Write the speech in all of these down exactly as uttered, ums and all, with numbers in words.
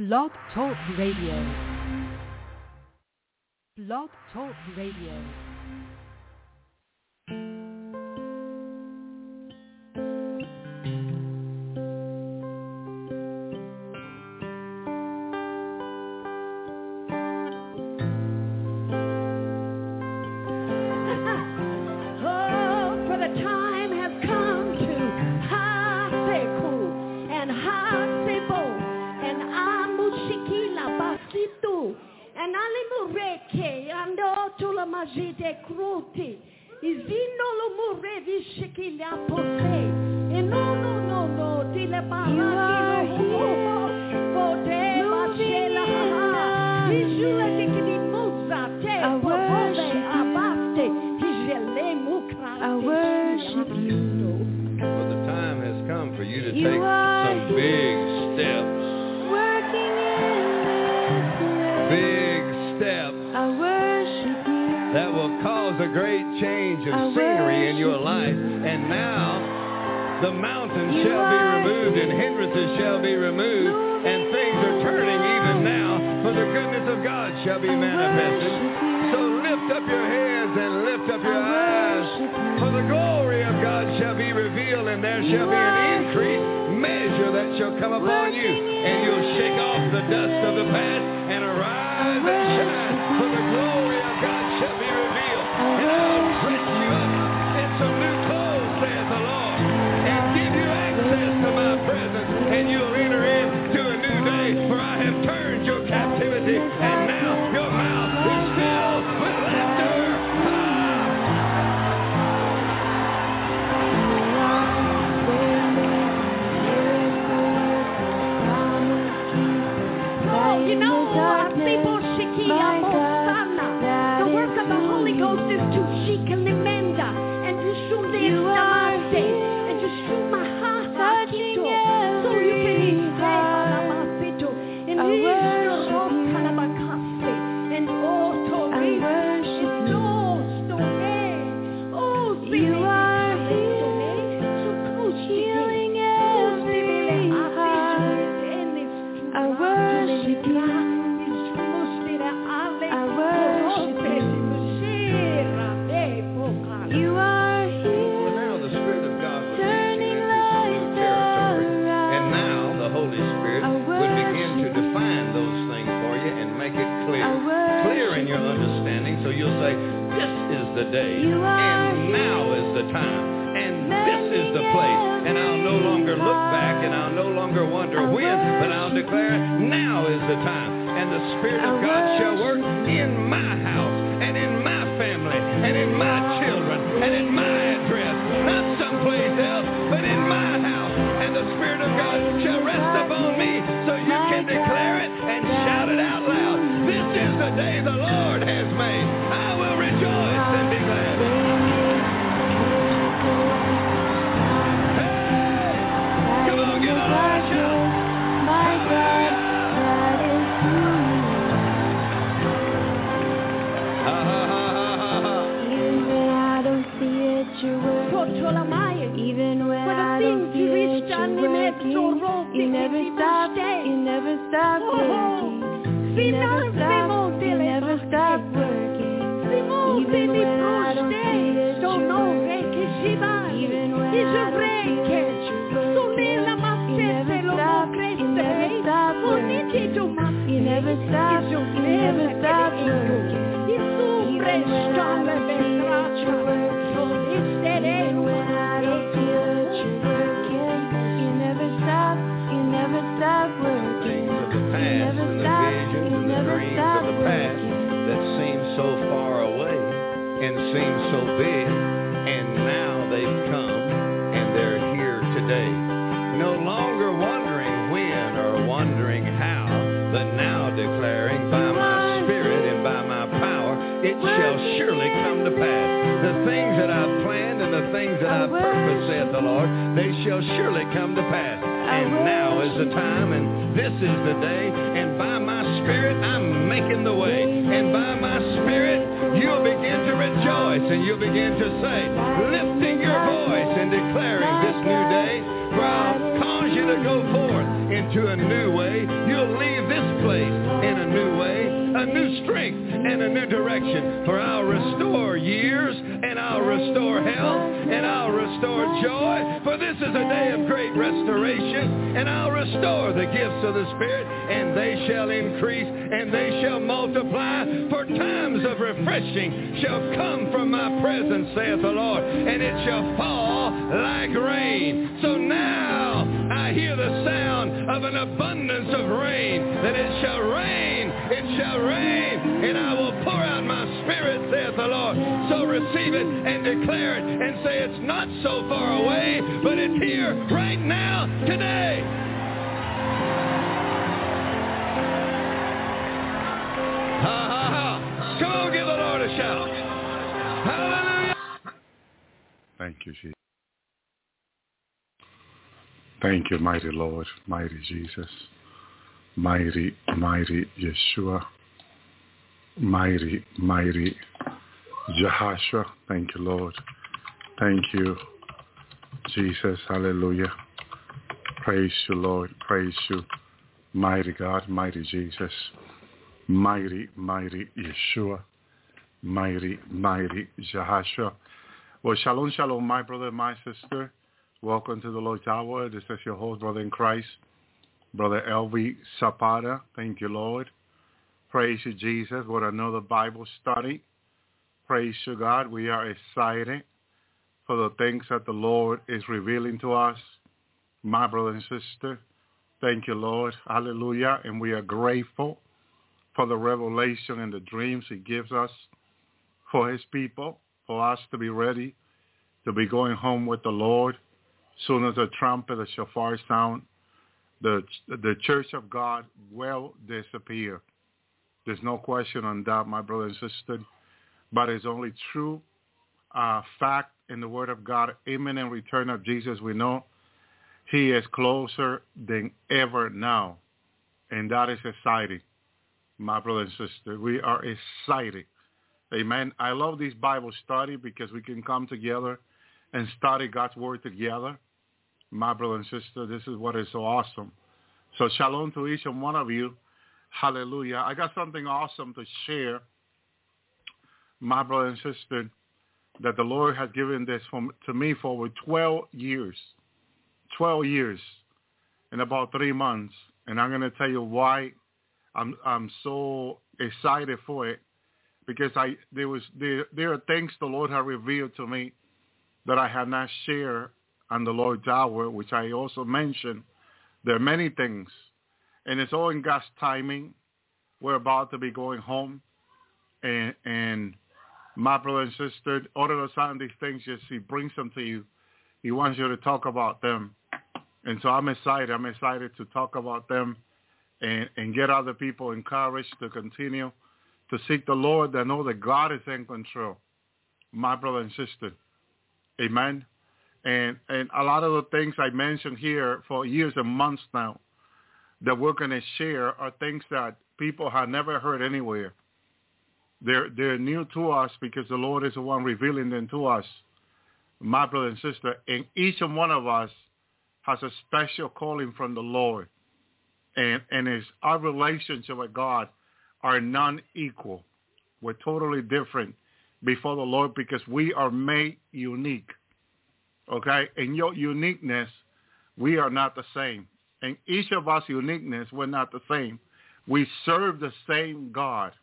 Blog Talk Radio. Blog Talk Radio. To a new way, you'll leave this new direction. For I'll restore years, and I'll restore health, and I'll restore joy. For this is a day of great restoration, and I'll restore the gifts of the Spirit, and they shall increase, and they shall multiply. For times of refreshing shall come from my presence, saith the Lord, and it shall fall like rain. So now I hear the sound of an abundance of rain, that it shall rain, it shall rain, and I will pour out my Spirit, saith the Lord. So receive it and declare it and say it's not so far away, but it's here right now, today. Ha, ha, ha. Come on, give the Lord a shout. Hallelujah. Thank you, Jesus. Thank you, mighty Lord, mighty Jesus, mighty, mighty Yeshua, mighty, mighty Jehoshua. Thank you, Lord. Thank you, Jesus. Hallelujah. Praise you, Lord. Praise you, mighty God, mighty Jesus, mighty, mighty Yeshua, mighty, mighty Jehoshua. Well, shalom, shalom, my brother, my sister. Welcome to the Lord's Hour. This is your host, brother in Christ, Brother Elvi Zapata. Thank you, Lord. Praise you, Jesus. What another Bible study. Praise you, God. We are excited for the things that the Lord is revealing to us, my brother and sister. Thank you, Lord. Hallelujah. And we are grateful for the revelation and the dreams he gives us for his people, for us to be ready to be going home with the Lord. Soon as the trumpet, the shofar sound, the the church of God will disappear. There's no question on that, my brother and sister. But it's only true uh, fact in the Word of God, imminent return of Jesus. We know he is closer than ever now. And that is exciting, my brother and sister. We are excited. Amen. I love this Bible study because we can come together and study God's Word together. My brother and sister, this is what is so awesome. So shalom to each and one of you. Hallelujah. I got something awesome to share, my brother and sister, that the Lord has given this from, to me for over twelve years. twelve years in about three months. And I'm going to tell you why I'm I'm so excited for it. Because I there was there, there are things the Lord has revealed to me that I have not shared on the Lord's Hour, which I also mentioned. There are many things, and it's all in God's timing. We're about to be going home, and and my brother and sister, all of a sudden these things just he brings them to you. He wants you to talk about them, and so I'm excited. I'm excited to talk about them, and and get other people encouraged to continue to seek the Lord. That know that God is in control, my brother and sister. Amen. And and a lot of the things I mentioned here for years and months now that we're going to share are things that people have never heard anywhere. They're, they're new to us because the Lord is the one revealing them to us, my brother and sister. And each and one of us has a special calling from the Lord. And, and it's our relationship with God are non-equal. We're totally different before the Lord because we are made unique. Okay? In your uniqueness, we are not the same. In each of us uniqueness, we're not the same. We serve the same God,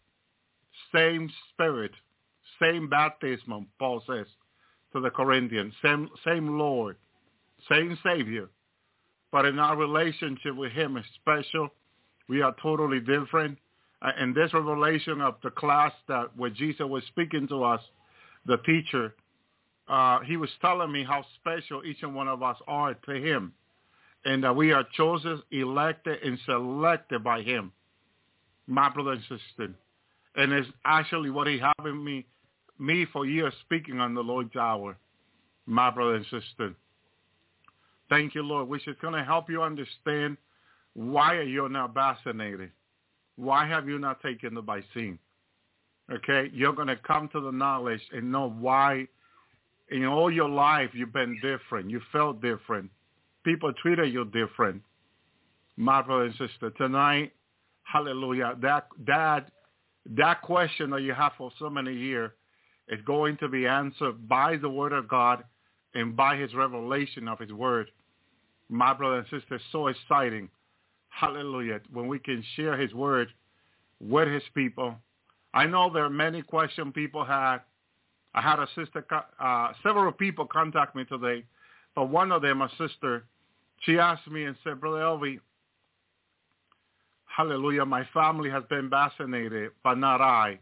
same Spirit, same baptism, Paul says to the Corinthians, same, same Lord, same Savior. But in our relationship with him is special. We are totally different. Uh, in this revelation of the class that where Jesus was speaking to us, the teacher, Uh, he was telling me how special each and one of us are to him, and that we are chosen, elected, and selected by him, my brother and sister. And it's actually what he having me, me for years speaking on the Lord's Hour, my brother and sister. Thank you, Lord, which is going to help you understand why are you not vaccinated. Why have you not taken the vaccine? Okay, you're going to come to the knowledge and know why. In all your life, you've been different. You felt different. People treated you different. My brother and sister, tonight, hallelujah, that, that that question that you have for so many years is going to be answered by the word of God and by his revelation of his word. My brother and sister, it's so exciting. Hallelujah. When we can share his word with his people. I know there are many questions people had. I had a sister, uh, several people contact me today, but one of them, a sister, she asked me and said, Brother Elvi, hallelujah, my family has been vaccinated, but not I.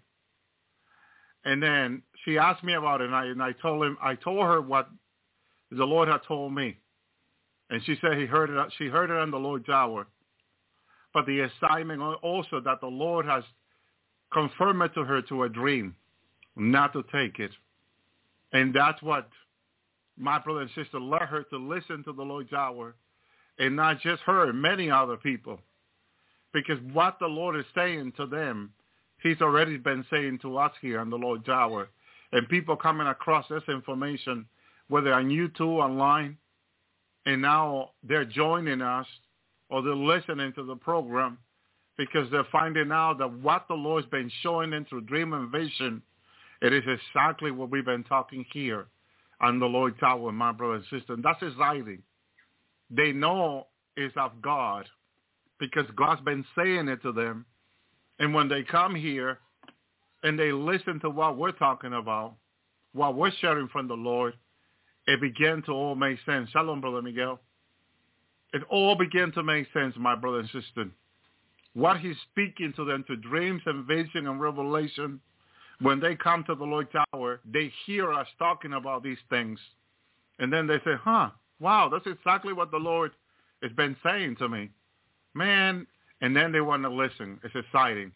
And then she asked me about it, and I, and I told him, I told her what the Lord had told me. And she said he heard it. She heard it on the Lord's hour. But the assignment also that the Lord has confirmed it to her to a dream, not to take it. And that's what my brother and sister led her to listen to the Lord's hour, and not just her, many other people. Because what the Lord is saying to them, he's already been saying to us here on the Lord's hour. And people coming across this information, whether on YouTube, online, and now they're joining us or they're listening to the program because they're finding out that what the Lord's been showing them through dream and vision, it is exactly what we've been talking here on the Lord's hour, my brother and sister. And that's exciting. They know it's of God because God's been saying it to them. And when they come here and they listen to what we're talking about, what we're sharing from the Lord, it began to all make sense. Shalom, Brother Miguel. It all began to make sense, my brother and sister. What he's speaking to them, to dreams and vision and revelation, when they come to the Lord's hour, they hear us talking about these things. And then they say, huh, wow, that's exactly what the Lord has been saying to me. Man, and then they want to listen. It's exciting.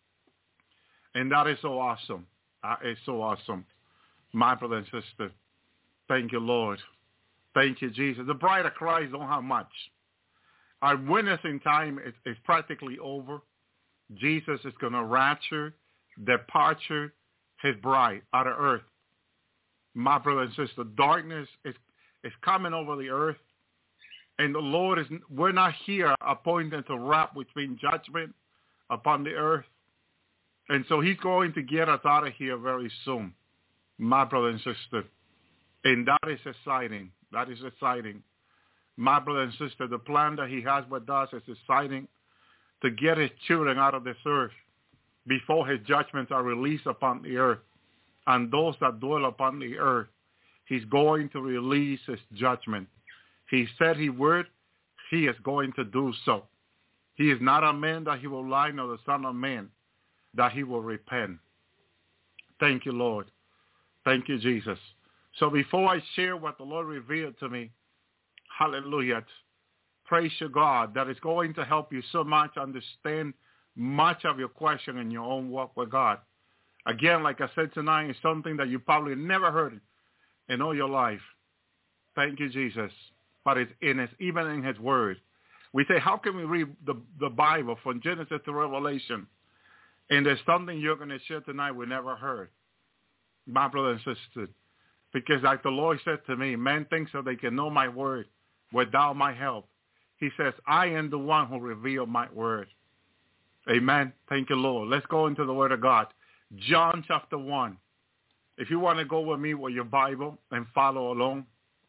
And that is so awesome. Uh, it's so awesome, my brother and sister. Thank you, Lord. Thank you, Jesus. The bride of Christ don't have much. Our witnessing time is, is practically over. Jesus is going to rapture, departure his bride out of earth. My brother and sister, darkness is, is coming over the earth. And the Lord is, we're not here appointed to wrap between judgment upon the earth. And so he's going to get us out of here very soon, my brother and sister. And that is exciting. That is exciting. My brother and sister, the plan that he has with us is exciting, to get his children out of this earth before his judgments are released upon the earth. And those that dwell upon the earth, he's going to release his judgment. He said he would. He is going to do so. He is not a man that he will lie, nor the son of man that he will repent. Thank you, Lord. Thank you, Jesus. So before I share what the Lord revealed to me, hallelujah, praise you, God, that is going to help you so much understand much of your question in your own walk with God. Again, like I said tonight, it's something that you probably never heard in all your life. Thank you, Jesus. But it's in his, even in his word. We say, how can we read the, the Bible from Genesis to Revelation? And there's something you're going to share tonight we never heard. My brother and sister. Because like the Lord said to me, man thinks that they can know my word without my help. He says, I am the one who revealed my word. Amen. Thank you, Lord. Let's go into the word of God. John chapter one. If you want to go with me with your Bible and follow along,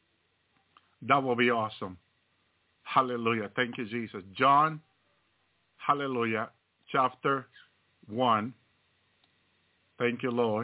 that will be awesome. Hallelujah. Thank you, Jesus. John, hallelujah, chapter one. Thank you, Lord.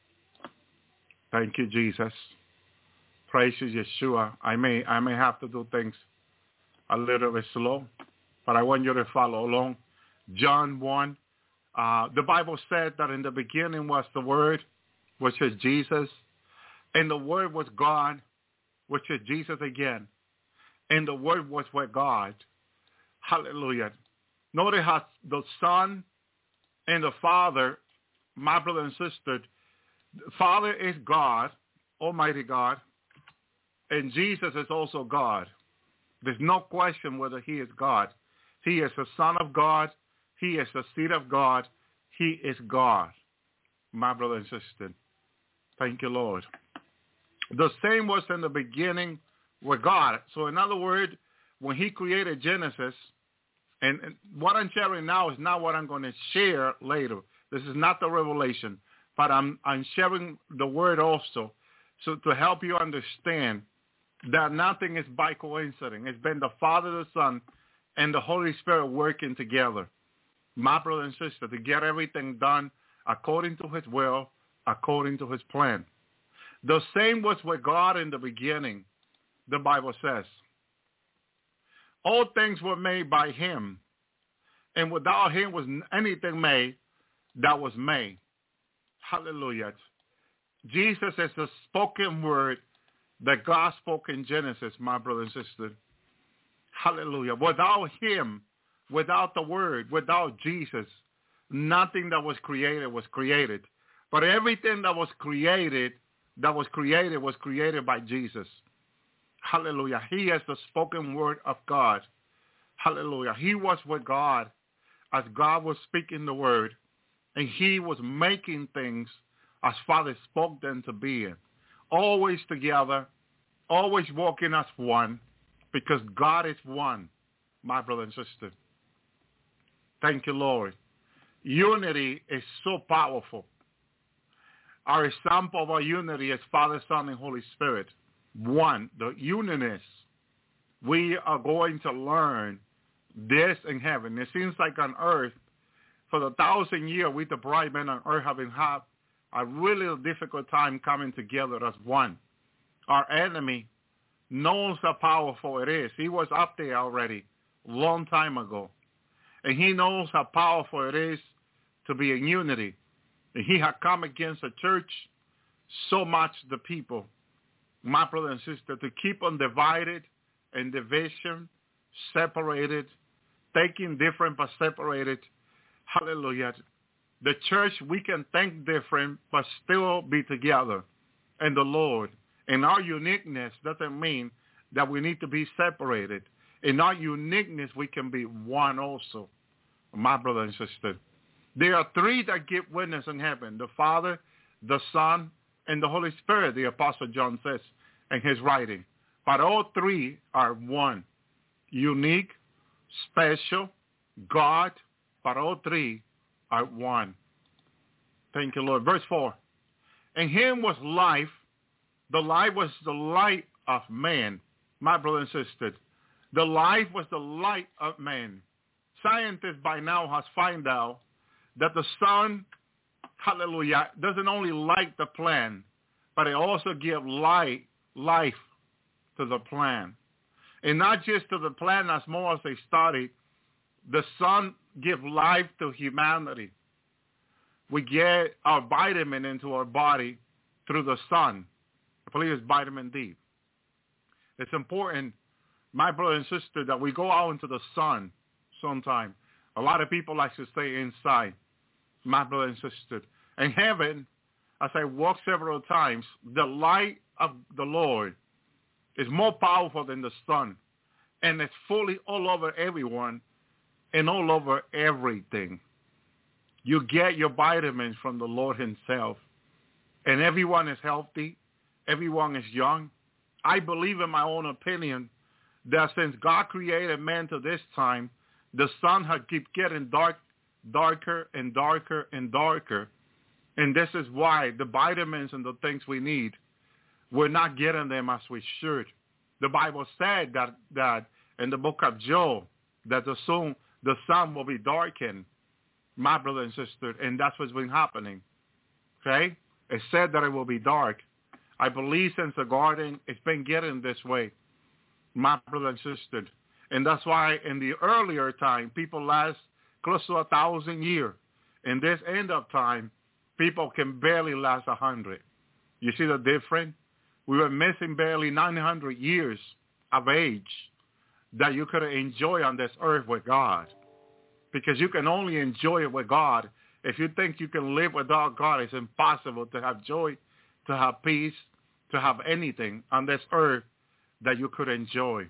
Thank you, Jesus. Praise you, Yeshua. I may I may have to do things a little bit slow, but I want you to follow along. John one. Uh, the Bible said that in the beginning was the Word, which is Jesus, and the Word was God, which is Jesus again, and the Word was with God. Hallelujah. Notice how the Son and the Father, my brother and sister, the Father is God, Almighty God, and Jesus is also God. There's no question whether he is God. He is the Son of God. He is the seed of God. He is God, my brother and sister. Thank you, Lord. The same was in the beginning with God. So in other words, when he created Genesis, and, and what I'm sharing now is not what I'm going to share later. This is not the revelation, but I'm I'm sharing the word also, so to help you understand that nothing is by coincidence. It's been the Father, the Son, and the Holy Spirit working together, my brother and sister, to get everything done according to his will, according to his plan. The same was with God in the beginning, the Bible says. All things were made by him, and without him was anything made that was made. Hallelujah. Jesus is the spoken word that God spoke in Genesis, my brother and sister. Hallelujah. Without him, without the word, without Jesus, nothing that was created was created. But everything that was created, that was created, was created by Jesus. Hallelujah. He is the spoken word of God. Hallelujah. He was with God as God was speaking the word, and he was making things as Father spoke them to be. Always together, always walking as one, because God is one, my brother and sister. Thank you, Lord. Unity is so powerful. Our example of our unity is Father, Son, and Holy Spirit. One, the unioness. We are going to learn this in heaven. It seems like on earth, for the thousand years, we the bright men on earth have been had a really difficult time coming together as one. Our enemy knows how powerful it is. He was up there already a long time ago. And he knows how powerful it is to be in unity. And he had come against the church so much, the people, my brother and sister, to keep on divided and division, separated, thinking different but separated. Hallelujah. The church, we can think different but still be together in the Lord. And our uniqueness doesn't mean that we need to be separated. In our uniqueness, we can be one also, my brother and sister. There are three that give witness in heaven, the Father, the Son, and the Holy Spirit, the Apostle John says in his writing. But all three are one, unique, special, God, but all three are one. Thank you, Lord. Verse four. In him was life. The life was the light of man. My brother and sister, the life was the light of man. Scientists by now has found out that the sun, hallelujah, doesn't only light the plant, but it also gives light, life to the plant. And not just to the plant, as more as they study, the sun gives life to humanity. We get our vitamin into our body through the sun. I believe it's vitamin D. It's important, my brother and sister, that we go out into the sun sometime. A lot of people like to stay inside, my brother and sister. In heaven, as I walk several times, the light of the Lord is more powerful than the sun. And it's fully all over everyone and all over everything. You get your vitamins from the Lord himself. And everyone is healthy. Everyone is young. I believe in my own opinion that since God created man to this time, the sun had keep getting dark, darker and darker and darker. And this is why the vitamins and the things we need, we're not getting them as we should. The Bible said that, that in the book of Job, that the sun, the sun will be darkened, my brother and sister, and that's what's been happening. Okay? It said that it will be dark. I believe since the garden, it's been getting this way, my brother and sister. And that's why in the earlier time, people last close to a thousand years. In this end of time, people can barely last a hundred. You see the difference? We were missing barely nine hundred years of age that you could enjoy on this earth with God. Because you can only enjoy it with God. If you think you can live without God, it's impossible to have joy, to have peace, to have anything on this earth that you could enjoy.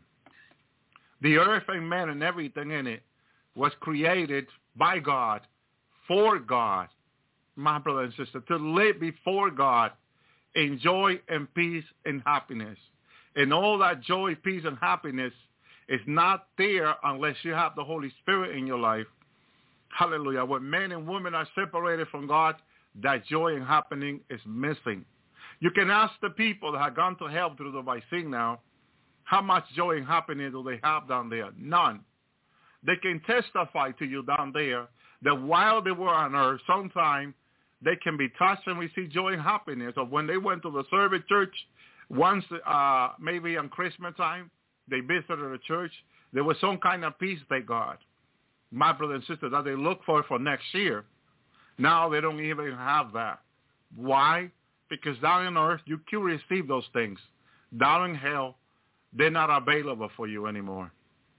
The earth and man and everything in it was created by God, for God, my brother and sister, to live before God in joy and peace and happiness. And all that joy, peace, and happiness is not there unless you have the Holy Spirit in your life. Hallelujah. When men and women are separated from God, that joy and happening is missing. You can ask the people that have gone to hell through the vaccine now, how much joy and happiness do they have down there? None. They can testify to you down there that while they were on earth, sometime they can be touched and receive joy and happiness. Or when they went to the service church, once uh, maybe on Christmas time, they visited the church, there was some kind of peace they got. My brothers and sisters, that they look for for next year. Now they don't even have that. Why? Because down on earth, you can receive those things. Down in hell, they're not available for you anymore.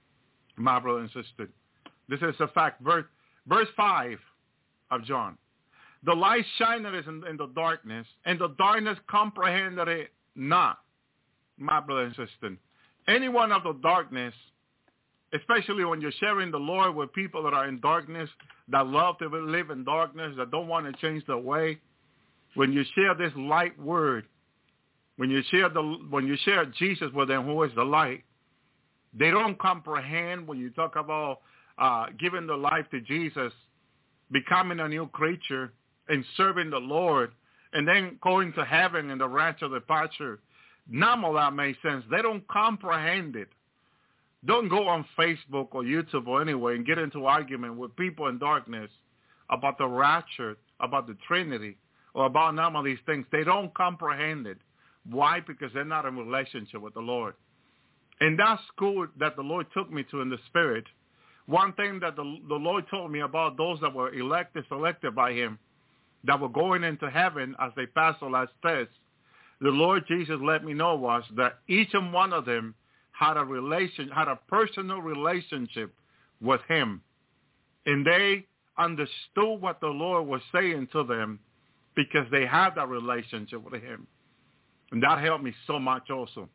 My brother and sister, this is a fact. Verse, verse five of John. The light shineth in, in the darkness, and the darkness comprehended it not. My brother and sister, anyone of the darkness, especially when you're sharing the Lord with people that are in darkness, that love to live in darkness, that don't want to change their way, when you share this light word, when you share the when you share Jesus with them, who is the light, they don't comprehend when you talk about uh, giving the life to Jesus, becoming a new creature, and serving the Lord, and then going to heaven in the ranch of departure. None of that makes sense. They don't comprehend it. Don't go on Facebook or YouTube or anywhere and get into argument with people in darkness about the rapture, about the Trinity, or about none of these things. They don't comprehend it. Why? Because they're not in relationship with the Lord. In that school that the Lord took me to in the Spirit, one thing that the, the Lord told me about those that were elected, selected by him, that were going into heaven as they passed the last test, the Lord Jesus let me know was that each and one of them had a relation, had a personal relationship with him. And they understood what the Lord was saying to them because they had that relationship with him. And that helped me so much also.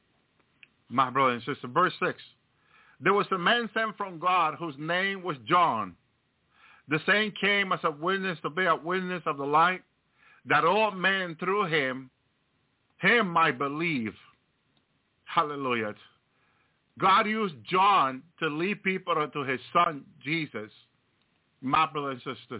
My brother and sister, verse six. There was a man sent from God whose name was John. The same came as a witness to bear witness of the light, that all men through him, him might believe. Hallelujah. God used John to lead people to his son, Jesus. My brother and sister.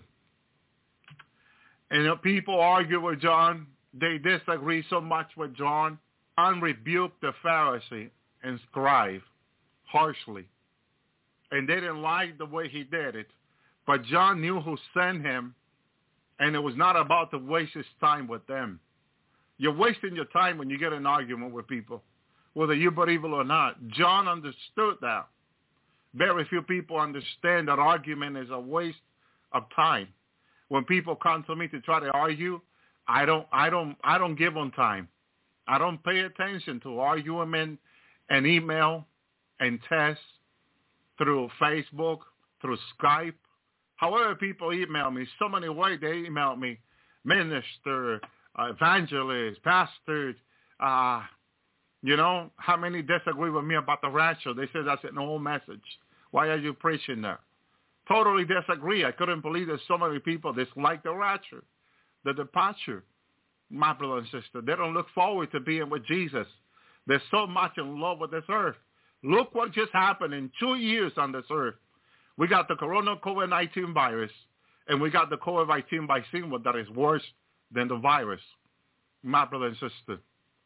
And the people argue with John. They disagree so much with John and rebuke the Pharisee and scribe harshly. And they didn't like the way he did it. But John knew who sent him, and it was not about to waste his time with them. You're wasting your time when you get in an argument with people, whether you believe it or not. John understood that. Very few people understand that argument is a waste of time. When people come to me to try to argue, I don't, I don't, I don't give them time. I don't pay attention to argument and email and text through Facebook, through Skype. However people email me, so many ways they email me, minister, uh, evangelist, pastor, uh, you know, how many disagree with me about the rapture? They say that's an old message. Why are you preaching that? Totally disagree. I couldn't believe that so many people dislike the rapture, the departure. My brother and sister, they don't look forward to being with Jesus. They're so much in love with this earth. Look what just happened in two years on this earth. We got the corona COVID nineteen virus, and we got the COVID nineteen vaccine that is worse than the virus. My brother and sister.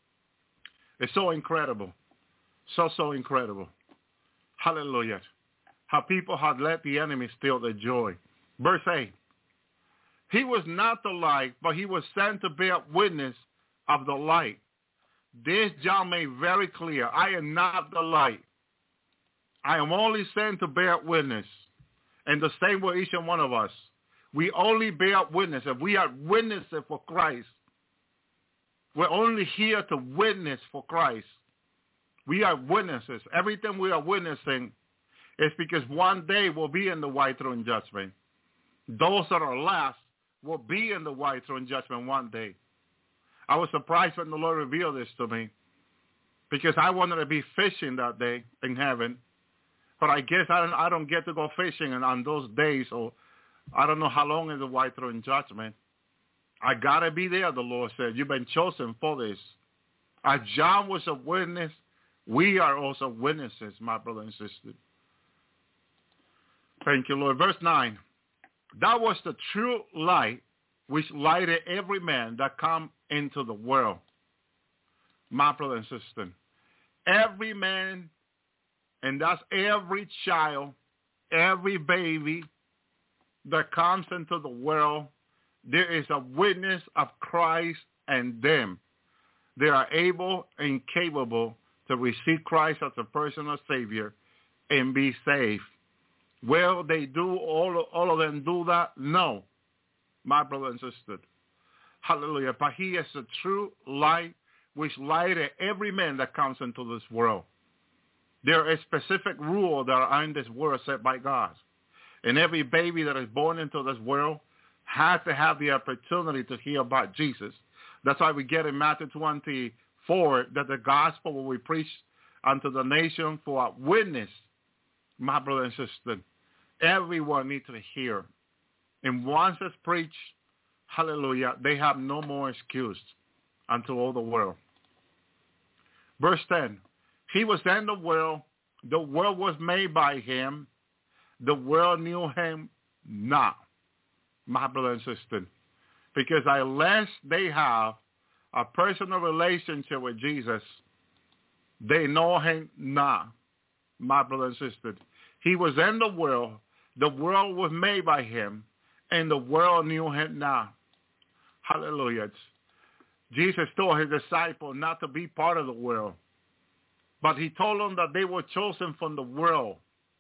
It's so incredible. So, so incredible. Hallelujah. How people had let the enemy steal their joy. Verse eight. He was not the light, but he was sent to bear witness of the light. This John made very clear. I am not the light. I am only sent to bear witness. And the same with each and one of us. We only bear witness. If we are witnesses for Christ, we're only here to witness for Christ. We are witnesses. Everything we are witnessing is because one day we'll be in the white throne judgment. Those that are last will be in the white throne judgment one day. I was surprised when the Lord revealed this to me because I wanted to be fishing that day in heaven. But I guess I don't, I don't get to go fishing on those days, or I don't know how long is the white throne judgment. I got to be there, the Lord said. You've been chosen for this. As John was a witness, we are also witnesses, my brother and sister. Thank you, Lord. Verse nine. That was the true light which lighted every man that come into the world. My brother and sister, every man, and that's every child, every baby that comes into the world, there is a witness of Christ and them. They are able and capable to receive Christ as a personal Savior and be saved. Will they do, all, all of them do that? No, my brother and sister. Hallelujah. But he is the true light which lighted every man that comes into this world. There are specific rules that are in this world set by God. And every baby that is born into this world has to have the opportunity to hear about Jesus. That's why we get in Matthew twenty-four that the gospel will be preached unto the nation for a witness. My brother and sister, everyone needs to hear. And once it's preached, hallelujah, they have no more excuse unto all the world. Verse ten, he was in the world, the world was made by him, the world knew him not, my brother and sister, because unless they have a personal relationship with Jesus, they know him not, my brother and sister. He was in the world, the world was made by him, and the world knew him not. Hallelujah. Jesus told his disciples not to be part of the world, but he told them that they were chosen from the world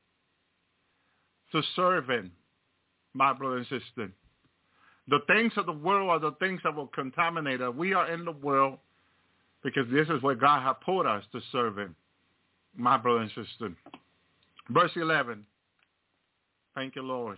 to serve him, my brother and sister. The things of the world are the things that will contaminate us. We are in the world because this is where God has put us to serve him, my brother and sister. Verse eleven. Thank you, Lord.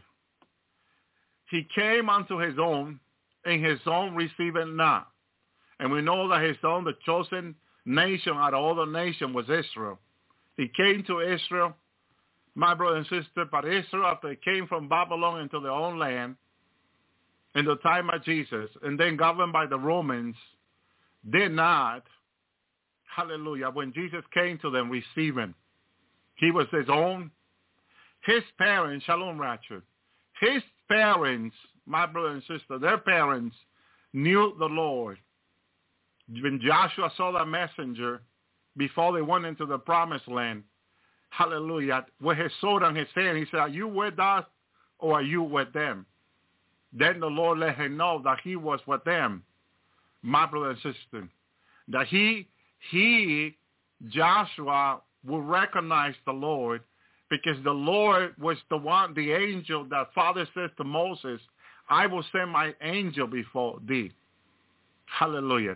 He came unto his own, and his own received him not. And we know that his own, the chosen nation out of all the nation, was Israel. He came to Israel, my brother and sister, but Israel, after they came from Babylon into their own land, in the time of Jesus, and then governed by the Romans, did not, hallelujah, when Jesus came to them, receive him. He was his own. His parents, Shalom Ratchet, his parents, my brother and sister, their parents knew the Lord. When Joshua saw the messenger before they went into the promised land, hallelujah, with his sword in his hand, he said, are you with us or are you with them? Then the Lord let him know that he was with them, my brother and sister. That he, he, Joshua, will recognize the Lord because the Lord was the one, the angel that Father says to Moses, I will send my angel before thee. Hallelujah.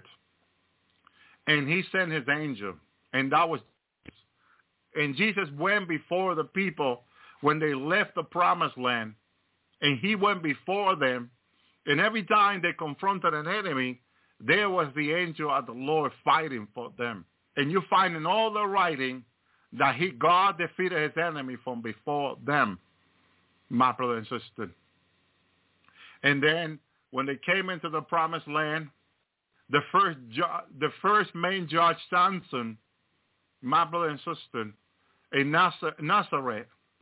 And he sent his angel, and that was Jesus. And Jesus went before the people when they left the promised land, and he went before them, and every time they confronted an enemy, there was the angel of the Lord fighting for them. And you find in all the writing that he, God defeated his enemy from before them, my brother and sister. And then when they came into the promised land, the first ju- the first main judge, Samson, my brother and sister, a Nazar- Nazareth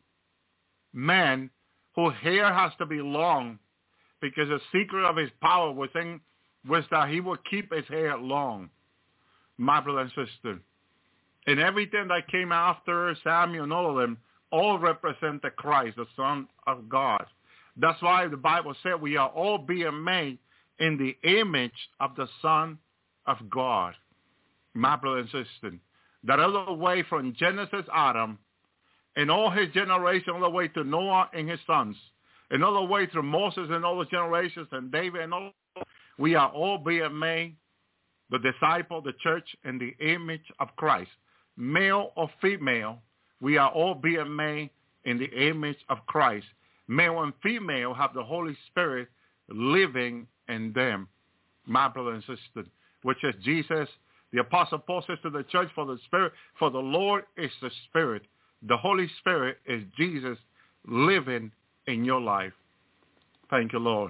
man whose hair has to be long because the secret of his power was, in, was that he would keep his hair long, my brother and sister. And everything that came after Samuel and all of them all represented Christ, the Son of God. That's why the Bible said we are all being made in the image of the Son of God, my brother and sister. That all the way from Genesis, Adam, and all his generation, all the way to Noah and his sons, and all the way through Moses and all the generations, and David and all, we are all being made, the disciple, the church, in the image of Christ. Male or female, we are all being made in the image of Christ. Male and female have the Holy Spirit living in them, my brother and sister, which is Jesus. The Apostle Paul says to the church, for the Spirit, for the Lord is the Spirit. The Holy Spirit is Jesus living in your life. Thank you, Lord.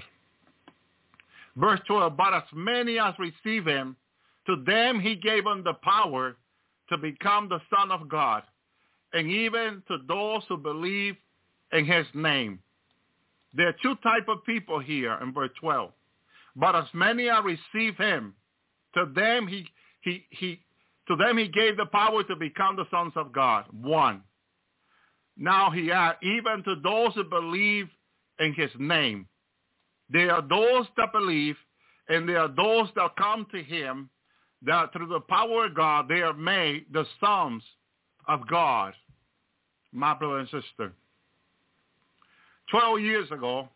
Verse twelve, but as many as receive him, to them he gave them the power to become the Son of God, and even to those who believe in his name. There are two type of people here in verse twelve. But as many as receive him, to them he he he to them he gave the power to become the sons of God. One. Now he adds, even to those who believe in his name. There are those that believe, and there are those that come to him, that through the power of God they are made the sons of God. My brother and sister. Twelve years ago,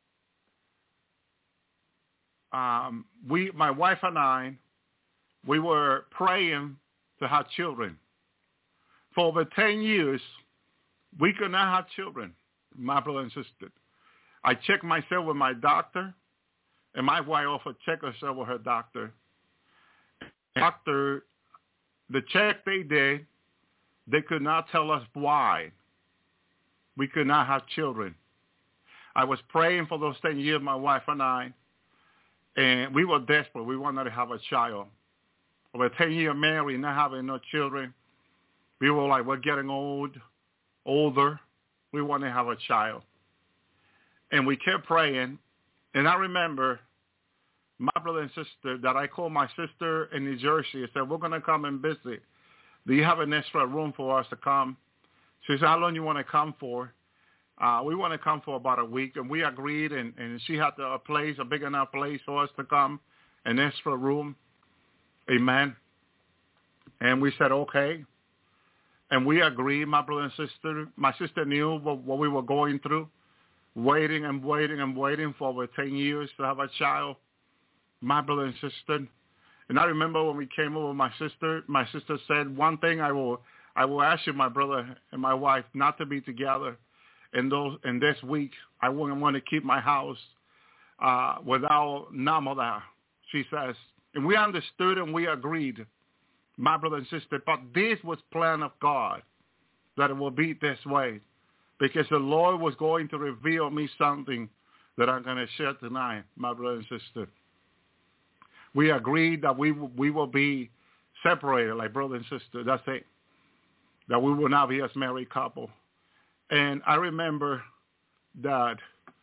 um, we, my wife and I, we were praying to have children. For over ten years, we could not have children, my brother and sister. I checked myself with my doctor, and my wife also checked herself with her doctor. After the check they did, they could not tell us why we could not have children. I was praying for those ten years, my wife and I, and we were desperate. We wanted to have a child. Over ten years married, not having no children. We were like, we're getting old, older. We want to have a child. And we kept praying. And I remember my brother and sister that I called my sister in New Jersey and said, we're going to come and visit. Do you have an extra room for us to come? She said, how long do you want to come for? Uh, we want to come for about a week. And we agreed, and, and she had a place, a big enough place for us to come, an extra room. Amen. And we said, okay. And we agreed, my brother and sister. My sister knew what, what we were going through, waiting and waiting and waiting for over ten years to have a child, my brother and sister. And I remember when we came over, my sister, my sister said, one thing I will, I will ask you, my brother and my wife, not to be together in those in this week. I wouldn't want to keep my house uh, without none of that, she says. And we understood and we agreed, my brother and sister, but this was plan of God, that it will be this way, because the Lord was going to reveal me something that I'm going to share tonight, my brother and sister. We agreed that we we will be separated like brother and sister. That's it. That we will not be as married couple. And I remember that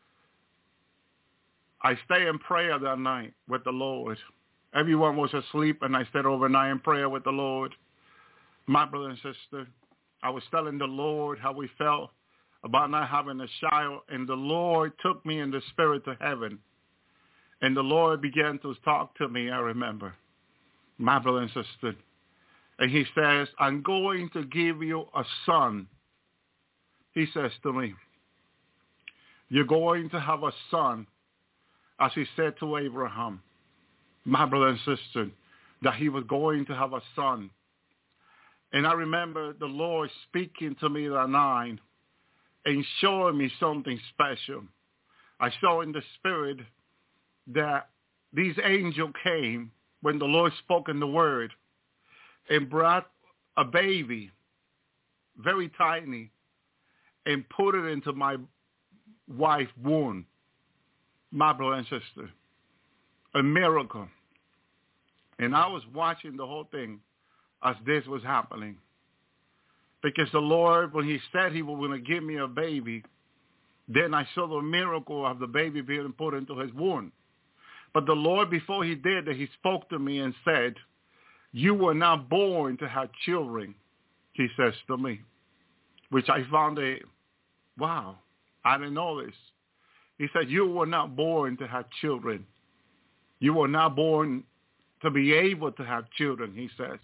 I stayed in prayer that night with the Lord. Everyone was asleep, and I stayed overnight in prayer with the Lord. My brother and sister, I was telling the Lord how we felt about not having a child, and the Lord took me in the spirit to heaven. And the Lord began to talk to me, I remember, my brother and sister. And he says, I'm going to give you a son. He says to me, you're going to have a son, as he said to Abraham, my brother and sister, that he was going to have a son. And I remember the Lord speaking to me that night and showing me something special. I saw in the spirit that these angels came when the Lord spoke in the word and brought a baby, very tiny, and put it into my wife's womb, my brother and sister. A miracle. And I was watching the whole thing as this was happening. Because the Lord, when he said he was going to give me a baby, then I saw the miracle of the baby being put into his womb. But the Lord, before he did that, he spoke to me and said, you were not born to have children, he says to me, which I found a, wow, I didn't know this. He said, you were not born to have children. You were not born to be able to have children, he says.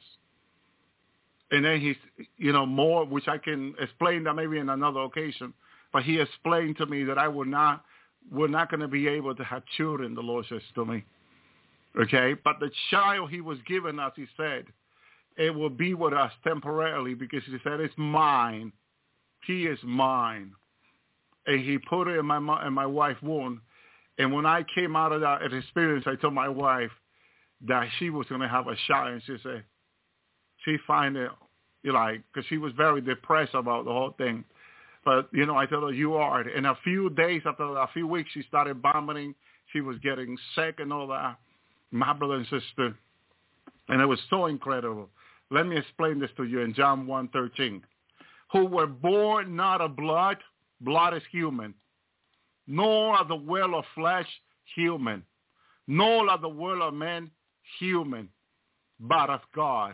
And then he's, you know, more, which I can explain that maybe in another occasion, but he explained to me that I would not, we're not going to be able to have children, the Lord says to me. Okay? But the child he was given, as he said, it will be with us temporarily, because he said, it's mine. He is mine. And he put it in my, in my wife's womb. And when I came out of that experience, I told my wife that she was going to have a child. And she said, she find it, you know, like, because she was very depressed about the whole thing. But, you know, I told her, you are. In a few days, after a few weeks, she started vomiting. She was getting sick and all that. My brother and sister. And it was so incredible. Let me explain this to you in John one thirteen. Who were born not of blood. Blood is human. nor of the will of flesh, human, nor of the will of men, human, but of God.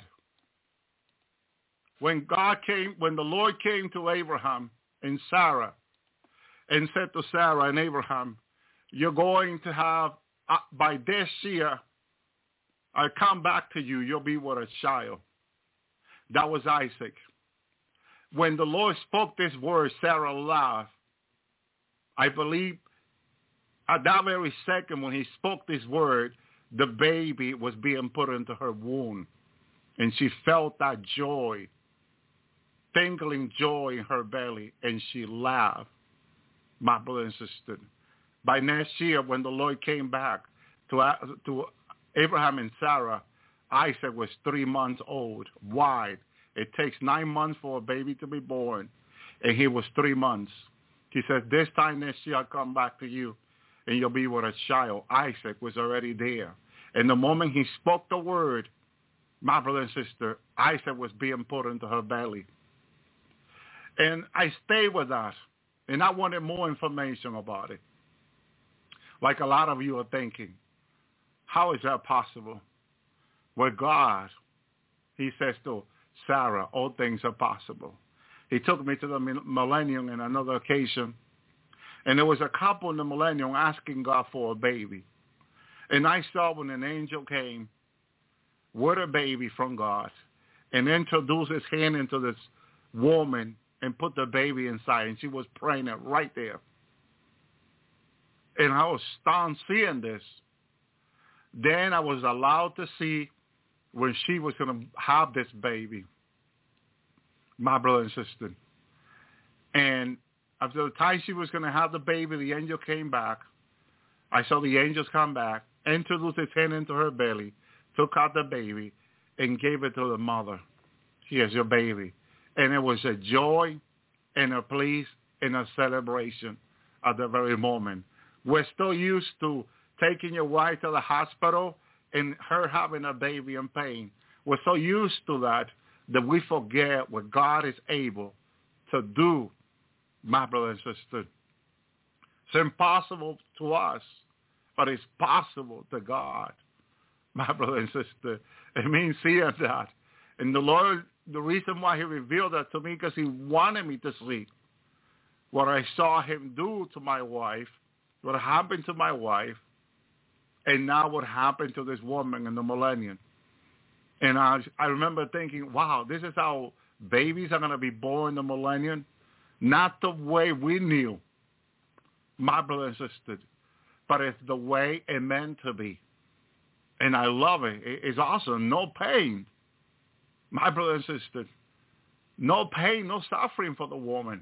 When God came, when the Lord came to Abraham and Sarah and said to Sarah and Abraham, you're going to have, uh, by this year, I come back to you, you'll be with a child. That was Isaac. When the Lord spoke this word, Sarah laughed. I believe at that very second when he spoke this word, the baby was being put into her womb. And she felt that joy, tingling joy in her belly, and she laughed, my brother and sister. By next year, when the Lord came back to, to Abraham and Sarah, Isaac was three months old. Why? It takes nine months for a baby to be born, and he was three months. He said, this time next year I'll come back to you, and you'll be with a child. Isaac was already there. And the moment he spoke the word, my brother and sister, Isaac was being put into her belly. And I stayed with that, and I wanted more information about it. Like a lot of you are thinking, how is that possible? With God, he says to Sarah, all things are possible. He took me to the millennium in another occasion, and there was a couple in the millennium asking God for a baby. And I saw when an angel came with a baby from God and introduced his hand into this woman and put the baby inside, and she was pregnant right there. And I was stunned seeing this. Then I was allowed to see when she was going to have this baby, my brother and sister. And after the time she was going to have the baby, the angel came back. I saw the angels come back, introduced his hand into her belly, took out the baby, and gave it to the mother. Here's your baby. And it was a joy and a please and a celebration at the very moment. We're still used to taking your wife to the hospital and her having a baby in pain. We're so used to that that we forget what God is able to do, my brother and sister. It's impossible to us, but it's possible to God, my brother and sister. It means seeing that. And the Lord, the reason why he revealed that to me, because he wanted me to see what I saw him do to my wife, what happened to my wife, and now what happened to this woman in the millennium. And I, I remember thinking, wow, this is how babies are going to be born in the millennium. Not the way we knew, my brother and sister, but it's the way it meant to be. And I love it. It's awesome. No pain, my brother and sister. No pain, no suffering for the woman.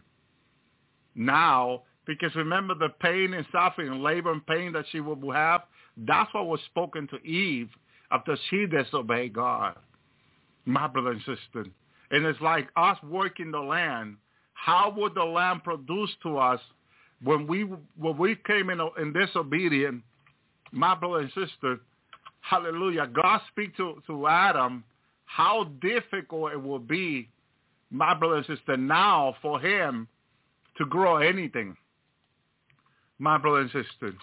Now, because remember the pain and suffering and labor and pain that she will have, that's what was spoken to Eve after she disobeyed God, my brother and sister. And it's like us working the land. How would the land produce to us when we when we came in, in disobedience, my brother and sister? Hallelujah. God speak to, to Adam how difficult it will be, my brother and sister, now for him to grow anything. My brother and sister,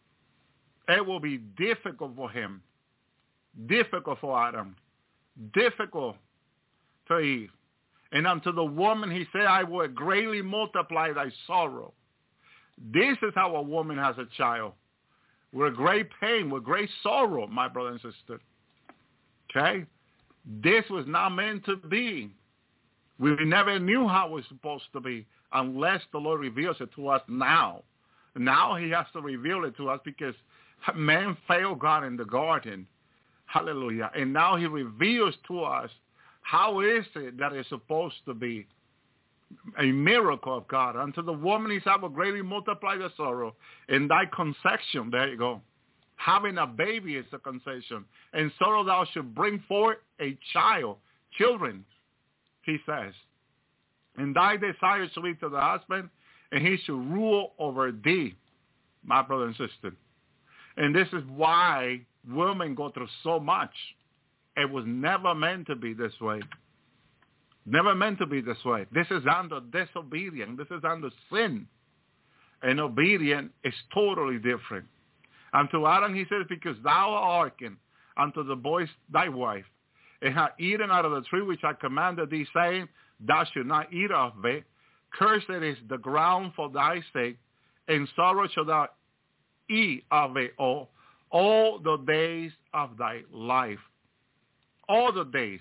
it will be difficult for him, difficult for Adam, difficult for Eve. And unto the woman he said, I will greatly multiply thy sorrow. This is how a woman has a child, with great pain, with great sorrow, my brother and sister. Okay? This was not meant to be. We never knew how it was supposed to be unless the Lord reveals it to us now. Now he has to reveal it to us because man failed God in the garden. Hallelujah. And now he reveals to us how is it that it's supposed to be. A miracle of God. Unto the woman he said, I will greatly multiply the sorrow. In thy conception, there you go. Having a baby is a conception. And sorrow thou should bring forth a child, children, he says. And thy desire shall be to the husband, and he shall rule over thee, my brother and sister. And this is why women go through so much. It was never meant to be this way. Never meant to be this way. This is under disobedience. This is under sin. and obedient is totally different. And to Adam he says, because thou art hearkened unto the voice thy wife, and hast eaten out of the tree which I commanded thee, saying, thou shalt not eat of it. Cursed is the ground for thy sake, and sorrow shalt thou eat of it all, all the days of thy life. All the days,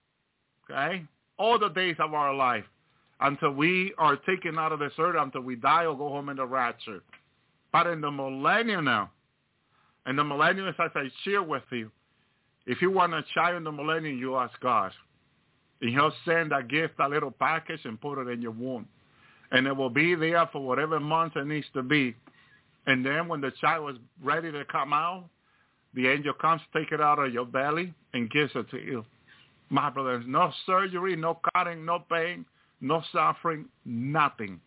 okay? All the days of our life until we are taken out of this earth, until we die or go home in the rapture. But in the millennium now, in the millennium, as I share with you, if you want a child in the millennium, you ask God. And he'll send a gift, a little package, and put it in your womb. And it will be there for whatever month it needs to be. And then when the child is ready to come out, the angel comes, take it out of your belly, and gives it to you. My brothers, no surgery, no cutting, no pain, no suffering, nothing.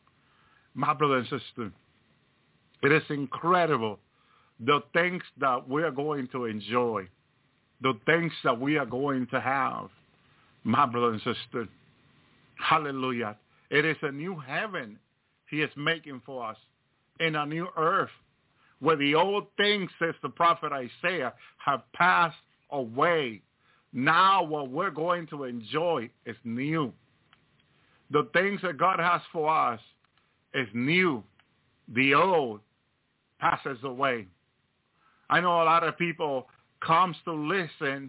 My brother and sister, it is incredible the things that we are going to enjoy, the things that we are going to have. My brother and sister, hallelujah. It is a new heaven he is making for us, and a new earth where the old things, says the prophet Isaiah, have passed away. Now what we're going to enjoy is new. The things that God has for us is new. The old passes away. I know a lot of people comes to listen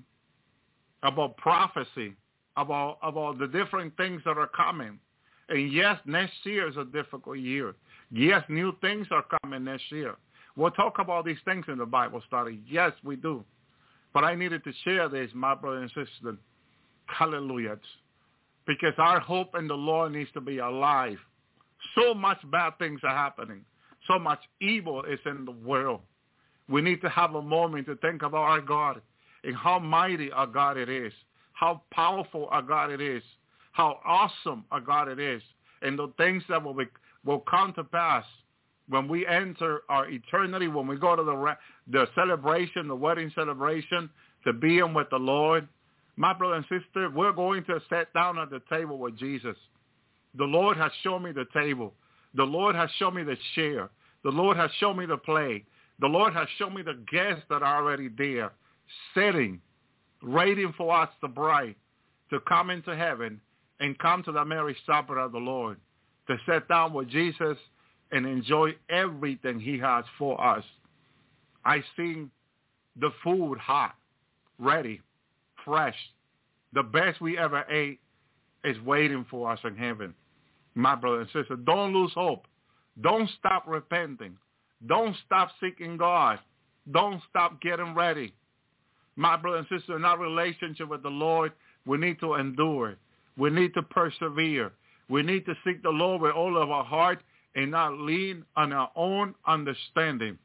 about prophecy, about, about the different things that are coming. And yes, next year is a difficult year. Yes, new things are coming next year. We'll talk about these things in the Bible study. Yes, we do. But I needed to share this, my brother and sister. Hallelujah. Because our hope in the Lord needs to be alive. So much bad things are happening. So much evil is in the world. We need to have a moment to think about our God and how mighty our God it is, how powerful our God it is, how awesome our God it is, and the things that will, be, will come to pass when we enter our eternity, when we go to the, the celebration, the wedding celebration, to be in with the Lord. My brother and sister, we're going to sit down at the table with Jesus. The Lord has shown me the table. The Lord has shown me the chair. The Lord has shown me the plate. The Lord has shown me the guests that are already there, sitting, waiting for us, the bride, to come into heaven and come to the marriage supper of the Lord, to sit down with Jesus and enjoy everything he has for us. I see the food hot, ready, fresh. The best we ever ate is waiting for us in heaven. My brother and sister, don't lose hope. Don't stop repenting. Don't stop seeking God. Don't stop getting ready. My brother and sister, in our relationship with the Lord, we need to endure. We need to persevere. We need to seek the Lord with all of our heart and not lean on our own understanding.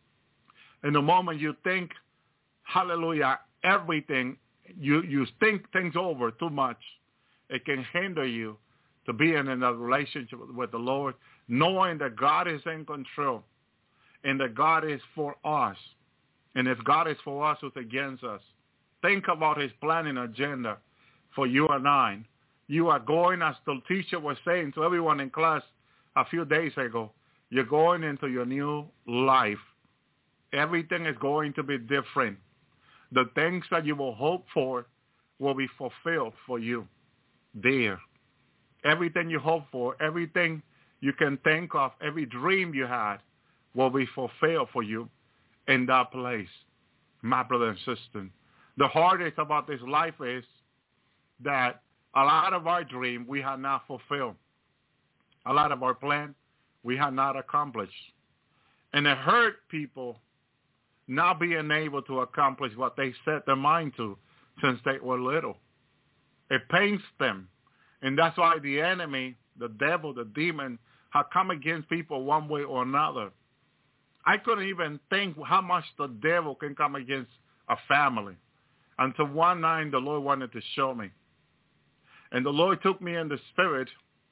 In the moment you think, hallelujah, everything, you, you think things over too much, it can hinder you to be in a relationship with the Lord, knowing that God is in control and that God is for us. And if God is for us, who's against us? Think about his plan and agenda for you and I. You are going, as the teacher was saying to everyone in class a few days ago, you're going into your new life. Everything is going to be different. The things that you will hope for will be fulfilled for you there. Everything you hope for, everything you can think of, every dream you had will be fulfilled for you in that place. My brother and sister, the hardest about this life is that a lot of our dream we have not fulfilled. A lot of our plan we have not accomplished. And it hurt people not being able to accomplish what they set their mind to since they were little. It pains them. And that's why the enemy, the devil, the demon, have come against people one way or another. I couldn't even think how much the devil can come against a family until one night the Lord wanted to show me. And the Lord took me in the spirit,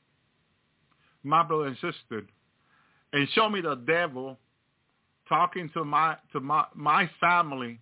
my brother and sister, and showed me the devil talking to my to my, my family,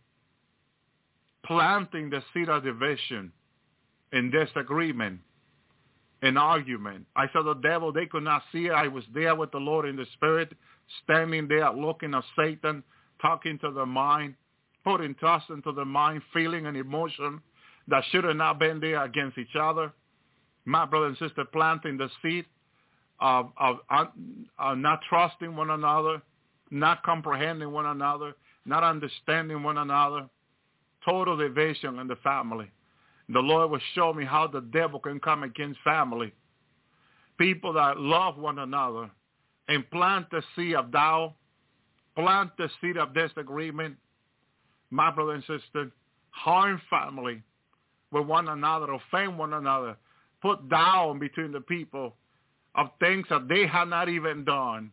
planting the seed of division and disagreement an argument. I saw the devil. They could not see it. I was there with the Lord in the spirit, standing there looking at Satan, talking to the mind, putting trust into the mind, feeling and emotion that should have not been there against each other. My brother and sister, planting the seed of, of, of, of not trusting one another, not comprehending one another, not understanding one another, total division in the family. The Lord will show me how the devil can come against family. People that love one another and plant the seed of doubt, plant the seed of disagreement, my brother and sister, harm family with one another, offend one another, put down between the people of things that they have not even done.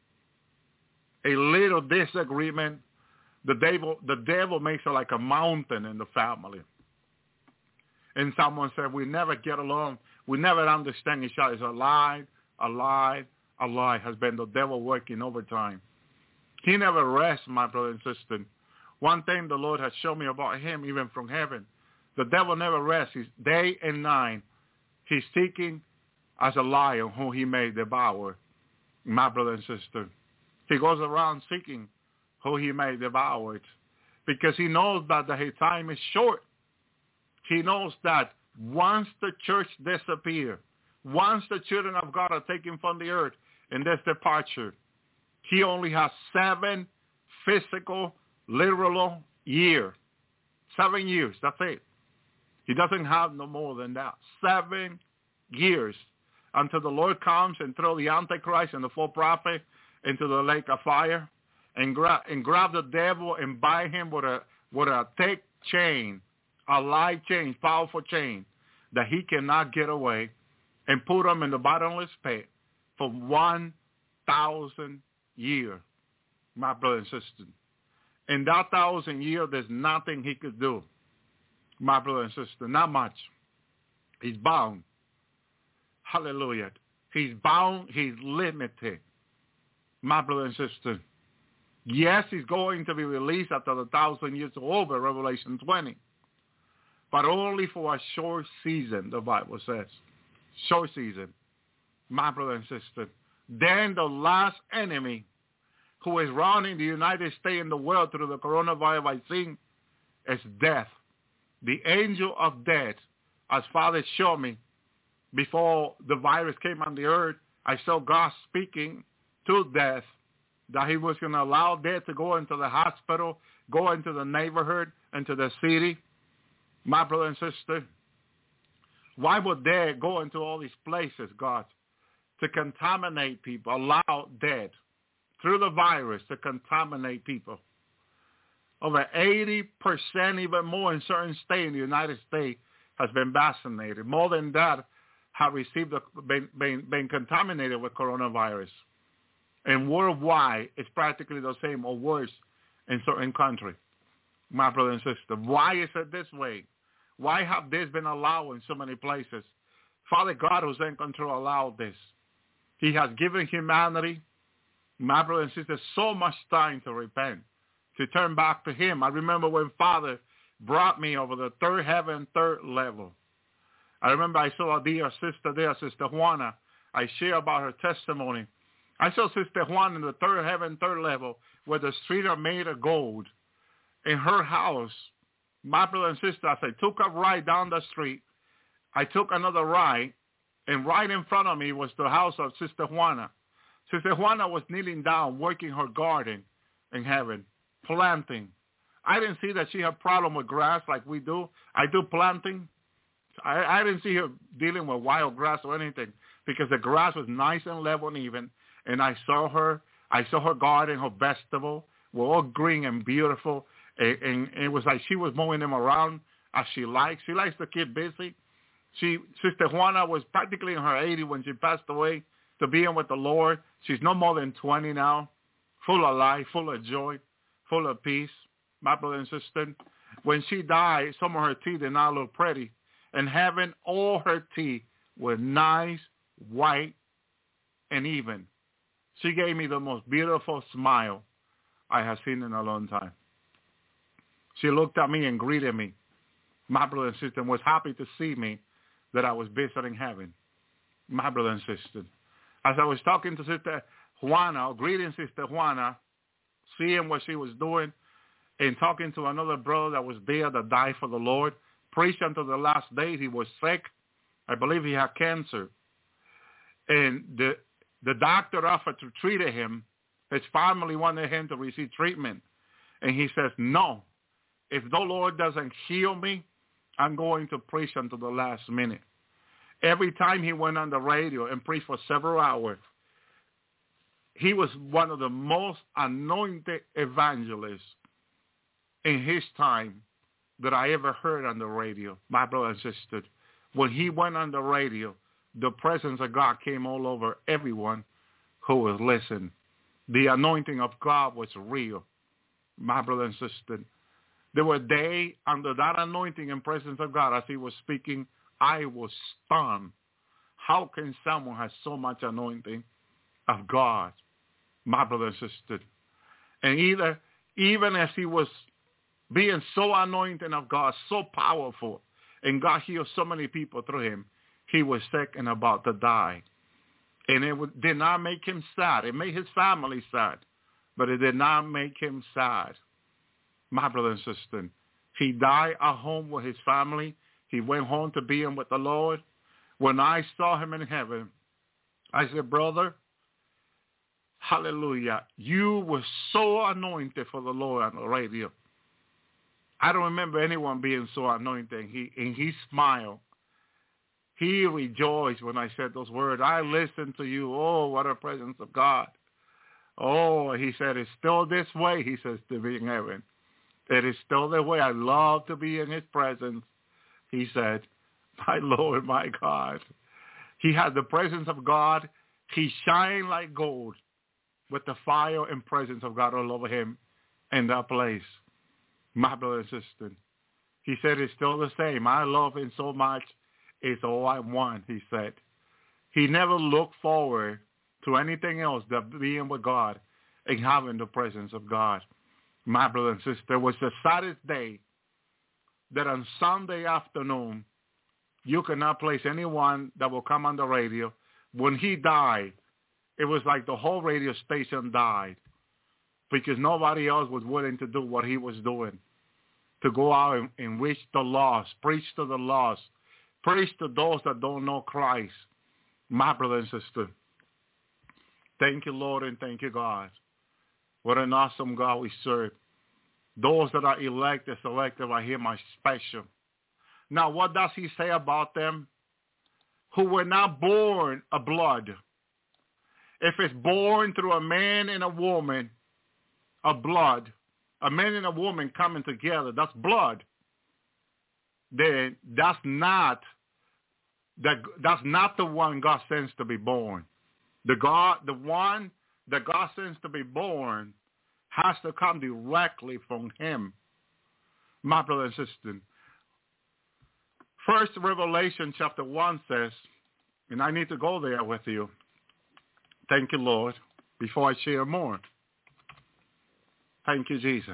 A little disagreement, the devil, the devil makes it like a mountain in the family. And someone said, we never get along. We never understand each other. It's a lie, a lie, a lie has been the devil working overtime. He never rests, my brother and sister. One thing the Lord has shown me about him, even from heaven, the devil never rests. He's day and night. He's seeking as a lion whom he may devour, my brother and sister. He goes around seeking who he may devour it because he knows that his time is short. He knows that once the church disappears, once the children of God are taken from the earth in this departure, he only has seven physical, literal years. Seven years, that's it. He doesn't have no more than that. Seven years until the Lord comes and throw the Antichrist and the false prophet into the lake of fire and grab and grab the devil and bind him with a with a thick chain, a live chain, powerful chain, that he cannot get away, and put him in the bottomless pit for one thousand years, my brother and sister. In that thousand years, there's nothing he could do, my brother and sister, not much. He's bound. Hallelujah. He's bound. He's limited, my brother and sister. Yes, he's going to be released after the thousand years are over, Revelation twenty. But only for a short season, the Bible says. Short season, my brother and sister. Then the last enemy who is running the United States and the world through the coronavirus vaccine is death. The angel of death, as Father showed me before the virus came on the earth, I saw God speaking to death, that he was going to allow death to go into the hospital, go into the neighborhood, into the city. My brother and sister, why would death go into all these places, God, to contaminate people, allow death through the virus to contaminate people? Over eighty percent, even more in certain states in the United States, has been vaccinated. More than that have received, the, been, been, been contaminated with coronavirus. And worldwide, it's practically the same or worse in certain countries, my brother and sister. Why is it this way? Why have this been allowed in so many places? Father God, who's in control, allowed this. He has given humanity, my brother and sister, so much time to repent, to turn back to him. I remember when Father brought me over the third heaven, third level. I remember I saw a dear sister there, Sister Juana. I share about her testimony. I saw Sister Juana in the third heaven, third level, where the streets are made of gold. In her house, my brother and sister, as I took a ride down the street, I took another ride, and right in front of me was the house of Sister Juana. Sister Juana was kneeling down, working her garden in heaven, planting. I didn't see that she had a problem with grass like we do. I do planting. I, I didn't see her dealing with wild grass or anything, because the grass was nice and level and even. And I saw her, I saw her garden, her vegetable, were all green and beautiful. And, and it was like she was mowing them around as she likes. She likes to keep busy. She, Sister Juana was practically in her eighties when she passed away to being with the Lord. She's no more than twenty now, full of life, full of joy, full of peace, my brother and sister. When she died, some of her teeth did not look pretty. And having all her teeth were nice, white, and even. She gave me the most beautiful smile I have seen in a long time. She looked at me and greeted me, my brother and sister, and was happy to see me, that I was visiting heaven. my brother and sister. As I was talking to Sister Juana, or greeting Sister Juana, seeing what she was doing, and talking to another brother that was there that died for the Lord, preached until the last days. He was sick. I believe he had cancer. And the the doctor offered to treat him. His family wanted him to receive treatment. And he says, no, if the Lord doesn't heal me, I'm going to preach until the last minute. Every time he went on the radio and preached for several hours, he was one of the most anointed evangelists in his time that I ever heard on the radio, my brother and sister. When he went on the radio, the presence of God came all over everyone who was listening. The anointing of God was real, my brother and sister. There were days under that anointing and presence of God as he was speaking, I was stunned. How can someone have so much anointing of God, my brother and sister? And either, even as he was being so anointed of God, so powerful, and God healed so many people through him, he was sick and about to die. And it did not make him sad. It made his family sad, but it did not make him sad. My brother and sister, he died at home with his family. He went home to be in with the Lord. When I saw him in heaven, I said, brother, hallelujah, you were so anointed for the Lord on the radio. I don't remember anyone being so anointed. He, and he smiled. He rejoiced when I said those words. I listened to you. Oh, what a presence of God. Oh, he said, it's still this way, he says, to be in heaven. It is still the way. I love to be in his presence. He said, my Lord, my God. He had the presence of God. He shined like gold with the fire and presence of God all over him in that place. My brother and sister. He said, it's still the same. I love him so much. It's all I want, he said. He never looked forward to anything else than being with God and having the presence of God. My brother and sister, it was the saddest day that on Sunday afternoon, you cannot place anyone that will come on the radio. When he died, it was like the whole radio station died because nobody else was willing to do what he was doing, to go out and, and reach the lost, preach to the lost, preach to those that don't know Christ. My brother and sister, thank you, Lord, and thank you, God. What an awesome God we serve. Those that are elected, selected right here, my special. Now, what does he say about them? Who were not born of blood. If it's born through a man and a woman of blood, a man and a woman coming together, that's blood, then that's not, that, that's not the one God sends to be born. The God, the one that God sends to be born has to come directly from him. My brother and sister. First Revelation chapter one says, and I need to go there with you. Thank you, Lord, before I share more. Thank you, Jesus.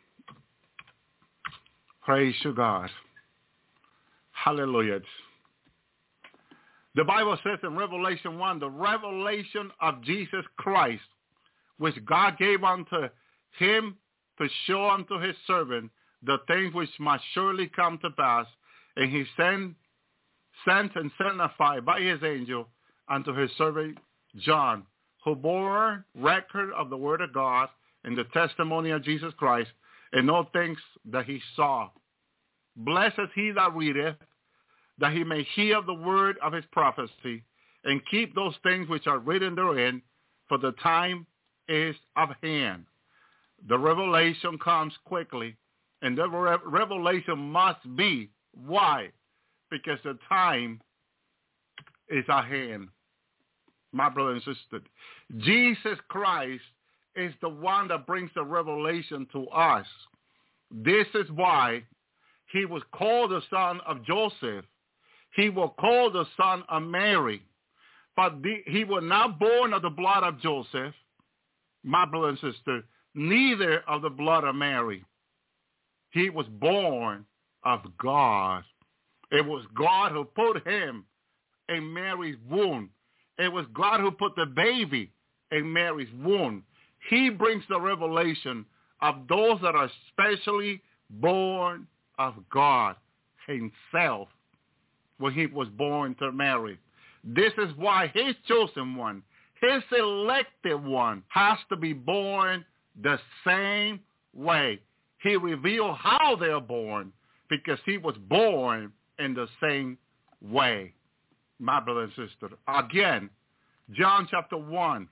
Praise you, God. Hallelujah. The Bible says in Revelation one, the revelation of Jesus Christ, which God gave unto him to show unto his servant the things which must surely come to pass. And he sent, sent and sanctified by his angel unto his servant John, who bore record of the word of God and the testimony of Jesus Christ, and all things that he saw. Blessed is he that readeth, that he may hear the word of his prophecy, and keep those things which are written therein, for the time is of hand. The revelation comes quickly, and the re- revelation must be. Why? Because the time is at hand. My brother and sister, Jesus Christ is the one that brings the revelation to us. This is why he was called the son of Joseph. He was called the son of Mary. But the, he was not born of the blood of Joseph, my brother and sister, neither of the blood of Mary. He was born of God. It was God who put him in Mary's womb. It was God who put the baby in Mary's womb. He brings the revelation of those that are specially born of God himself when he was born to Mary. This is why his chosen one, his elected one, has to be born the same way. He revealed how they're born because he was born in the same way. My brother and sister. Again, John chapter one,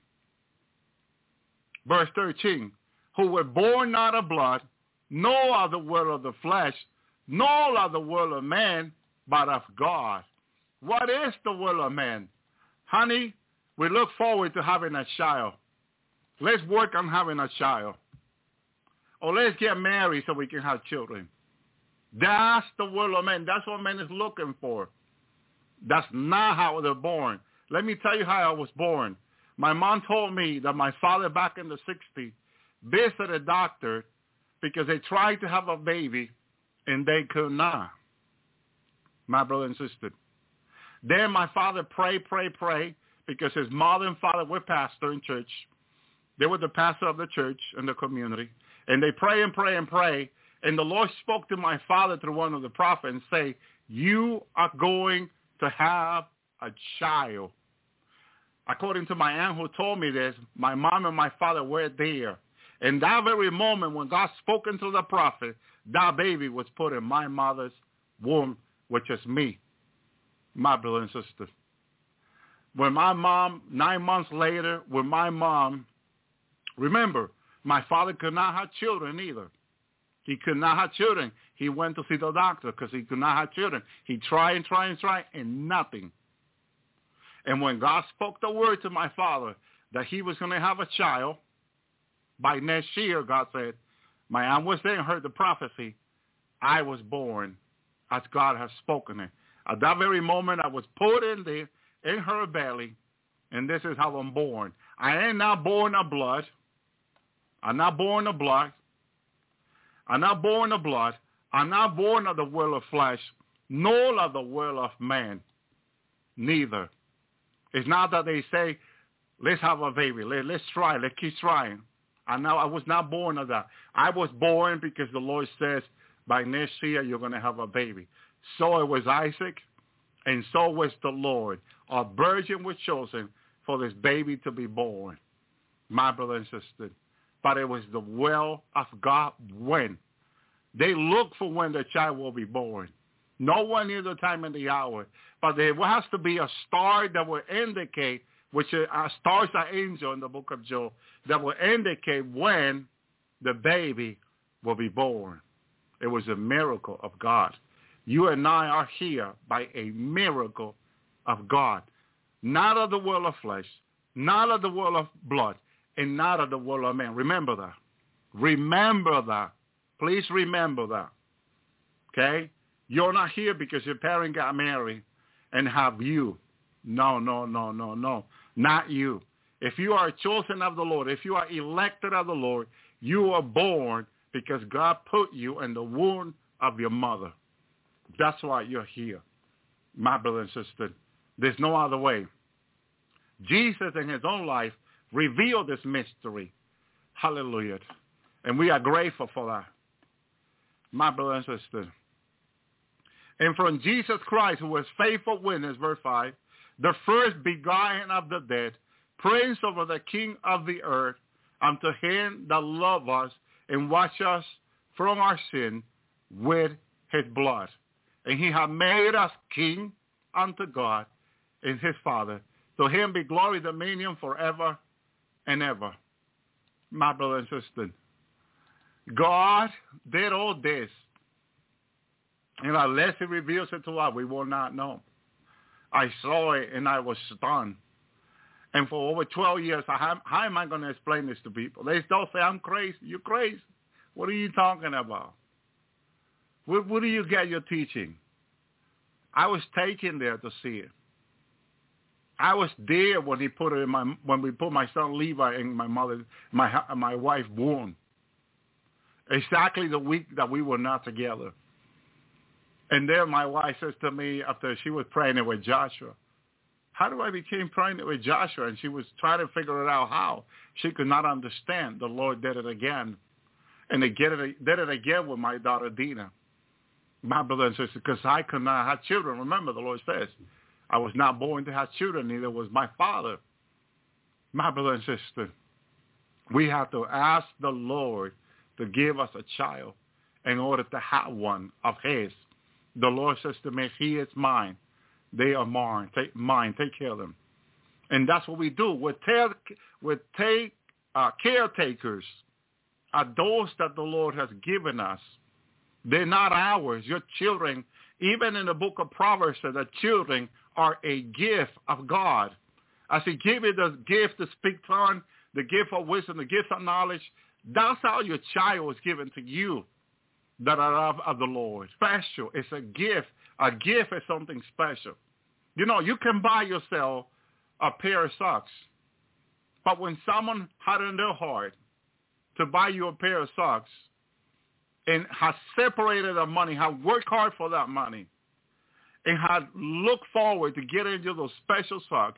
verse thirteen, who were born not of blood, nor of the will of the flesh, nor of the will of man, but of God. What is the will of man? Honey, we look forward to having a child. Let's work on having a child. Or let's get married so we can have children. That's the will of man. That's what man is looking for. That's not how they're born. Let me tell you how I was born. My mom told me that my father back in the sixties visited a doctor because they tried to have a baby and they could not. My brother and sister. Then my father prayed, prayed, prayed because his mother and father were pastor in church. They were the pastor of the church in the community. And they pray and pray and pray. And the Lord spoke to my father through one of the prophets and say, you are going to have a child. According to my aunt who told me this, my mom and my father were there. And that very moment when God spoke into the prophet, that baby was put in my mother's womb, which is me, my brother and sister. When my mom, nine months later, when my mom, remember, my father could not have children either. He could not have children. He went to see the doctor because he could not have children. He tried and tried and tried and nothing. And when God spoke the word to my father that he was going to have a child, by next year, God said, my aunt was there and heard the prophecy. I was born as God has spoken it. At that very moment, I was put in there, in her belly, and this is how I'm born. I ain't not born of blood. I'm not born of blood. I'm not born of blood. I'm not born of the will of flesh, nor of the will of man. Neither. It's not that they say, let's have a baby. Let, let's try. Let's keep trying. I know I was not born of that. I was born because the Lord says, by next year, you're going to have a baby. So it was Isaac, and so was the Lord. A virgin was chosen for this baby to be born, my brother and sister. But it was the will of God when. They look for when the child will be born. No one knew the time and the hour. But there has to be a star that will indicate, which are stars are angel in the book of Job, that will indicate when the baby will be born. It was a miracle of God. You and I are here by a miracle of God. Not of the will of flesh, not of the will of blood, and not of the will of man. Remember that. Remember that. Please remember that. Okay? You're not here because your parent got married and have you. No, no, no, no, no. Not you. If you are chosen of the Lord, if you are elected of the Lord, you are born because God put you in the womb of your mother. That's why you're here, my brother and sister. There's no other way. Jesus in his own life revealed this mystery. Hallelujah. And we are grateful for that, my brother and sister. And from Jesus Christ, who was faithful witness, verse five, the first begotten of the dead, prince over the king of the earth, unto him that loved us and washed us from our sin with his blood. And he hath made us king unto God and his Father. To him be glory, dominion forever and ever. My brother and sister, God did all this. And unless he reveals it to us, we will not know. I saw it and I was stunned. And for over twelve years, how, how am I going to explain this to people? They still say, I'm crazy. You're crazy. What are you talking about? Where, where do you get your teaching? I was taken there to see it. I was there when he put it in my when we put my son Levi in my mother, my my wife womb. Exactly the week that we were not together. And then my wife says to me after she was pregnant with Joshua, How do I become pregnant with Joshua? And she was trying to figure it out how. She could not understand. The Lord did it again. And they did it, did it again with my daughter Dina. My brother and sister, because I could not have children. Remember, the Lord says, I was not born to have children, neither was my father. My brother and sister, we have to ask the Lord to give us a child in order to have one of his. The Lord says to me, he is mine. They are mine. Take mine. Take care of them. And that's what we do. We're, take, we're take, uh, caretakers are those that the Lord has given us. They're not ours. Your children, even in the book of Proverbs, says that children are a gift of God. As he gave you the gift to speak tongue, the gift of wisdom, the gift of knowledge, that's how your child was given to you that are of, of the Lord. Special. It's a gift. A gift is something special. You know, you can buy yourself a pair of socks, but when someone had in their heart to buy you a pair of socks, and has separated the money, have worked hard for that money, and had looked forward to get into those special socks,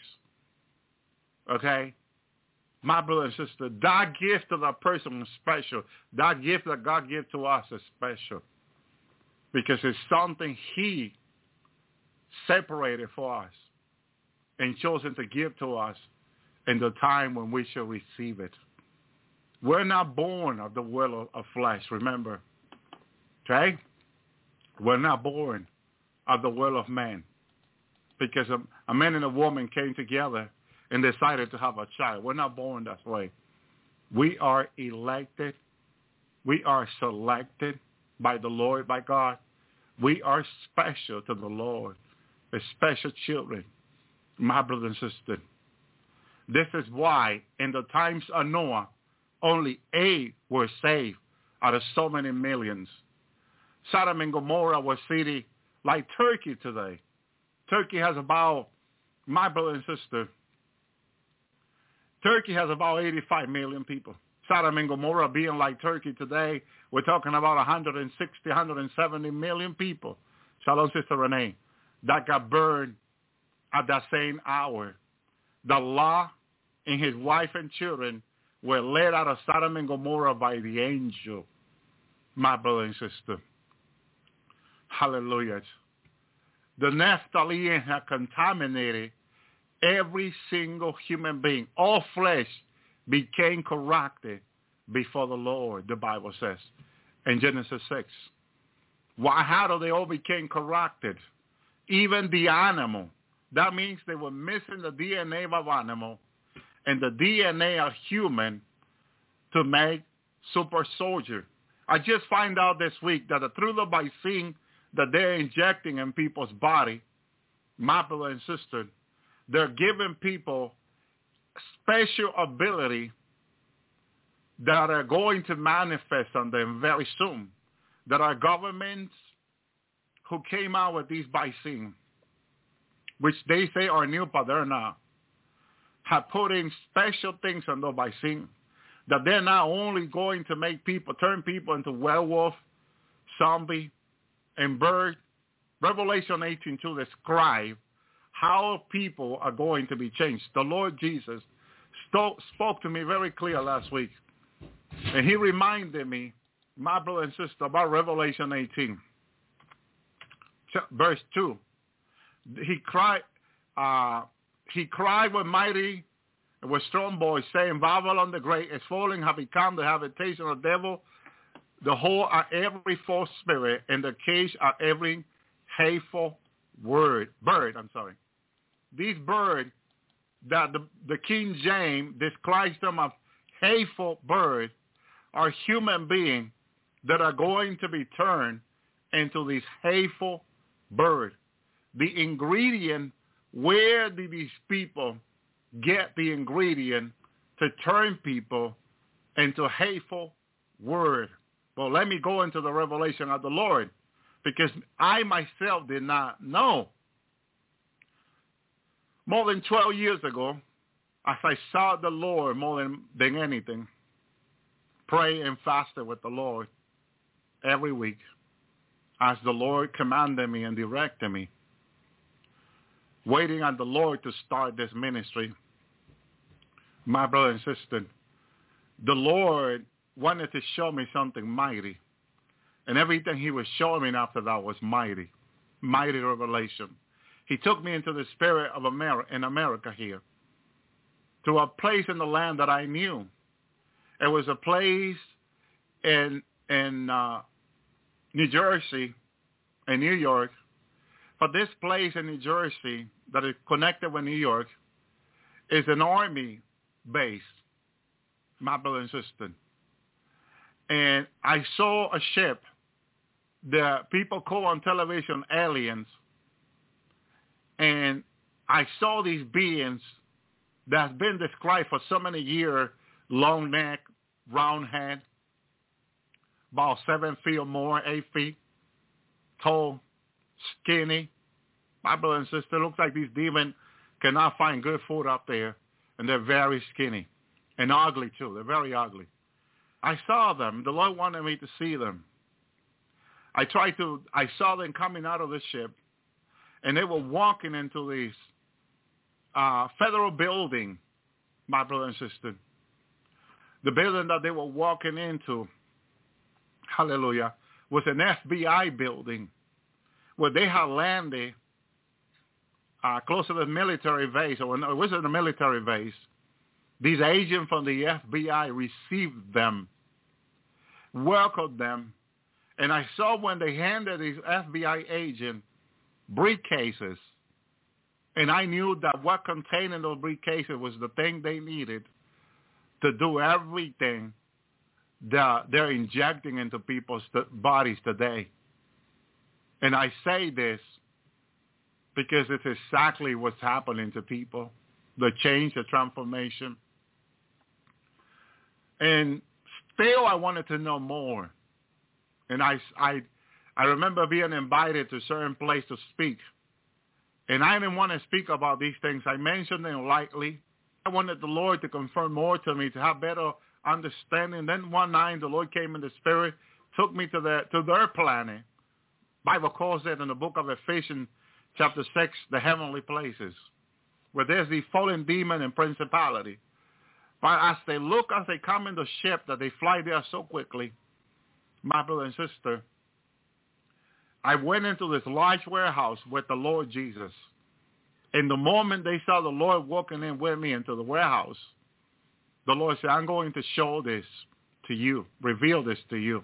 okay, my brother and sister, that gift to that person is special. That gift that God gave to us is special because it's something he separated for us and chosen to give to us in the time when we shall receive it. We're not born of the will of, of flesh, remember. Okay? We're not born of the will of man because a, a man and a woman came together and decided to have a child. We're not born that way. We are elected. We are selected by the Lord, by God. We are special to the Lord. We're special children, my brother and sister. This is why in the times of Noah, only eight were saved out of so many millions. Sodom and Gomorrah was city like Turkey today. Turkey has about, my brother and sister, Turkey has about eighty-five million people. Sodom and Gomorrah being like Turkey today, we're talking about one hundred sixty, one hundred seventy million people. Shalom, Sister Renee, that got burned at that same hour. The law and his wife and children were led out of Sodom and Gomorrah by the angel, my brother and sister. Hallelujah. The Naphtalian had contaminated every single human being. All flesh became corrupted before the Lord, the Bible says in Genesis six. Why? How do they all became corrupted? Even the animal. That means they were missing the D N A of animal and the D N A of human to make super soldier. I just find out this week that through the vaccine that they're injecting in people's body, my brother and sister, they're giving people special ability that are going to manifest on them very soon. There are governments who came out with these vaccines, which they say are new, but they're not, have put in special things on the vaccine that they're not only going to make people, turn people into werewolf, zombie, and bird. Revelation eighteen two describes how people are going to be changed. The Lord Jesus st- spoke to me very clear last week, and he reminded me, my brother and sister, about Revelation eighteen, verse two. He cried, uh, he cried with mighty, with strong voice, saying, Babylon the Great is falling, have become the habitation of the devil, the whole are every false spirit, and the cage are every hateful word, bird, I'm sorry. These birds that the, the King James describes them as hateful birds are human beings that are going to be turned into these hateful birds. The ingredient, where did these people get the ingredient to turn people into hateful word? Well, let me go into the revelation of the Lord, because I myself did not know. More than twelve years ago, as I saw the Lord more than, than anything, pray and fasted with the Lord every week, as the Lord commanded me and directed me, waiting on the Lord to start this ministry, my brother and sister, the Lord wanted to show me something mighty. And everything he was showing me after that was mighty, mighty revelation. He took me into the spirit of America, in America here, to a place in the land that I knew. It was a place in in uh, New Jersey and New York. But this place in New Jersey that is connected with New York is an army base, my brother and sister. And I saw a ship that people call on television aliens. And I saw these beings that's been described for so many years, long neck, round head, about seven feet or more, eight feet, tall, skinny. My brother and sister, looks like these demons cannot find good food up there, and they're very skinny and ugly too. They're very ugly. I saw them. The Lord wanted me to see them. I tried to, I saw them coming out of the ship, and they were walking into this uh, federal building, my brother and sister. The building that they were walking into, hallelujah, was an F B I building where they had landed uh, close to the military base, or no, it wasn't a military base. These agents from the F B I received them, welcomed them, and I saw when they handed these F B I agents briefcases, and I knew that what contained in those briefcases was the thing they needed to do everything that they're injecting into people's bodies today. And I say this because it's exactly what's happening to people, the change, the transformation. And still I wanted to know more. And I, I, I remember being invited to a certain place to speak. And I didn't want to speak about these things. I mentioned them lightly. I wanted the Lord to confirm more to me, to have better understanding. Then one night the Lord came in the spirit, took me to their, to their planet. Bible calls it in the book of Ephesians chapter six, the heavenly places, where there's the fallen demon and principality. But as they look, as they come in the ship, that they fly there so quickly, my brother and sister, I went into this large warehouse with the Lord Jesus. And the moment they saw the Lord walking in with me into the warehouse, the Lord said, I'm going to show this to you, reveal this to you.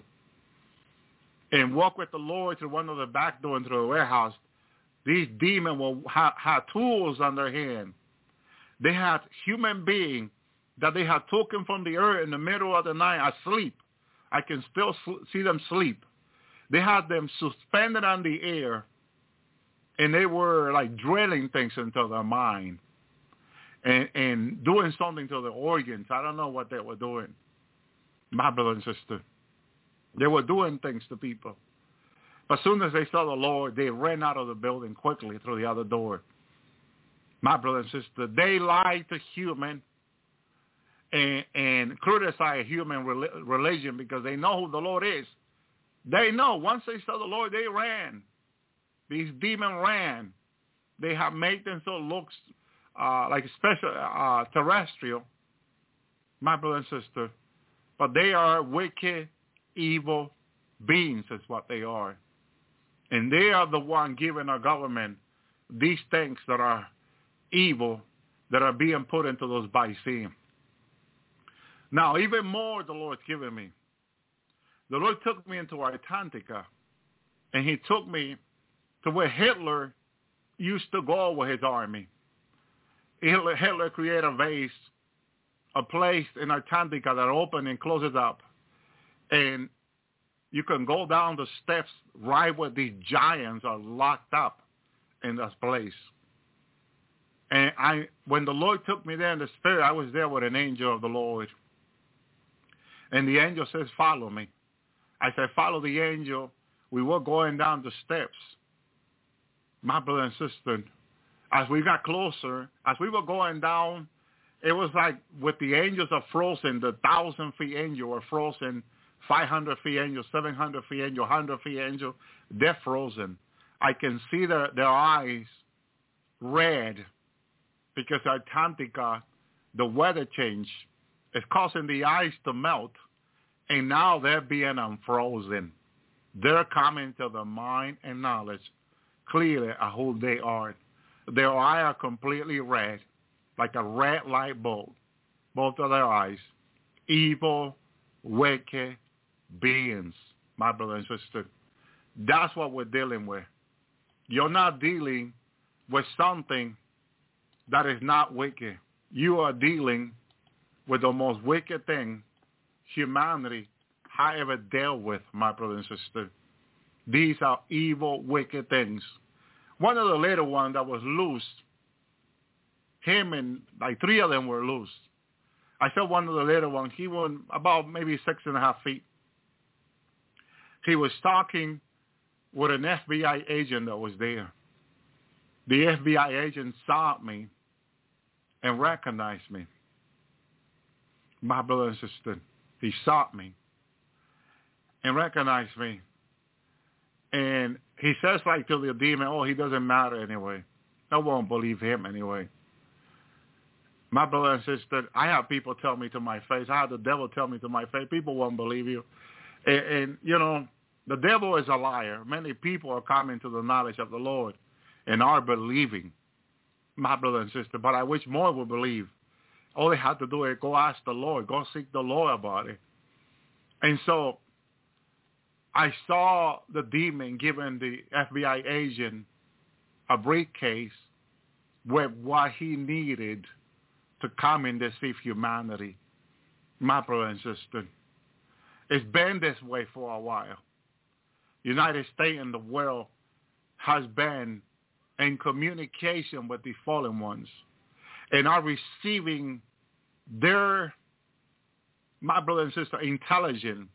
And walk with the Lord through one of the back doors into the warehouse. These demons will have, have tools on their hand. They had human beings that they had taken from the earth in the middle of the night asleep. I can still see them sleep. They had them suspended on the air, and they were like drilling things into their mind and, and doing something to the organs. I don't know what they were doing, my brother and sister. They were doing things to people. But as soon as they saw the Lord, they ran out of the building quickly through the other door. My brother and sister, they lied to human and, and criticize human religion because they know who the Lord is. They know. Once they saw the Lord, they ran. These demons ran. They have made themselves look uh, like special uh, terrestrial, my brother and sister. But they are wicked, evil beings is what they are. And they are the one giving our government these things that are evil that are being put into those vaccines. Now, even more the Lord's given me. The Lord took me into Antarctica, and he took me to where Hitler used to go with his army. Hitler, Hitler created a base, a place in Antarctica that opened and closes up. And you can go down the steps right where these giants are locked up in this place. And I, when the Lord took me there in the spirit, I was there with an angel of the Lord. And the angel says, follow me. I said, follow the angel. We were going down the steps. My brother and sister, as we got closer, as we were going down, it was like with the angels are frozen, the thousand feet angel are frozen, five hundred feet angel, seven hundred feet angel, one hundred feet angel, they're frozen. I can see their, their eyes red because Antarctica, the weather change, is causing the ice to melt, and now they're being unfrozen. They're coming to the mind and knowledge clearly of who they are. Their eyes are completely red, like a red light bulb, both of their eyes. Evil, wicked beings, my brother and sister. That's what we're dealing with. You're not dealing with something that is not wicked. You are dealing with the most wicked thing humanity has ever dealt with, my brother and sister. These are evil, wicked things. One of the little ones that was loose, him and like three of them were loose. I saw one of the little ones, he was about maybe six and a half feet. He was talking with an F B I agent that was there. The F B I agent saw me and recognized me. My brother and sister, he saw me and recognized me. And he says like to the demon, oh, he doesn't matter anyway. I won't believe him anyway. My brother and sister, I have people tell me to my face. I have the devil tell me to my face. People won't believe you. And, and, you know, the devil is a liar. Many people are coming to the knowledge of the Lord and are believing, my brother and sister. But I wish more would believe. All they have to do is go ask the Lord. Go seek the Lord about it. And so I saw the demon giving the F B I agent a briefcase with what he needed to come and deceive humanity. My brother and sister, it's been this way for a while. United States and the world has been in communication with the fallen ones and are receiving their, my brother and sister, intelligence,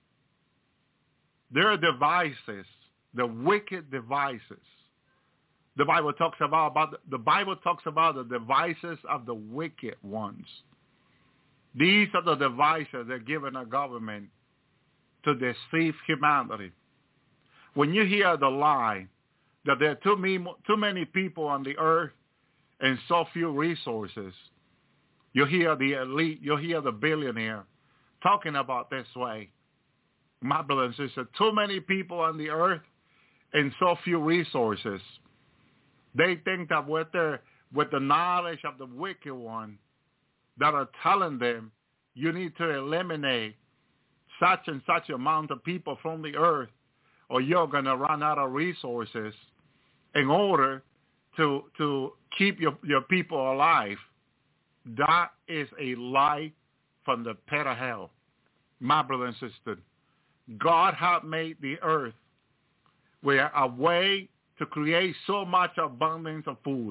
their devices, the wicked devices. The Bible talks about, about the Bible talks about the devices of the wicked ones. These are the devices they're given a government to deceive humanity. When you hear the lie that there are too many, too many people on the earth and so few resources, you hear the elite, you hear the billionaire talking about this way. My brother and sister, too many people on the earth and so few resources. They think that with their, with the knowledge of the wicked one that are telling them you need to eliminate such and such amount of people from the earth or you're going to run out of resources in order to to keep your, your people alive. That is a lie from the pit of hell. My brother and sister, God had made the earth with a way to create so much abundance of food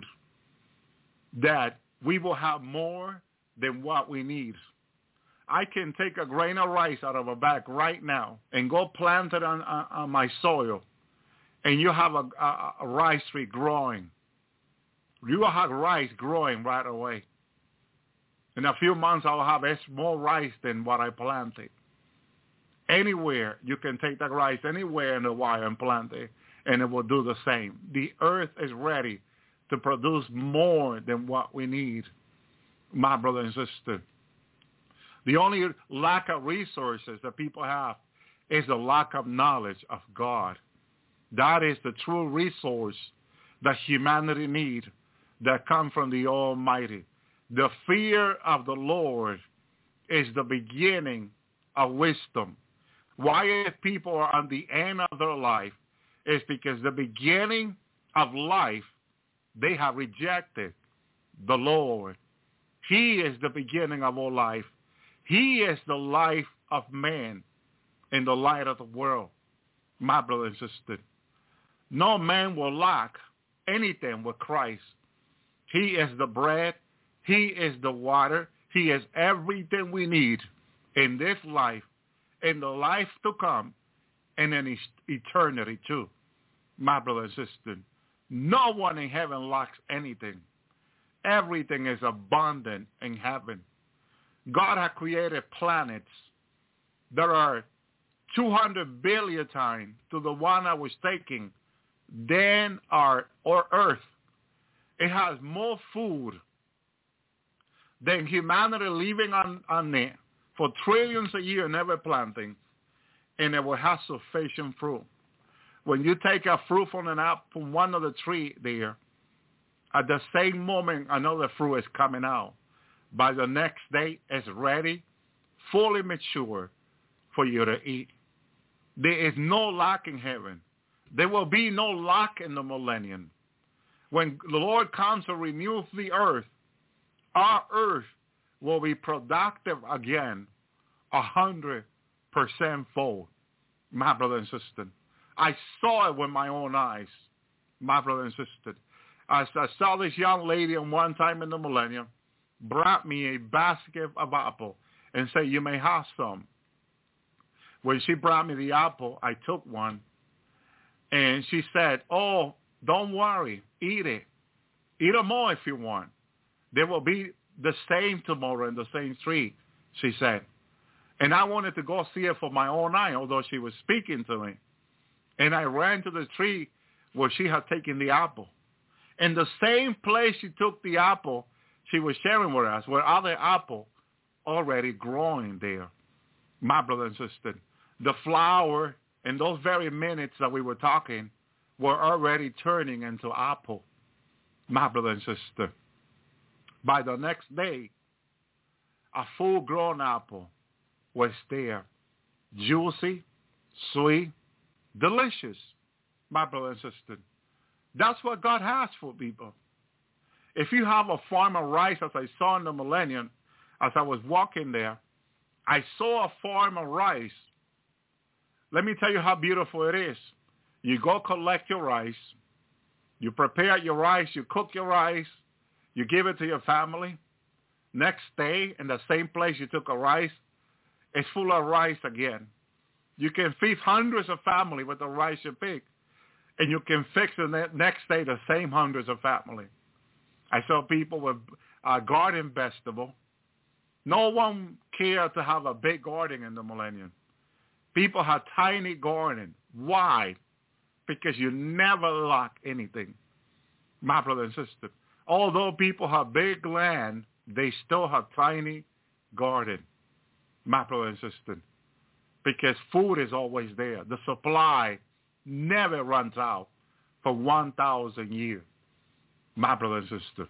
that we will have more than what we need. I can take a grain of rice out of a bag right now and go plant it on, on, on my soil, and you have a, a, a rice tree growing. You will have rice growing right away. In a few months, I'll have more rice than what I planted. Anywhere you can take that rice, anywhere in the wild and plant it, and it will do the same. The earth is ready to produce more than what we need, my brother and sister. The only lack of resources that people have is the lack of knowledge of God. That is the true resource that humanity needs that comes from the Almighty. The fear of the Lord is the beginning of wisdom. Why if people are on the end of their life is because the beginning of life, they have rejected the Lord. He is the beginning of all life. He is the life of man and the light of the world, my brother and sister. No man will lack anything with Christ. He is the bread. He is the water. He is everything we need in this life, in the life to come, and in eternity too, my brother and sister. No one in heaven lacks anything. Everything is abundant in heaven. God has created planets that are two hundred billion times to the one I was taking than our or Earth. It has more food than humanity living on, on it for trillions a year, never planting, and it will have sufficient fruit. When you take a fruit from an apple, from one of the tree there, at the same moment another fruit is coming out. By the next day, it's ready, fully mature for you to eat. There is no lack in heaven. There will be no lack in the millennium. When the Lord comes to renew the earth, our earth will be productive again, a hundred percent full. My brother and sister, I saw it with my own eyes. My brother and sister, I, I saw this young lady at one time in the millennium brought me a basket of apple and said, "You may have some." When she brought me the apple, I took one, and she said, "Oh, don't worry, eat it. Eat them all if you want. There will be the same tomorrow in the same tree," she said. And I wanted to go see it for my own eye, although she was speaking to me. And I ran to the tree where she had taken the apple. In the same place she took the apple, she was sharing with us, were other apple already growing there. My brother and sister, the flower in those very minutes that we were talking were already turning into apple. My brother and sister, by the next day, a full-grown apple was there, juicy, sweet, delicious. My brother and sister, that's what God has for people. If you have a farm of rice, as I saw in the millennium, as I was walking there, I saw a farm of rice. Let me tell you how beautiful it is. You go collect your rice. You prepare your rice. You cook your rice. You give it to your family. Next day, in the same place you took a rice, it's full of rice again. You can feed hundreds of families with the rice you pick. And you can fix the next day the same hundreds of families. I saw people with uh, garden vegetable. No one cared to have a big garden in the millennium. People had tiny garden. Why? Because you never lack anything. My brother and sister, although people have big land, they still have tiny garden. My brother and sister, because food is always there. The supply never runs out for one thousand years. My brother and sister,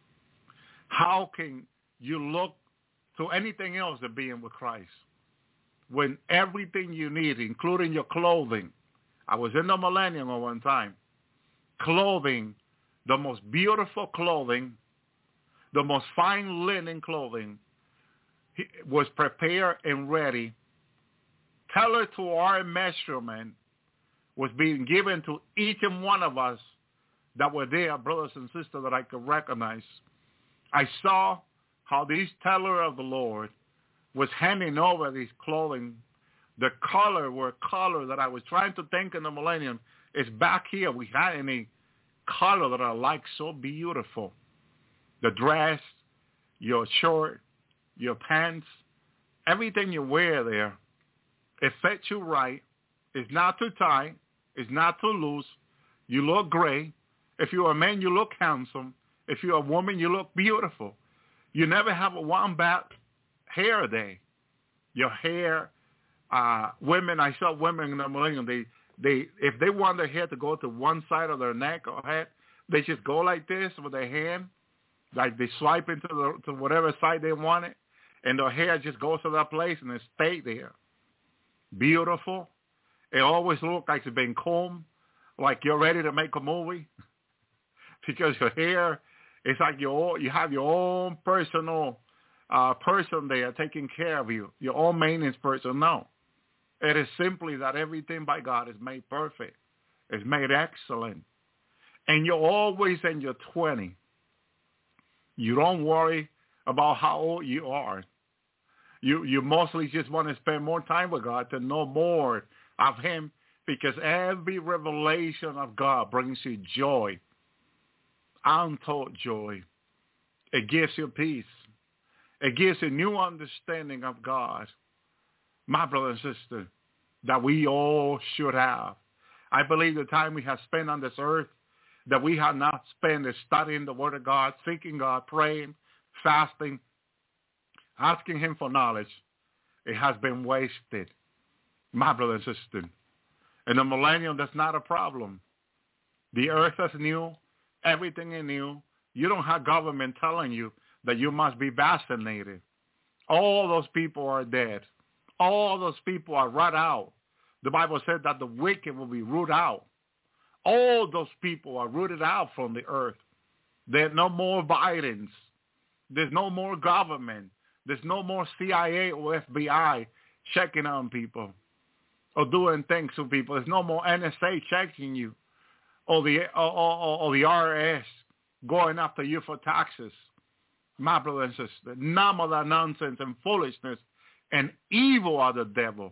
how can you look to anything else than being with Christ when everything you need, including your clothing? I was in the millennium at one time. Clothing, the most beautiful clothing, the most fine linen clothing was prepared and ready, tailored to our measurement, was being given to each and one of us that were there, brothers and sisters, that I could recognize. I saw how this tailor of the Lord was handing over these clothing. The color were color that I was trying to think in the millennium is back here. We had any color that I like so beautiful. The dress, your shirt, your pants, everything you wear there, it fits you right. It's not too tight. It's not too loose. You look great. If you're a man, you look handsome. If you're a woman, you look beautiful. You never have a one bad hair day. Your hair, uh, women, I saw women in the millennium, they, they, if they want their hair to go to one side of their neck or head, they just go like this with their hand, like they swipe into the, to whatever side they want it, and their hair just goes to that place and it stays there. Beautiful. It always looks like it's been combed, like you're ready to make a movie, because your hair is like your, you have your own personal uh, person there taking care of you, your own maintenance person. No. It is simply that everything by God is made perfect. It's made excellent. And you're always in your twenties. You don't worry about how old you are. You you mostly just want to spend more time with God to know more of him, because every revelation of God brings you joy, untold joy. It gives you peace. It gives you new understanding of God, my brother and sister, that we all should have. I believe the time we have spent on this earth, that we have not spent studying the Word of God, seeking God, praying, fasting, asking him for knowledge, it has been wasted, my brother and sister. In the millennium, that's not a problem. The earth is new. Everything is new. You don't have government telling you that you must be vaccinated. All those people are dead. All those people are rooted out. The Bible said that the wicked will be rooted out. All those people are rooted out from the earth. There's no more Bidens. There's no more government. There's no more C I A or F B I checking on people or doing things to people. There's no more N S A checking you or the or, or, or the I R S going after you for taxes. My brother and sister, none of that nonsense and foolishness and evil of the devil,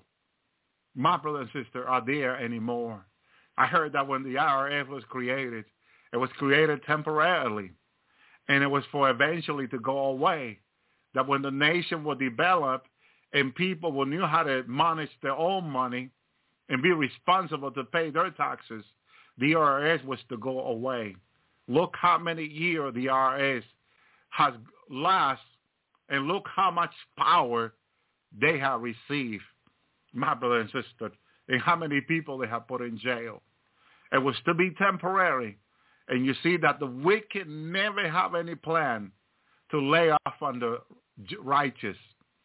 my brother and sister, are there anymore. I heard that when the I R S was created, it was created temporarily, and it was for eventually to go away. That when the nation will develop and people will know how to manage their own money and be responsible to pay their taxes, the I R S was to go away. Look how many years the I R S has lasted, and look how much power they have received, my brother and sister, and how many people they have put in jail. It was to be temporary. And you see that the wicked never have any plan to lay off on the righteous.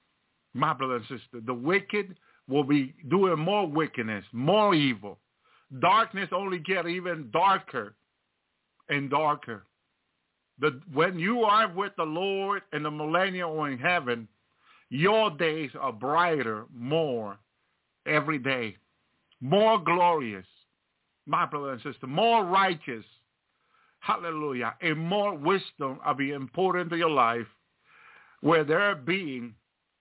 My brother and sister, the wicked will be doing more wickedness, more evil. Darkness only get even darker and darker. The, when you are with the Lord in the millennium or in heaven, your days are brighter more every day, more glorious, my brother and sister, more righteous, hallelujah, and more wisdom are being poured into your life, where there are beings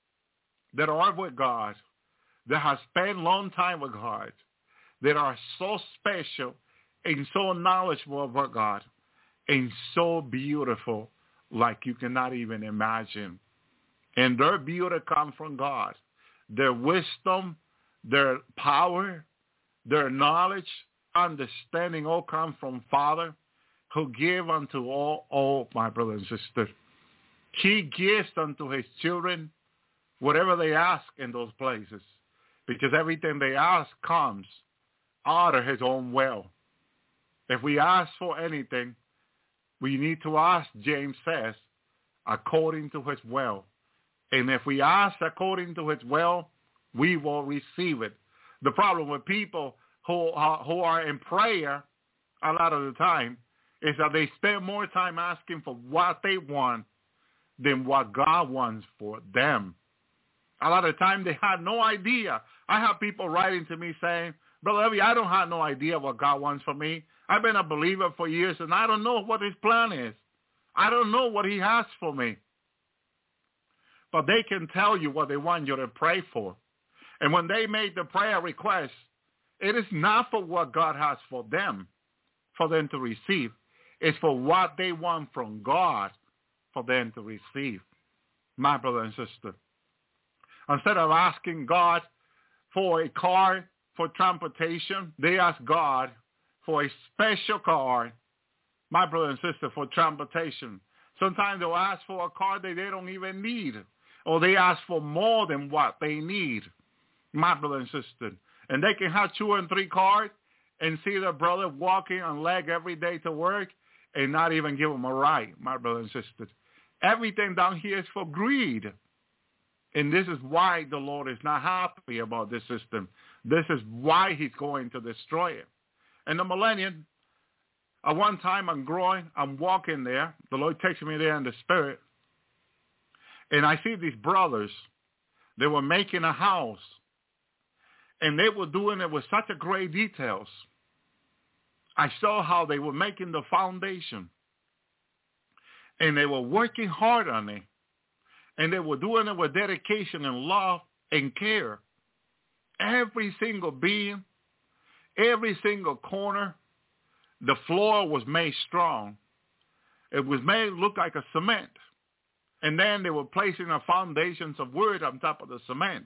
that are with God, that have spent a long time with God, that are so special and so knowledgeable about God, and so beautiful like you cannot even imagine. And their beauty comes from God. Their wisdom, their power, their knowledge, understanding all come from Father, who give unto all, all my brother and sister. He gives unto his children whatever they ask in those places, because everything they ask comes out of his own will. If we ask for anything, we need to ask, James says, according to his will. And if we ask according to his will, we will receive it. The problem with people who are, who are in prayer a lot of the time is that they spend more time asking for what they want than what God wants for them. A lot of the time they have no idea. I have people writing to me saying, Brother Evie, I don't have no idea what God wants for me. I've been a believer for years, and I don't know what his plan is. I don't know what he has for me. But they can tell you what they want you to pray for. And when they make the prayer request, it is not for what God has for them, for them to receive. It's for what they want from God for them to receive. My brother and sister, instead of asking God for a car for transportation, they ask God for a special car, my brother and sister, for transportation. Sometimes they'll ask for a car that they don't even need, or they ask for more than what they need, my brother and sister. And they can have two and three cars and see their brother walking on leg every day to work and not even give them a ride, my brother and sister. Everything down here is for greed. And this is why the Lord is not happy about this system. This is why he's going to destroy it. In the millennium, at one time I'm growing, I'm walking there. The Lord takes me there in the spirit. And I see these brothers. They were making a house. And they were doing it with such a great details. I saw how they were making the foundation. And they were working hard on it. And they were doing it with dedication and love and care. Every single beam, every single corner, the floor was made strong. It was made look like a cement. And then they were placing the foundations of wood on top of the cement.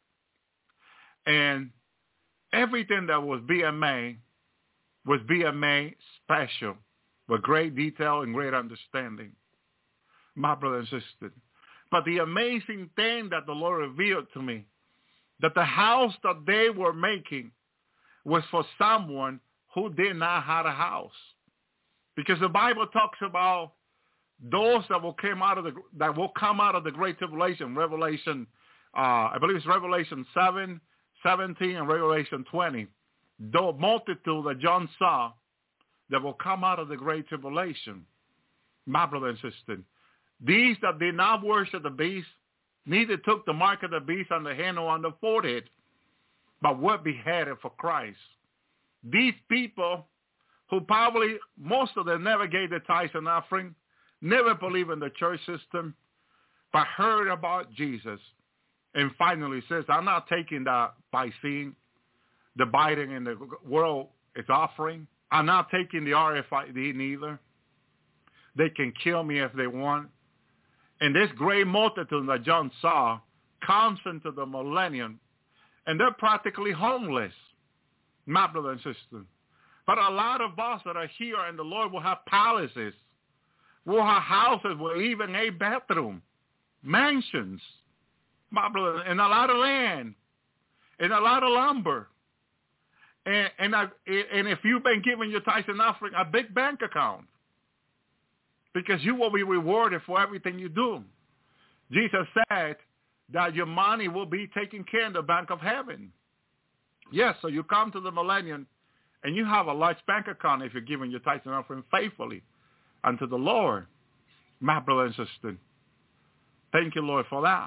And everything that was being made was being made special. with great detail and great understanding, my brother and sister. But the amazing thing that the Lord revealed to me, that the house that they were making was for someone who did not have a house. Because the Bible talks about those that will come out of the that will come out of the great tribulation. Revelation, uh, I believe it's Revelation seven, seventeen, and Revelation twenty. The multitude that John saw that will come out of the great tribulation, my brother and sister. These that did not worship the beast, neither took the mark of the beast on the hand or on the forehead, but were beheaded for Christ. These people who probably, most of them never gave the tithes and offering, never believed in the church system, but heard about Jesus, and finally says, I'm not taking that by seeing the Biden in the world is offering. I'm not taking the R F I D neither. They can kill me if they want. And this great multitude that John saw comes into the millennium, and they're practically homeless, my brother and sister. But a lot of us that are here and the Lord will have palaces, will have houses with even a bedroom, mansions, my brother, and a lot of land, and a lot of lumber. And, and, I, and if you've been giving your tithes and offering, a big bank account, because you will be rewarded for everything you do. Jesus said that your money will be taken care in the bank of heaven. Yes, so you come to the millennium, and you have a large bank account if you're giving your tithes and offering faithfully unto the Lord, my brother and sister. Thank you, Lord, for that.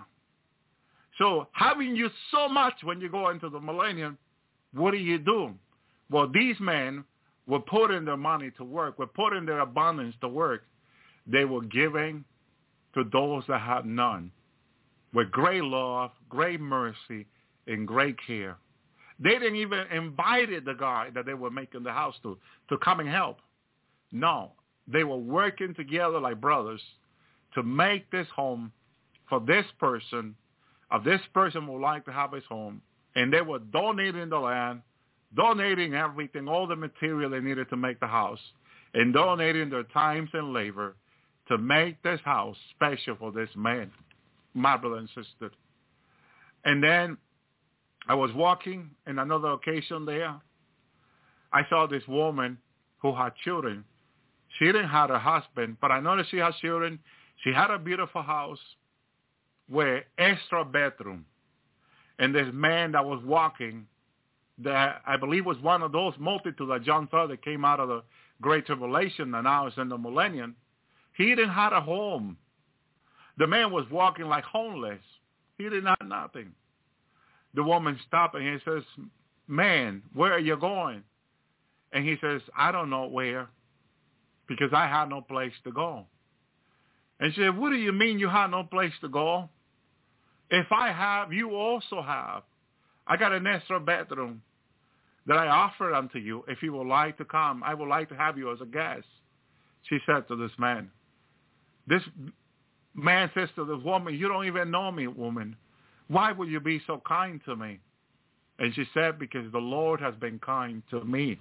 So having you so much when you go into the millennium, what do you do? Well, these men were putting their money to work, were putting their abundance to work. They were giving to those that had none with great love, great mercy, and great care. They didn't even invite the guy that they were making the house to, to come and help. No, they were working together like brothers to make this home for this person. If this person would like to have his home, and they were donating the land, donating everything, all the material they needed to make the house, and donating their times and labor to make this house special for this man, my brother and sister. And then I was walking in another occasion there. I saw this woman who had children. She didn't have a husband, but I noticed she had children. She had a beautiful house with extra bedroom. And this man that was walking, that I believe was one of those multitudes that John saw that came out of the Great Tribulation and now is in the millennium, he didn't have a home. The man was walking like homeless. He didn't have nothing. The woman stopped and he says, man, where are you going? And he says, I don't know where, because I have no place to go. And she said, what do you mean you have no place to go? If I have, you also have. I got an extra bedroom that I offer unto you. If you would like to come, I would like to have you as a guest. She said to this man. This man says to this woman, you don't even know me, woman. Why would you be so kind to me? And she said, because the Lord has been kind to me.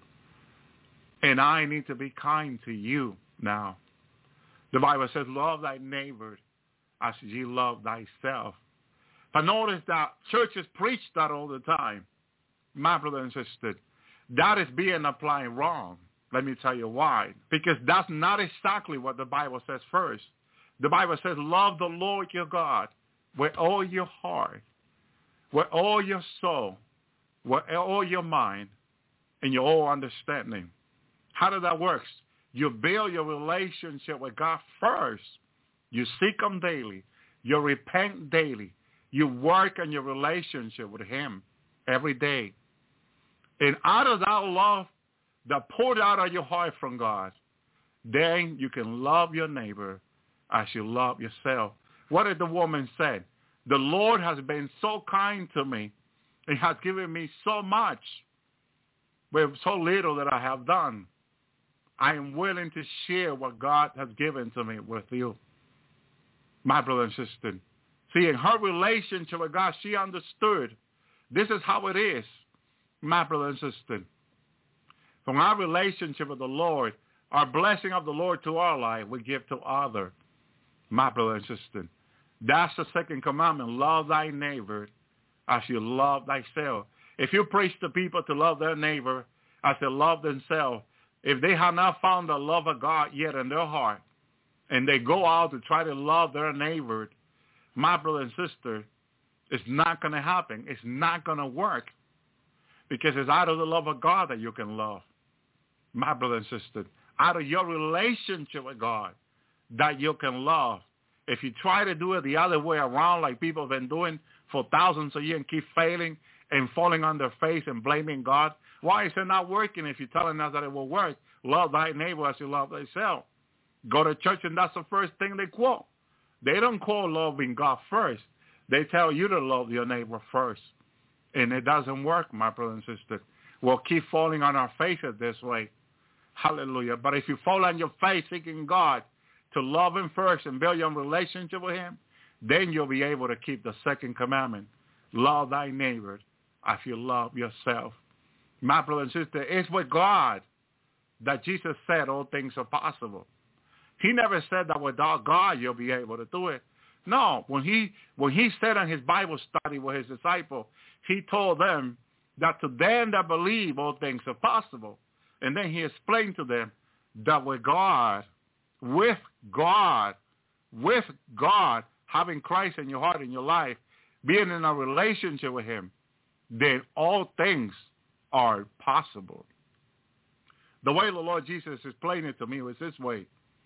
And I need to be kind to you now. The Bible says, love thy neighbor as ye love thyself. But notice that churches preach that all the time, my brother and sister. That is being applied wrong. Let me tell you why. Because that's not exactly what the Bible says first. The Bible says, love the Lord your God with all your heart, with all your soul, with all your mind, and your whole understanding. How does that work? You build your relationship with God first. You seek him daily. You repent daily. You work on your relationship with him every day. And out of that love that poured out of your heart from God, then you can love your neighbor as you love yourself. What did the woman say? The Lord has been so kind to me and has given me so much with so little that I have done. I am willing to share what God has given to me with you, my brother and sister. See, in her relationship with God, she understood this is how it is, my brother and sister. From our relationship with the Lord, our blessing of the Lord to our life, we give to others. My brother and sister, that's the second commandment. Love thy neighbor as you love thyself. If you preach to people to love their neighbor as they love themselves, if they have not found the love of God yet in their heart, and they go out to try to love their neighbor, my brother and sister, it's not going to happen. It's not going to work, because it's out of the love of God that you can love, my brother and sister. Out of your relationship with God that you can love. If you try to do it the other way around, like people have been doing for thousands of years, and keep failing and falling on their face and blaming God, why is it not working if you're telling us that it will work? Love thy neighbor as you love thyself. Go to church, and that's the first thing they quote. They don't call loving God first. They tell you to love your neighbor first. And it doesn't work, my brother and sister. We'll keep falling on our faces this way. Hallelujah. But if you fall on your face seeking God to love him first and build your relationship with him, then you'll be able to keep the second commandment. Love thy neighbor as you love yourself. My brother and sister, it's with God that Jesus said all things are possible. He never said that without God you'll be able to do it. No, when he when he said in his Bible study with his disciples, he told them that to them that believe all things are possible. And then he explained to them that with God, with God, with God, having Christ in your heart, in your life, being in a relationship with him, then all things are possible. The way the Lord Jesus explained it to me was this way.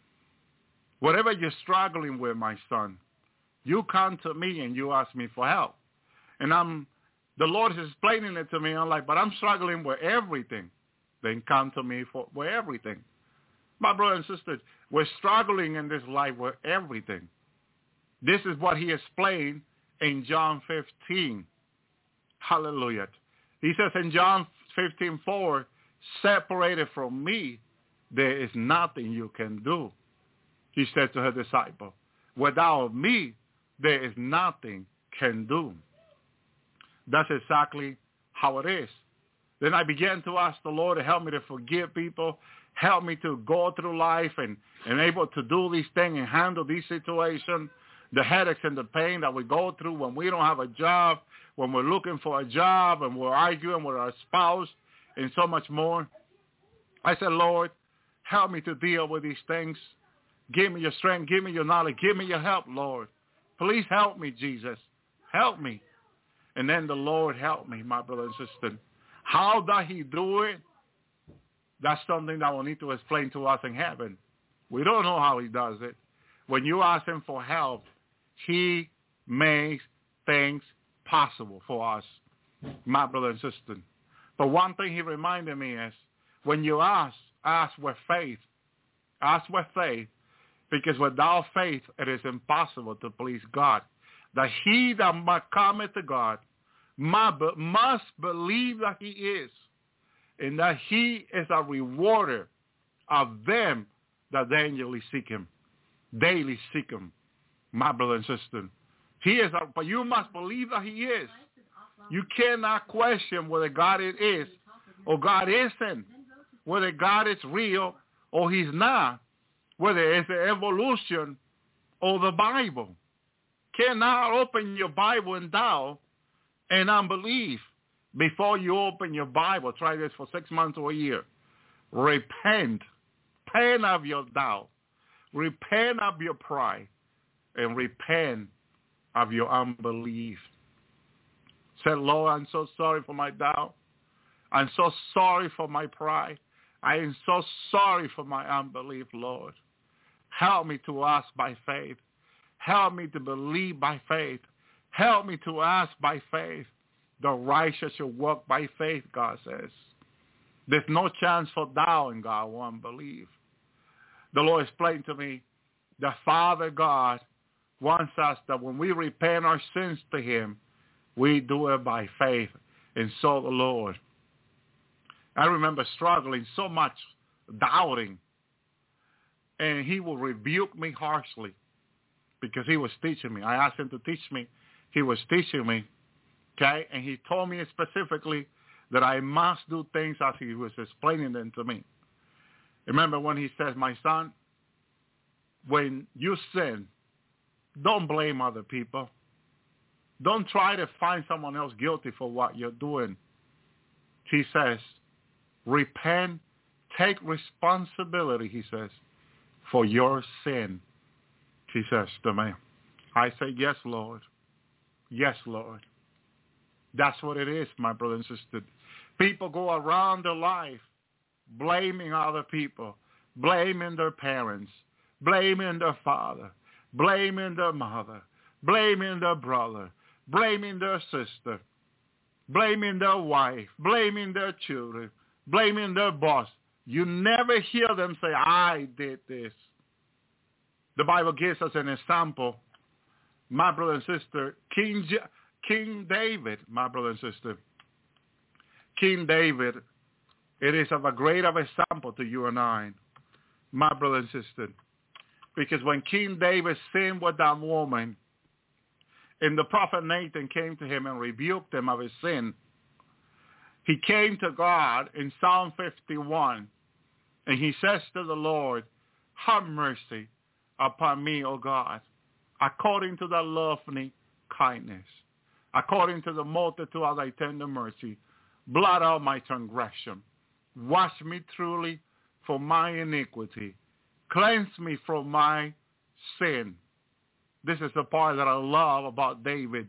Whatever you're struggling with, my son, you come to me and you ask me for help. And I'm, the Lord is explaining it to me. I'm like, but I'm struggling with everything. Then come to me for, for everything. My brother and sister, we're struggling in this life with everything. This is what he explained in John fifteen. Hallelujah. He says in John fifteen four, separated from me, there is nothing you can do. He said to her disciple, without me, there is nothing can do. That's exactly how it is. Then I began to ask the Lord to help me to forgive people, help me to go through life and, and able to do these things and handle these situations, the headaches and the pain that we go through when we don't have a job, when we're looking for a job and we're arguing with our spouse and so much more. I said, Lord, help me to deal with these things. Give me your strength. Give me your knowledge. Give me your help, Lord. Please help me, Jesus. Help me. And then the Lord helped me, my brother and sister. How does he do it? That's something that will need to explain to us in heaven. We don't know how he does it. When you ask him for help, he makes things possible for us, my brother and sister. But one thing he reminded me is, when you ask, ask with faith. Ask with faith, because without faith it is impossible to please God. That he that cometh to God must believe that he is, and that he is a rewarder of them that daily seek him. Daily seek him, my brother and sister. He is, a, but you must believe that he is. You cannot question whether God is or God isn't, whether God is real or he's not, whether it's the evolution or the Bible. Cannot open your Bible in doubt and unbelief before you open your Bible. Try this for six months or a year. Repent. Repent of your doubt. Repent of your pride. And repent of your unbelief. Say, Lord, I'm so sorry for my doubt. I'm so sorry for my pride. I am so sorry for my unbelief, Lord. Help me to ask by faith. Help me to believe by faith. Help me to ask by faith. The righteous shall walk by faith, God says. There's no chance for doubt in God or unbelief. The Lord explained to me that Father God wants us that when we repent our sins to him, we do it by faith. And so the Lord. I remember struggling so much, doubting. And he will rebuke me harshly because he was teaching me. I asked him to teach me. He was teaching me. Okay? And he told me specifically that I must do things as he was explaining them to me. Remember when he says, my son, when you sin, don't blame other people. Don't try to find someone else guilty for what you're doing. He says, repent, take responsibility, he says, for your sin. He says to me, I say, yes, Lord. Yes, Lord. That's what it is, my brother and sister. People go around their life blaming other people, blaming their parents, blaming their father, blaming their mother, blaming their brother, blaming their sister, blaming their wife, blaming their children, blaming their boss. You never hear them say, I did this. The Bible gives us an example, my brother and sister, King, King David, my brother and sister. King David, it is of a great of example to you and I, my brother and sister. Because when King David sinned with that woman, and the prophet Nathan came to him and rebuked him of his sin, he came to God in Psalm fifty-one, and he says to the Lord, have mercy upon me, O God, according to thy loving kindness, according to the multitude of thy tender mercy, blot out my transgression. Wash me truly from my iniquity. Cleanse me from my sin. This is the part that I love about David.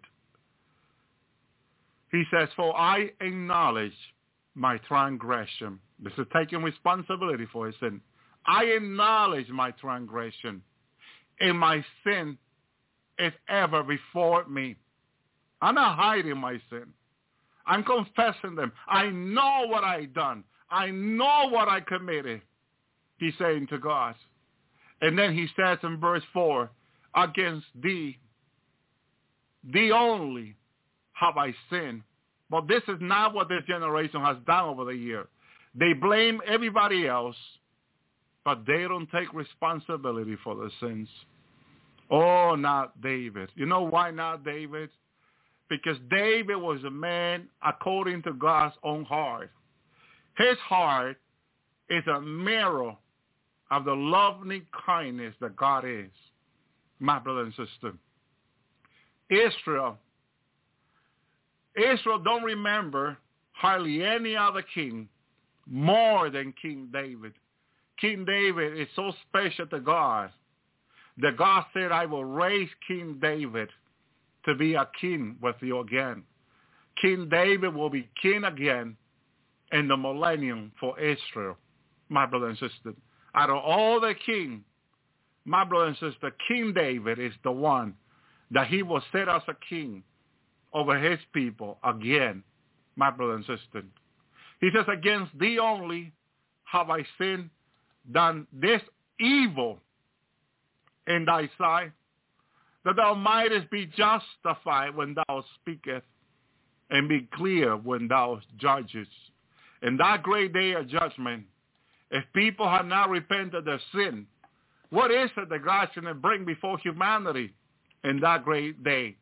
He says, for I acknowledge my transgression. This is taking responsibility for his sin. I acknowledge my transgression, and my sin is ever before me. I'm not hiding my sin. I'm confessing them. I know what I done. I know what I committed, he's saying to God. And then he says in verse four, against thee, thee only have I sinned. But this is not what this generation has done over the year. They blame everybody else, but they don't take responsibility for their sins. Oh, not David. You know why not David? Because David was a man according to God's own heart. His heart is a mirror of the loving kindness that God is, my brother and sister. Israel, Israel don't remember hardly any other king more than King David. King David is so special to God that God said, I will raise King David to be a king with you again. King David will be king again in the millennium for Israel, my brother and sister. Out of all the king, my brother and sister, King David is the one that he will set as a king over his people again, my brother and sister. He says, against thee only have I sinned, done this evil in thy sight, that thou mightest be justified when thou speakest, and be clear when thou judgest. In that great day of judgment, if people have not repented of sin, what is it that God's going to bring before humanity in that great day?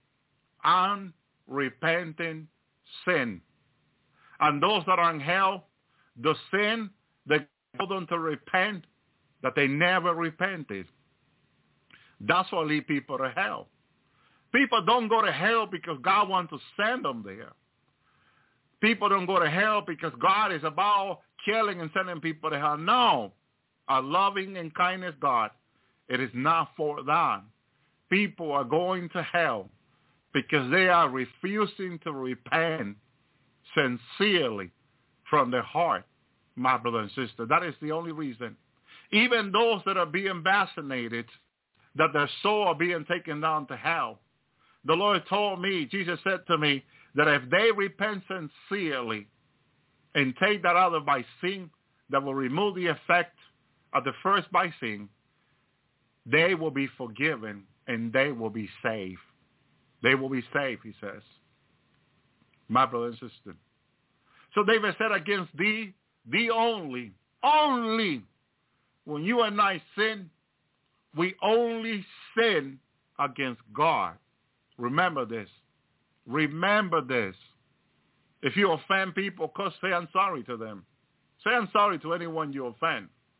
Unrepentant sin. And those that are in hell, the sin that told them to repent, that they never repented. That's what leads people to hell. People don't go to hell because God wants to send them there. People don't go to hell because God is about killing and sending people to hell. No. A loving and kindness God, it is not for that. People are going to hell because they are refusing to repent sincerely from their heart, my brother and sister. That is the only reason. Even those that are being vaccinated, that their soul are being taken down to hell. The Lord told me, Jesus said to me, that if they repent sincerely and take that other by sin, that will remove the effect of the first by sin, they will be forgiven and they will be saved. They will be saved, he says. My brother and sister. So David said, against thee, thee only, only, when you and I sin, we only sin against God. Remember this. Remember this. If you offend people, say I'm sorry to them. Say I'm sorry to anyone you offend.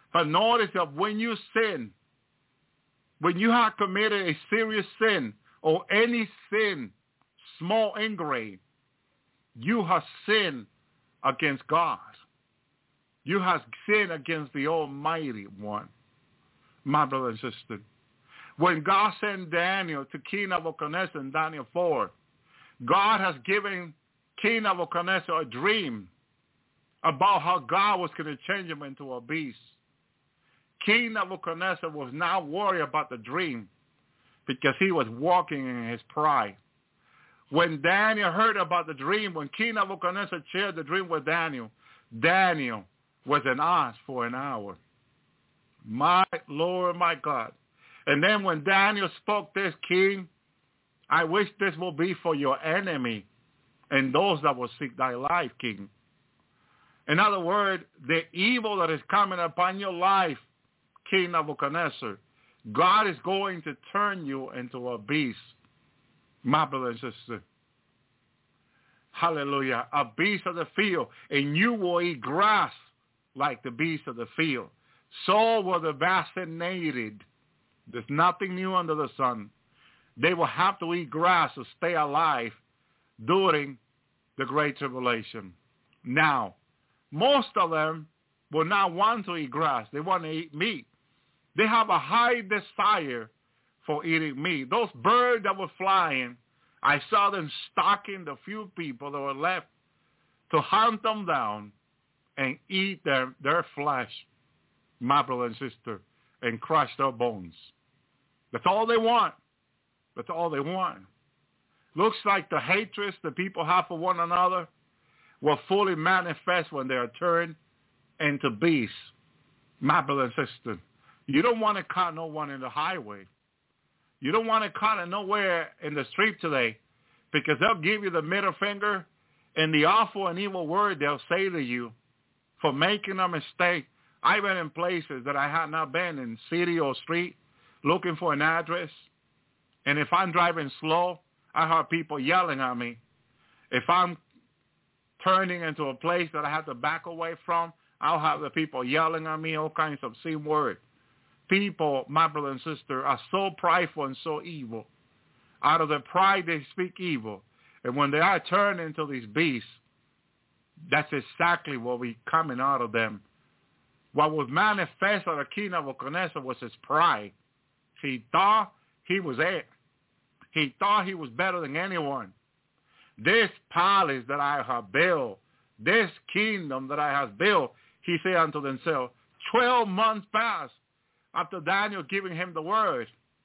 But notice that when you sin, when you have committed a serious sin or any sin, small and great, you have sinned against God. You have sinned against the Almighty One, my brother and sister. When God sent Daniel to King Nebuchadnezzar in Daniel four, God has given King Nebuchadnezzar a dream about how God was going to change him into a beast. King Nebuchadnezzar was not worried about the dream because he was walking in his pride. When Daniel heard about the dream, when King Nebuchadnezzar shared the dream with Daniel, Daniel was an ass for an hour. My Lord, my God. And then when Daniel spoke this, King, I wish this will be for your enemy and those that will seek thy life, King. In other words, the evil that is coming upon your life, King Nebuchadnezzar, God is going to turn you into a beast, my brother and sister. Hallelujah. A beast of the field, and you will eat grass like the beast of the field. So were the vaccinated. There's nothing new under the sun. They will have to eat grass to stay alive during the Great Tribulation. Now, most of them will not want to eat grass. They want to eat meat. They have a high desire for eating meat. Those birds that were flying, I saw them stalking the few people that were left to hunt them down and eat their, their flesh, my brother and sister, and crush their bones. That's all they want. That's all they want. Looks like the hatred that people have for one another will fully manifest when they are turned into beasts, my brother and sister. You don't want to cut no one in the highway. You don't want to cut it nowhere in the street today because they'll give you the middle finger and the awful and evil word they'll say to you for making a mistake. I've been in places that I had not been in, city or street, looking for an address. And if I'm driving slow, I hear people yelling at me. If I'm turning into a place that I have to back away from, I'll have the people yelling at me, all kinds of same word. People, my brother and sister, are so prideful and so evil. Out of their pride, they speak evil. And when they are turned into these beasts, that's exactly what we coming out of them. What was manifest out of King Nebuchadnezzar was his pride. He thought he was it. He thought he was better than anyone. This palace that I have built, this kingdom that I have built, he said unto himself, twelve months passed after Daniel giving him the word,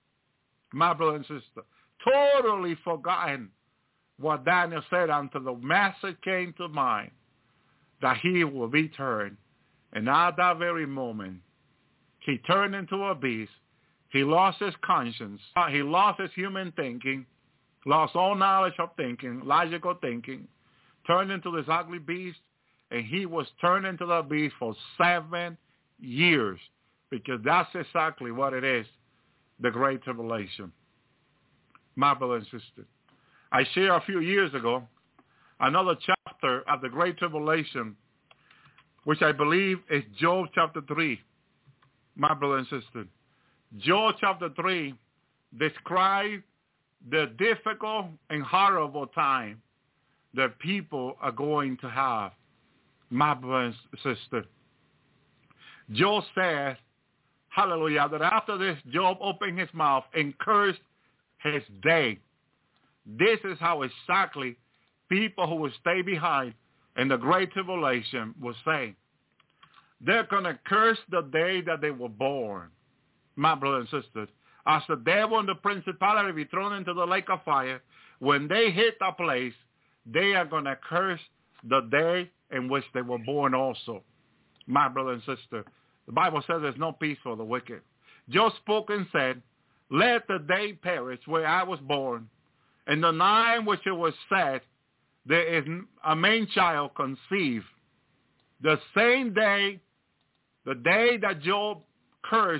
my brother and sister, totally forgotten what Daniel said until the message came to mind that he will be turned. And at that very moment, he turned into a beast. He lost his conscience. He lost his human thinking, lost all knowledge of thinking, logical thinking, turned into this ugly beast, and he was turned into the beast for seven years. Because that's exactly what it is, the Great Tribulation. My brother and sister, I shared a few years ago another chapter of the Great Tribulation, which I believe is Job chapter three, my brother and sister. Job chapter three describes the difficult and horrible time that people are going to have, my brother and sister. Job says, hallelujah, that after this, Job opened his mouth and cursed his day. This is how exactly people who will stay behind in the Great Tribulation will say. They're going to curse the day that they were born, my brothers and sisters. As the devil and the principality be thrown into the lake of fire, when they hit that place, they are going to curse the day in which they were born also, my brother and sister. The Bible says there's no peace for the wicked. Job spoke and said, let the day perish where I was born. In the night which it was said, there is a man child conceived. The same day, the day that Job cursed,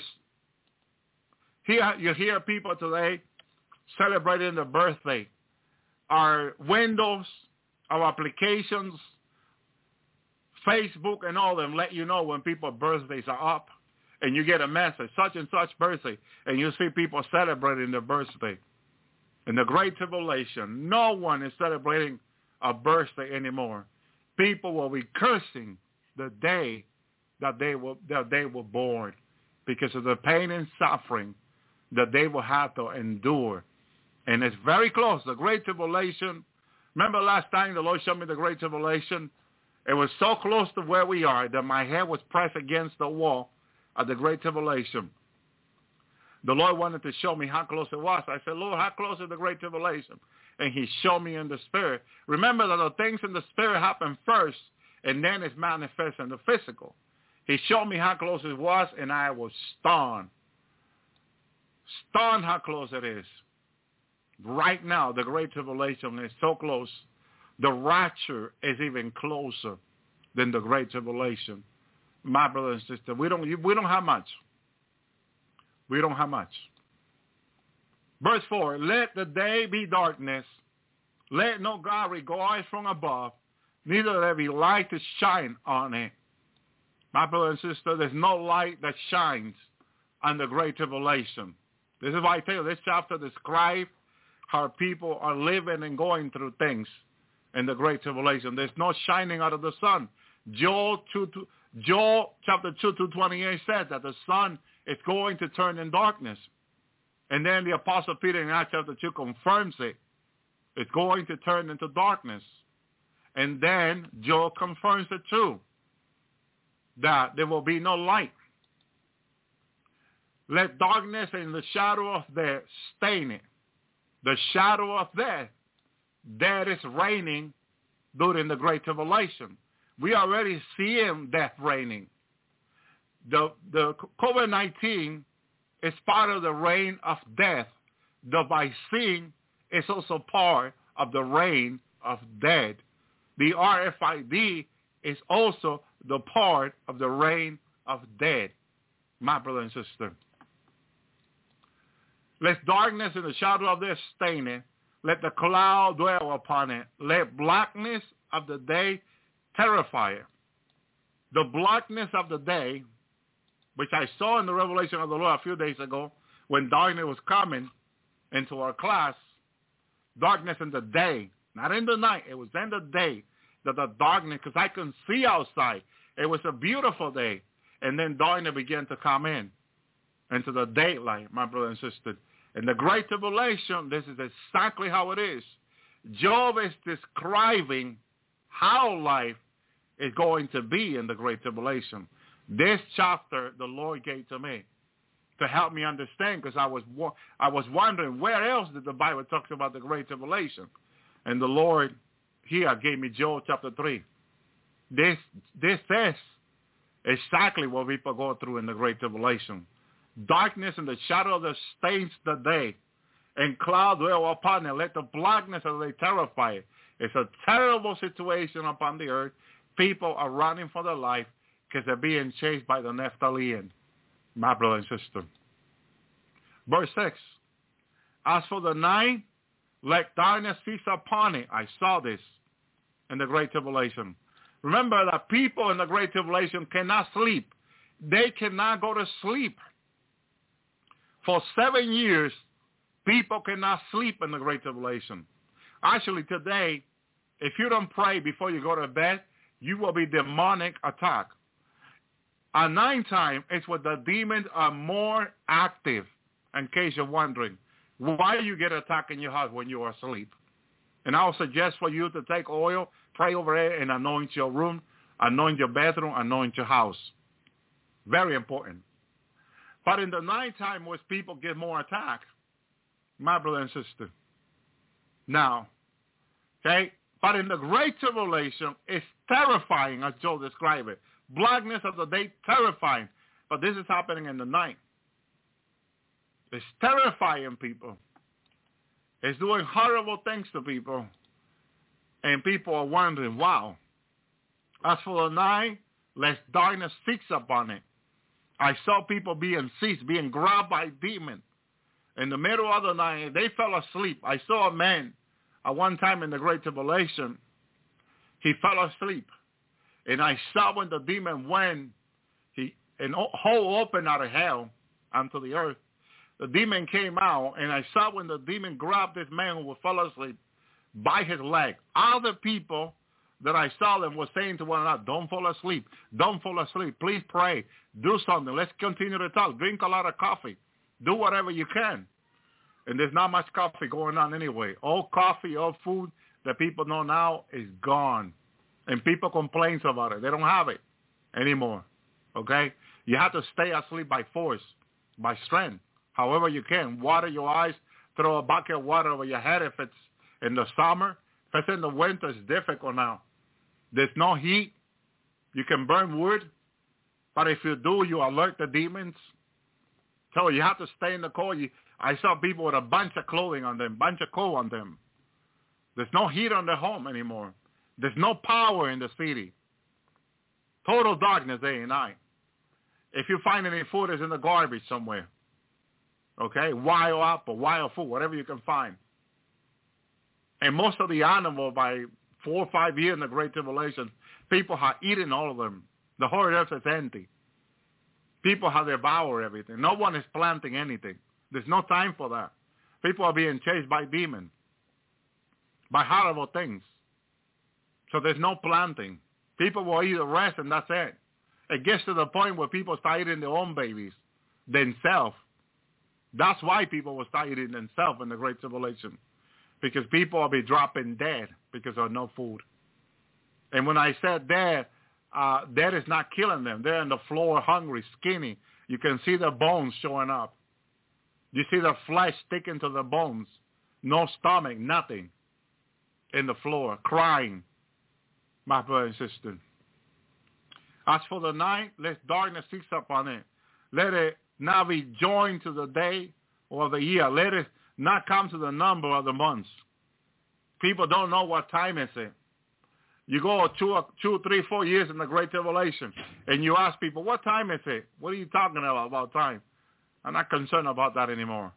here you hear people today celebrating their birthday. Our windows, our applications, Facebook and all of them let you know when people's birthdays are up. and you get a message, such and such birthday, and you see people celebrating their birthday. In the Great Tribulation, no one is celebrating a birthday anymore. People will be cursing the day that they were, that they were born because of the pain and suffering that they will have to endure. And it's very close. The Great Tribulation, remember last time the Lord showed me the Great Tribulation? It was so close to where we are that my head was pressed against the wall of the Great Tribulation. The Lord wanted to show me how close it was. I said, Lord, how close is the Great Tribulation? And he showed me in the Spirit. Remember that the things in the Spirit happen first, and then it's manifest in the physical. He showed me how close it was, and I was stunned. Stunned how close it is. Right now, the Great Tribulation is so close. The rapture is even closer than the Great Tribulation. My brother and sister, we don't, we don't have much. We don't have much. Verse four, let the day be darkness. Let no God regard from above, neither there be light to shine on it. My brother and sister, there's no light that shines on the Great Tribulation. This is why I tell you, this chapter describes how people are living and going through things in the Great Tribulation. There's no shining out of the sun. Joel, two, two, Joel chapter two to twenty-eight says that the sun is going to turn in darkness. And then the Apostle Peter in Acts chapter two confirms it. It's going to turn into darkness. And then Joel confirms it too, that there will be no light. Let darkness and the shadow of death stain it. The shadow of death, that is reigning during the Great Tribulation. We already seeing death reigning. The, the COVID nineteen is part of the reign of death. The vaccine is also part of the reign of death. The R F I D is also the part of the reign of death. My brother and sister. Let darkness and the shadow of death stain it. Let the cloud dwell upon it. Let blackness of the day terrify it. The blackness of the day, which I saw in the revelation of the Lord a few days ago, when darkness was coming into our class, darkness in the day, not in the night, it was in the day, that the darkness, because I couldn't see outside. It was a beautiful day. And then darkness began to come in, into the daylight, my brother and sister. In the Great Tribulation, this is exactly how it is. Job is describing how life is going to be in the Great Tribulation. This chapter the Lord gave to me to help me understand, because I was I was wondering where else did the Bible talk about the Great Tribulation. And the Lord here gave me Joel chapter three. This this says exactly what people go through in the Great Tribulation. Darkness and the shadow of the stains the day, and cloud dwell upon it. Let the blackness of the day terrify it. It's a terrible situation upon the earth. People are running for their life because they're being chased by the Nephilim, my brother and sister. Verse six, as for the night, let darkness feast upon it. I saw this in the Great Tribulation. Remember that people in the Great Tribulation cannot sleep. They cannot go to sleep. For seven years, people cannot sleep in the Great Tribulation. Actually, today, if you don't pray before you go to bed, you will be demonic attack. At night time, it's when the demons are more active, in case you're wondering. Why you get attacked in your house when you are asleep? And I'll suggest for you to take oil, pray over it, and anoint your room, anoint your bedroom, anoint your house. Very important. But in the nighttime, when people get more attack, my brother and sister. Now, okay, but in the Great Tribulation, it's terrifying, as Joel described it. Blackness of the day, terrifying. But this is happening in the night. It's terrifying people. It's doing horrible things to people. And people are wondering, wow. As for the night, let darkness fix upon it. I saw people being seized, being grabbed by demons. In the middle of the night, they fell asleep. I saw a man at one time in the Great Tribulation. He fell asleep. And I saw when the demon went, he an hole open out of hell onto the earth. The demon came out, and I saw when the demon grabbed this man who fell asleep by his leg. Other people that I saw them were saying to one another, don't fall asleep. Don't fall asleep. Please pray. Do something. Let's continue to talk. Drink a lot of coffee. Do whatever you can. And there's not much coffee going on anyway. All coffee, all food that people know now is gone. And people complain about it. They don't have it anymore. Okay? You have to stay asleep by force, by strength. However you can. Water your eyes. Throw a bucket of water over your head if it's in the summer. If it's in the winter, it's difficult now. There's no heat. You can burn wood. But if you do, you alert the demons. So you have to stay in the cold. You, I saw people with a bunch of clothing on them, bunch of coat on them. There's no heat on their home anymore. There's no power in the city. Total darkness day and night. If you find any food, it's in the garbage somewhere. Okay? Wild apple, wild food, whatever you can find. And most of the animals, by four or five years in the Great Tribulation, people have eaten all of them. The whole earth is empty. People have devoured everything. No one is planting anything. There's no time for that. People are being chased by demons, by horrible things. So there's no planting. People will eat the rest, and that's it. It gets to the point where people start eating their own babies, themselves. That's why people will start eating themselves in the Great Tribulation, because people will be dropping dead because of no food. And when I said dead, uh, dead is not killing them. They're on the floor hungry, skinny. You can see the bones showing up. You see the flesh sticking to the bones. No stomach, nothing. In the floor, crying. My brother and sister. As for the night, let darkness seize upon it. Let it not be joined to the day or the year. Let it not come to the number of the months. People don't know what time is it. You go two, two, three, four years in the Great Tribulation, and you ask people, what time is it? What are you talking about, about time? I'm not concerned about that anymore.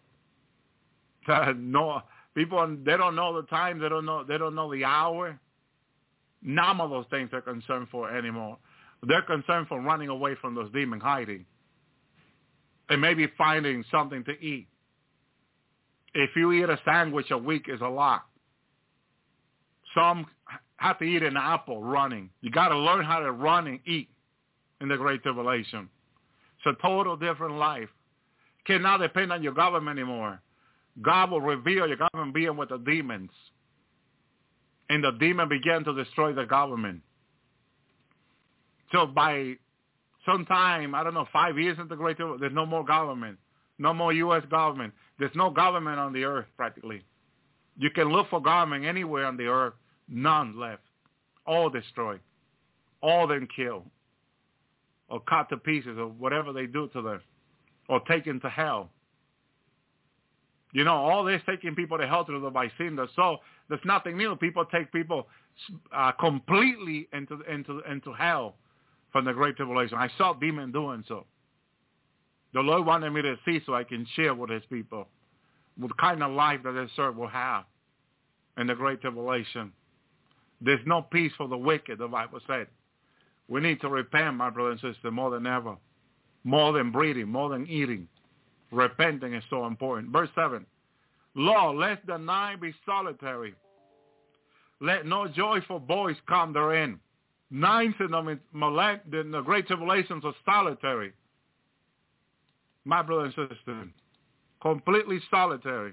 No, people, they don't know the time. They don't know, they don't know the hour. None of those things they're concerned for anymore. They're concerned for running away from those demons, hiding, and maybe finding something to eat. If you eat a sandwich a week is a lot. Some have to eat an apple running. You got to learn how to run and eat in the Great Tribulation. It's a total different life. Cannot depend on your government anymore. God will reveal your government being with the demons. And the demon began to destroy the government. So by sometime, I don't know, five years into the Great Tribulation, there's no more government. No more U S government. There's no government on the earth practically. You can look for government anywhere on the earth. None left. All destroyed. All then killed. Or cut to pieces or whatever they do to them. Or taken to hell. You know, all this taking people to hell through the Vicenda. So there's nothing new. People take people uh, completely into into into hell from the Great Tribulation. I saw demons doing so. The Lord wanted me to see so I can share with his people what kind of life that they serve will have in the Great Tribulation. There's no peace for the wicked, the Bible said. We need to repent, my brother and sister, more than ever. More than breathing, more than eating. Repenting is so important. Verse seven. Lord, let the night be solitary. Let no joyful voice come therein. Nights in the, in the Great Tribulations are solitary. My brother and sister, completely solitary.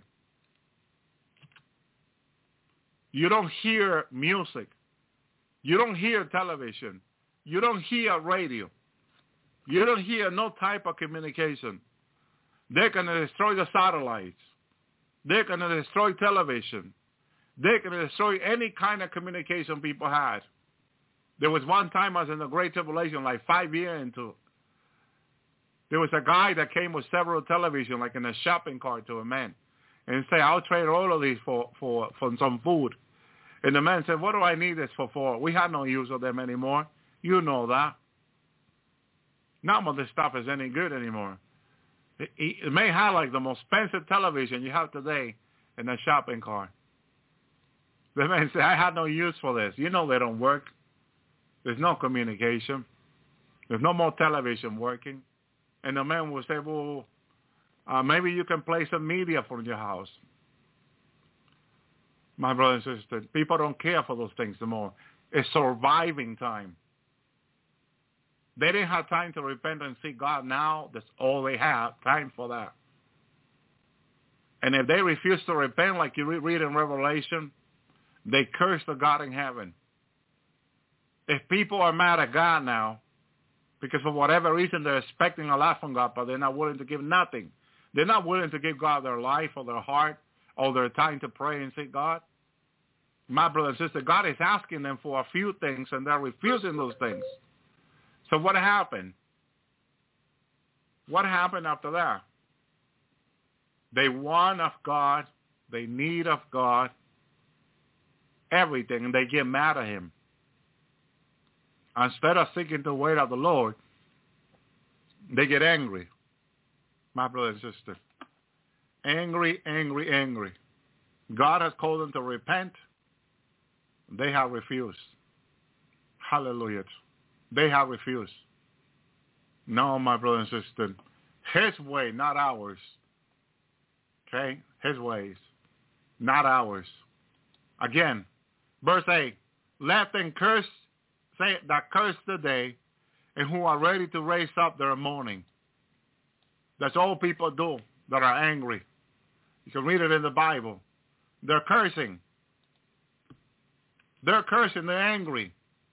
You don't hear music. You don't hear television. You don't hear radio. You don't hear no type of communication. They're going to destroy the satellites. They're going to destroy television. They're going to destroy any kind of communication people had. There was one time I was in the Great Tribulation, like five years into it. There was a guy that came with several television, like in a shopping cart to a man, and say, I'll trade all of these for, for, for some food. And the man said, what do I need this for? for? We have no use of them anymore. You know that. None of this stuff is any good anymore. It, it may have like the most expensive television you have today in a shopping cart. The man said, I have no use for this. You know they don't work. There's no communication. There's no more television working. And the man will say, well, uh, maybe you can play some media from your house. My brother and sister, people don't care for those things anymore. It's surviving time. They didn't have time to repent and seek God. Now that's all they have, time for that. And if they refuse to repent, like you read in Revelation, they curse the God in heaven. If people are mad at God now, because for whatever reason they're expecting a lot from God, but they're not willing to give nothing. They're not willing to give God their life or their heart or their time to pray and seek God. My brother and sister, God is asking them for a few things, and they're refusing those things. So what happened? What happened after that? They want of God. They need of God. Everything, and they get mad at him. Instead of seeking the way of the Lord, they get angry. My brother and sister. Angry, angry, angry. God has called them to repent. They have refused. Hallelujah. They have refused. No, my brother and sister. His way, not ours. Okay? His ways, not ours. Again, verse eight. Let them curse, say that curse the day, and who are ready to raise up their mourning. That's all people do that are angry. You can read it in the Bible. They're cursing. They're cursing. They're angry.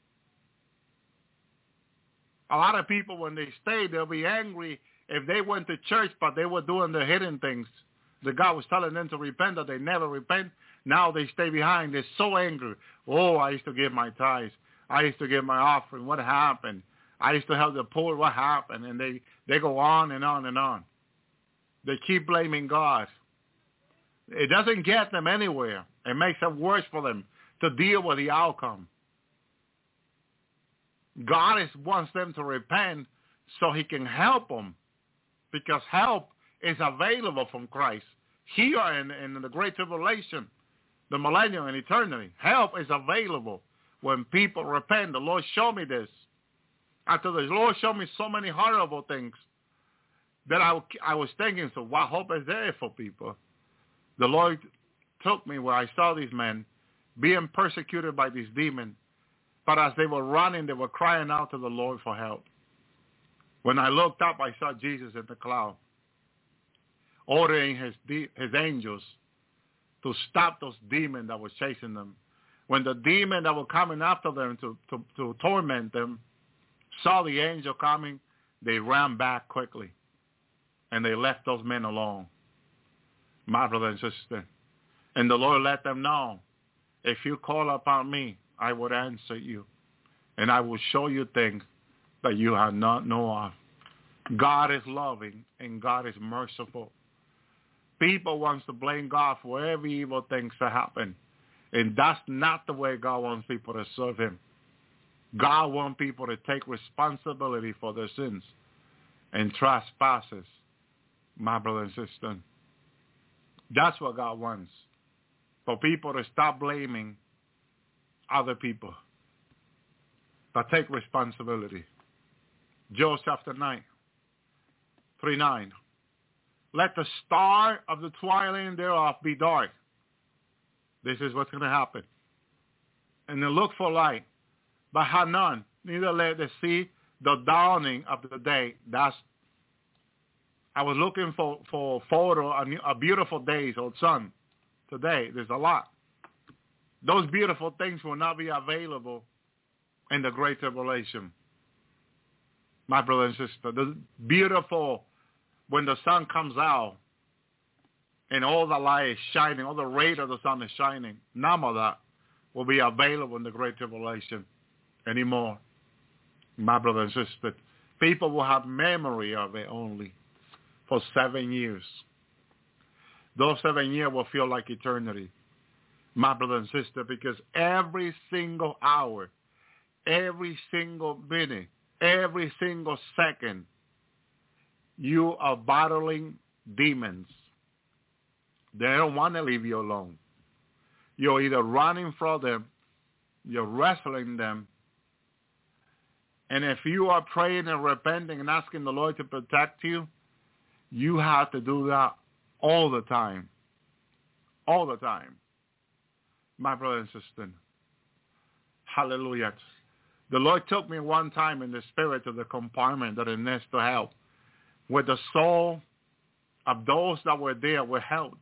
A lot of people, when they stay, they'll be angry if they went to church, but they were doing the hidden things. The God was telling them to repent, that they never repent. Now they stay behind. They're so angry. Oh, I used to give my tithes. I used to give my offering. What happened? I used to help the poor. What happened? And they, they go on and on and on. They keep blaming God. It doesn't get them anywhere. It makes it worse for them to deal with the outcome. God is, wants them to repent so he can help them, because help is available from Christ. Here in, in the Great Tribulation, the millennium and eternity, help is available when people repent. The Lord showed me this. After the Lord showed me so many horrible things that I, I was thinking, so what hope is there for people? The Lord took me where I saw these men being persecuted by these demons. But as they were running, they were crying out to the Lord for help. When I looked up, I saw Jesus in the cloud, ordering his, de- his angels to stop those demons that were chasing them. When the demon that were coming after them to, to, to torment them saw the angel coming, they ran back quickly, and they left those men alone. My brother and sister. And the Lord let them know, if you call upon me, I would answer you, and I will show you things that you have not known of. God is loving, and God is merciful. People want to blame God for every evil thing that happen, and that's not the way God wants people to serve him. God wants people to take responsibility for their sins and trespasses, my brother and sister. That's what God wants, for people to stop blaming other people, but take responsibility. Joel chapter nine, three nine. Let the star of the twilight thereof be dark. This is what's going to happen. And then look for light, but have none. Neither let the see the dawning of the day. That's. I was looking for for photo a, a beautiful days or sun today. There's a lot. Those beautiful things will not be available in the Great Tribulation. My brother and sister, the beautiful, when the sun comes out and all the light is shining, all the rays of the sun is shining, none of that will be available in the Great Tribulation anymore. My brother and sister, people will have memory of it only for seven years. Those seven years will feel like eternity. My brother and sister, because every single hour, every single minute, every single second, you are battling demons. They don't want to leave you alone. You're either running from them, you're wrestling them, And if you are praying and repenting and asking the Lord to protect you, you have to do that all the time. All the time. My brother and sister. Hallelujah. The Lord took me one time in the spirit to the compartment that it needs to help, where the soul of those that were there were held.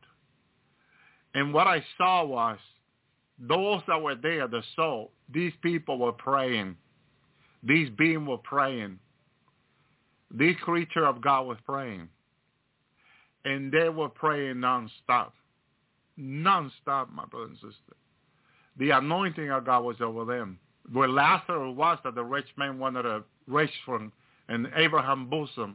And what I saw was those that were there, the soul, these people were praying. These beings were praying. This creature of God was praying. And they were praying nonstop. Nonstop, my brother and sister. The anointing of God was over them. Where Lazarus was, that the rich man wanted to reach from in Abraham's bosom,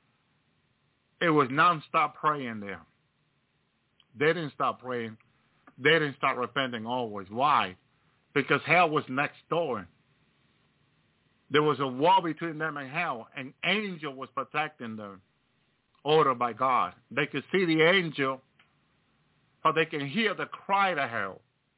it was nonstop praying there. They didn't stop praying. They didn't stop repenting always. Why? Because hell was next door. There was a wall between them and hell. An angel was protecting them, ordered by God. They could see the angel, but they can hear the cry to hell.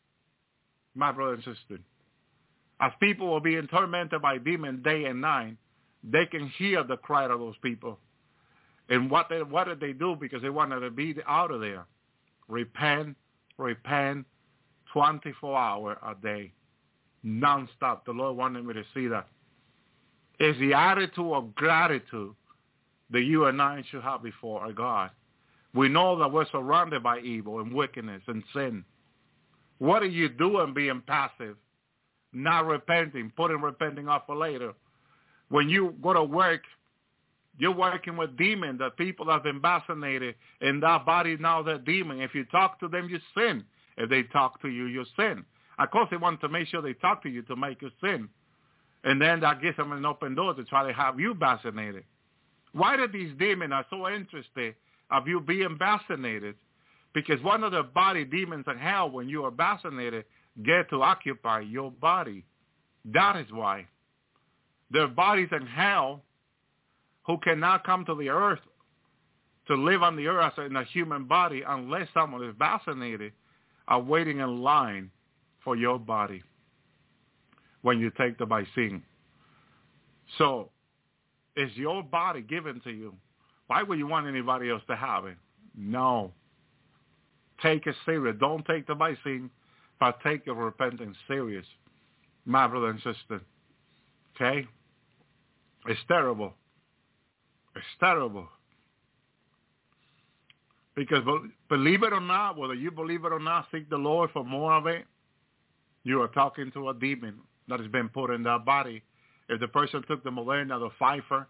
My brother and sister. As people were being tormented by demons day and night, they can hear the cry of those people. And what they, what did they do? Because they wanted to be out of there. Repent, repent, twenty-four hours a day, nonstop. The Lord wanted me to see that. It's the attitude of gratitude that you and I should have before our God. We know that we're surrounded by evil and wickedness and sin. What are you doing being passive? Not repenting, putting repenting off for later. When you go to work, you're working with demons, the people that have been vaccinated in that body now, they're demon. If you talk to them, you sin. If they talk to you, you sin. Of course, they want to make sure they talk to you to make you sin. And then that gives them an open door to try to have you vaccinated. Why do these demons are so interested of you being vaccinated? Because one of the body demons in hell, when you are vaccinated, get to occupy your body. That is why. There are bodies in hell who cannot come to the earth to live on the earth in a human body unless someone is vaccinated, are waiting in line for your body when you take the vaccine. So, is your body given to you? Why would you want anybody else to have it? No. Take it serious. Don't take the vaccine, but take your repentance serious, my brother and sister. Okay? It's terrible. It's terrible. Because believe it or not, whether you believe it or not, seek the Lord for more of it, you are talking to a demon that has been put in that body. If the person took the Moderna, the Pfizer,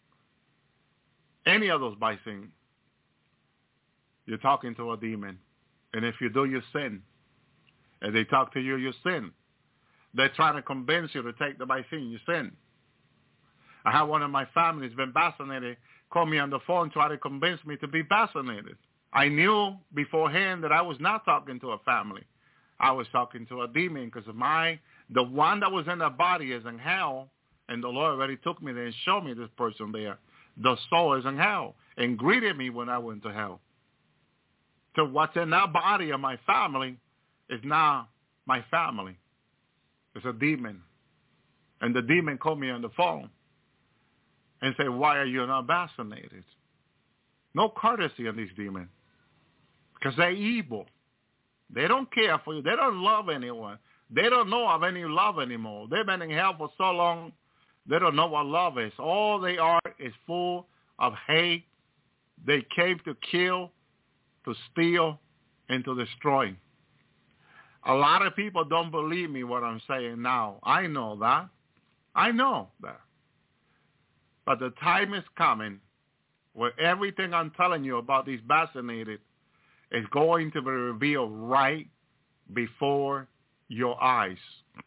any of those vaccines, you're talking to a demon. And if you do, you sin. If they talk to you, you sin. They're trying to convince you to take the vaccine, you sin. I have one of my families been vaccinated, call me on the phone, try to convince me to be vaccinated. I knew beforehand that I was not talking to a family. I was talking to a demon because my the one that was in the body is in hell, and the Lord already took me there and showed me this person there. The soul is in hell and greeted me when I went to hell. So what's in that body of my family is not my family. It's a demon. And the demon called me on the phone and said, why are you not vaccinated? No courtesy on these demons. Because they're evil. They don't care for you. They don't love anyone. They don't know of any love anymore. They've been in hell for so long, they don't know what love is. All they are is full of hate. They came to kill, to steal, and to destroy. A lot of people don't believe me what I'm saying now. I know that. I know that. But the time is coming where everything I'm telling you about these vaccinated is going to be revealed right before your eyes.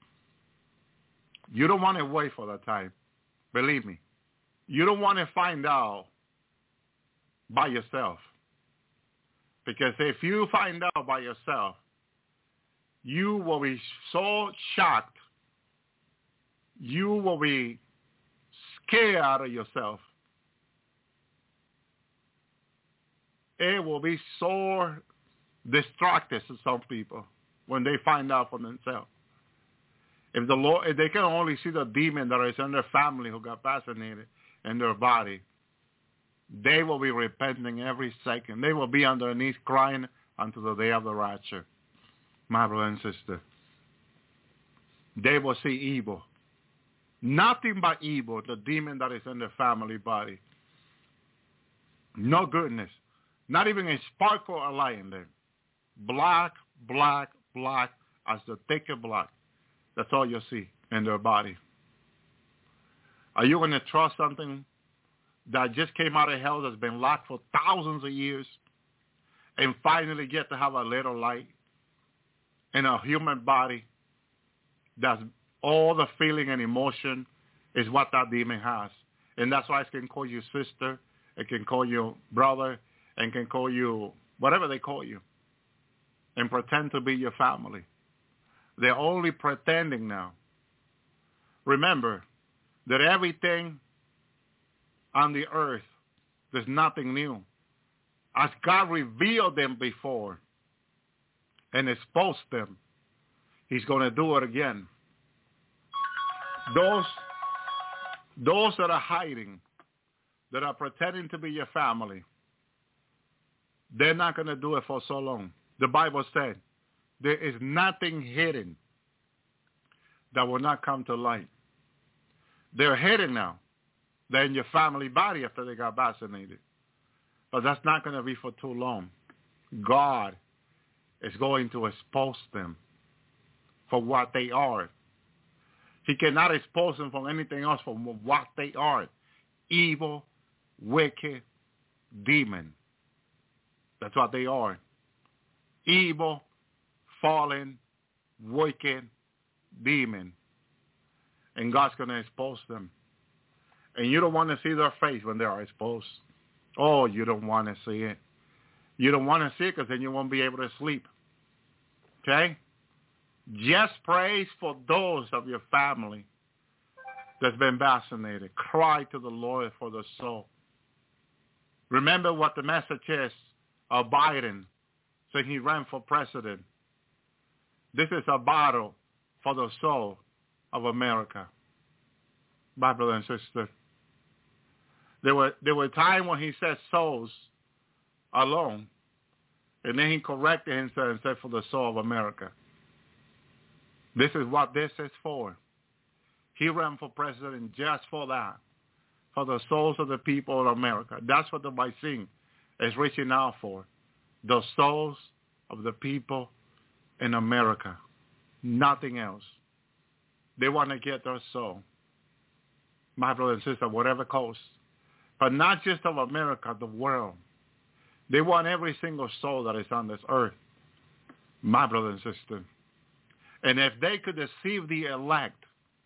You don't want to wait for that time. Believe me. You don't want to find out by yourself. Because if you find out by yourself, you will be so shocked. You will be scared out of yourself. It will be so distracted to some people when they find out for themselves. If the Lord, if they can only see the demon that is in their family who got fascinated in their body, they will be repenting every second. They will be on their knees crying until the day of the rapture. My brother and sister, they will see evil. Nothing but evil, the demon that is in their family body. No goodness. Not even a sparkle of light in there. Black, black, black as the thicket black. That's all you'll see in their body. Are you going to trust something that just came out of hell that's been locked for thousands of years and finally get to have a little light in a human body that's all the feeling and emotion is what that demon has? And that's why it can call you sister, it can call you brother, and can call you whatever they call you and pretend to be your family. They're only pretending now. Remember that everything on the earth, there's nothing new. As God revealed them before and exposed them, he's going to do it again. Those, those that are hiding, that are pretending to be your family, they're not going to do it for so long. The Bible said, there is nothing hidden that will not come to light. They're hidden now. They're in your family body after they got vaccinated. But that's not going to be for too long. God is going to expose them for what they are. He cannot expose them from anything else from what they are. Evil, wicked, demon. That's what they are. Evil, fallen, wicked, demon. And God's going to expose them. And you don't want to see their face when they are exposed. Oh, you don't want to see it. You don't want to see it because then you won't be able to sleep. Okay? Just praise for those of your family that's been vaccinated. Cry to the Lord for the soul. Remember what the message is of Biden, so he ran for president. This is a battle for the soul of America. My brother and sister. There were there were times when he said souls alone, and then he corrected himself and said for the soul of America. This is what this is for. He ran for president just for that, for the souls of the people of America. That's what the Vaccine is reaching out for, the souls of the people in America, nothing else. They want to get their soul, my brother and sister, whatever cost. But not just of America, the world. They want every single soul that is on this earth, my brother and sister. And if they could deceive the elect,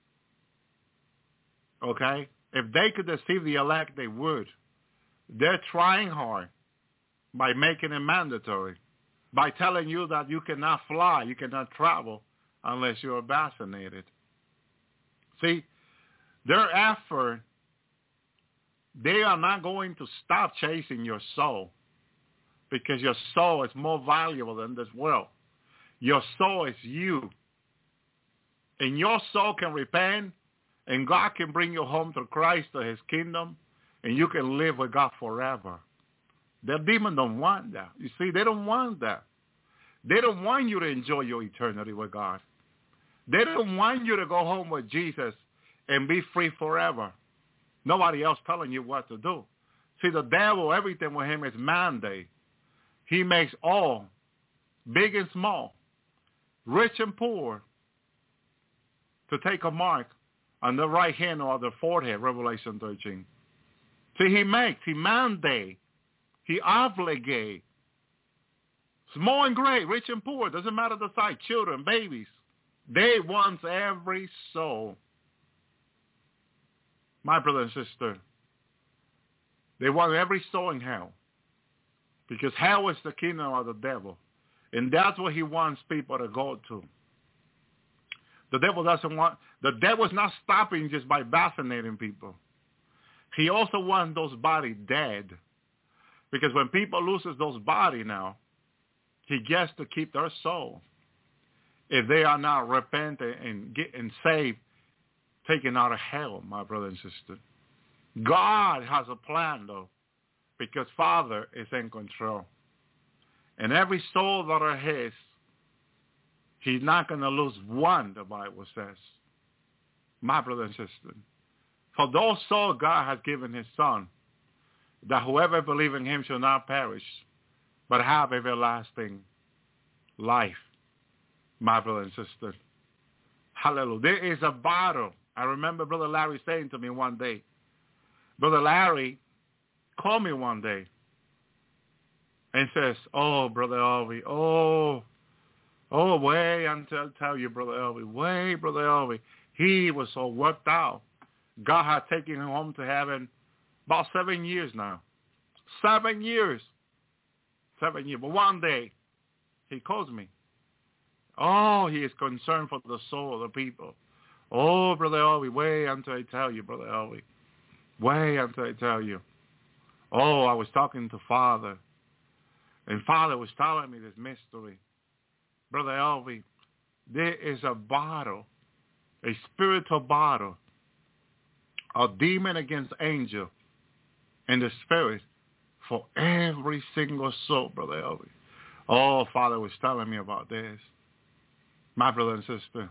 okay, if they could deceive the elect, they would. They're trying hard by making it mandatory, by telling you that you cannot fly, you cannot travel unless you are vaccinated. See, their effort, they are not going to stop chasing your soul because your soul is more valuable than this world. Your soul is you. And your soul can repent, and God can bring you home to Christ, to his kingdom, and you can live with God forever. The demons don't want that. You see, they don't want that. They don't want you to enjoy your eternity with God. They don't want you to go home with Jesus and be free forever. Nobody else telling you what to do. See, the devil, everything with him is mandate. He makes all, big and small, rich and poor, to take a mark on the right hand or the forehead, Revelation thirteen. See, he makes, he mandate, he obligate. Small and great, rich and poor, doesn't matter the size, children, babies. They want every soul. My brother and sister, they want every soul in hell. Because hell is the kingdom of the devil. And that's what he wants people to go to. The devil doesn't want, the devil's not stopping just by vaccinating people. He also wants those bodies dead. Because when people loses those bodies now, he gets to keep their soul. if they are not repentant and getting saved, taken out of hell, my brother and sister. God has a plan, though, because Father is in control. And every soul that are his, he's not going to lose one, the Bible says. My brother and sister. For those souls God has given his Son, that whoever believes in him shall not perish, but have everlasting life. My brother and sister. Hallelujah. There is a battle. I remember Brother Larry saying to me one day, Brother Larry called me one day and says, oh, Brother Elvie, oh, oh, wait until I tell you, Brother Elvie, wait, Brother Elvie. He was so worked out. God had taken him home to heaven about seven years now. Seven years. Seven years. But one day, he calls me. Oh, he is concerned for the soul of the people. Oh, Brother Elvie, wait until I tell you, Brother Elvie. Wait until I tell you. Oh, I was talking to Father. And Father was telling me this mystery. Brother Elvie, there is a battle, a spiritual battle, a demon against angel in the spirit for every single soul, Brother Elvie. Oh, Father was telling me about this. My brother and sister,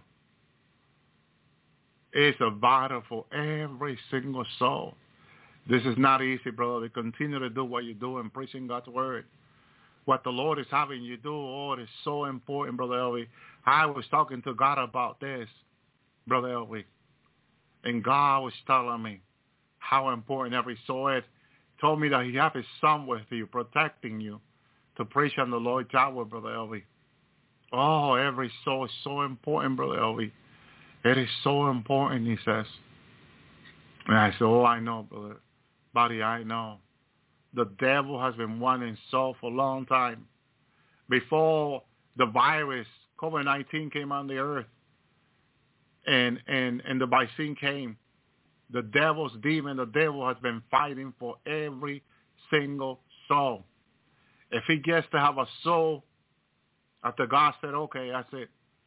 it's a battle for every single soul. This is not easy, brother. Continue to do what you do and preaching God's word. What the Lord is having you do, oh, it is so important, Brother Elvie. I was talking to God about this, Brother Elvie. And God was telling me how important every soul is. Told me that he has his Son with you, protecting you to preach on the Lord's hour, Brother Elvie. Oh, every soul is so important, Brother Elvie. It is so important, he says. And I said, oh, I know, brother. Buddy, I know. The devil has been wanting soul for a long time. Before the virus, COVID nineteen came on the earth, and, and, and the vaccine came, the devil's demon, the devil has been fighting for every single soul. If he gets to have a soul, after God said, okay, that's it,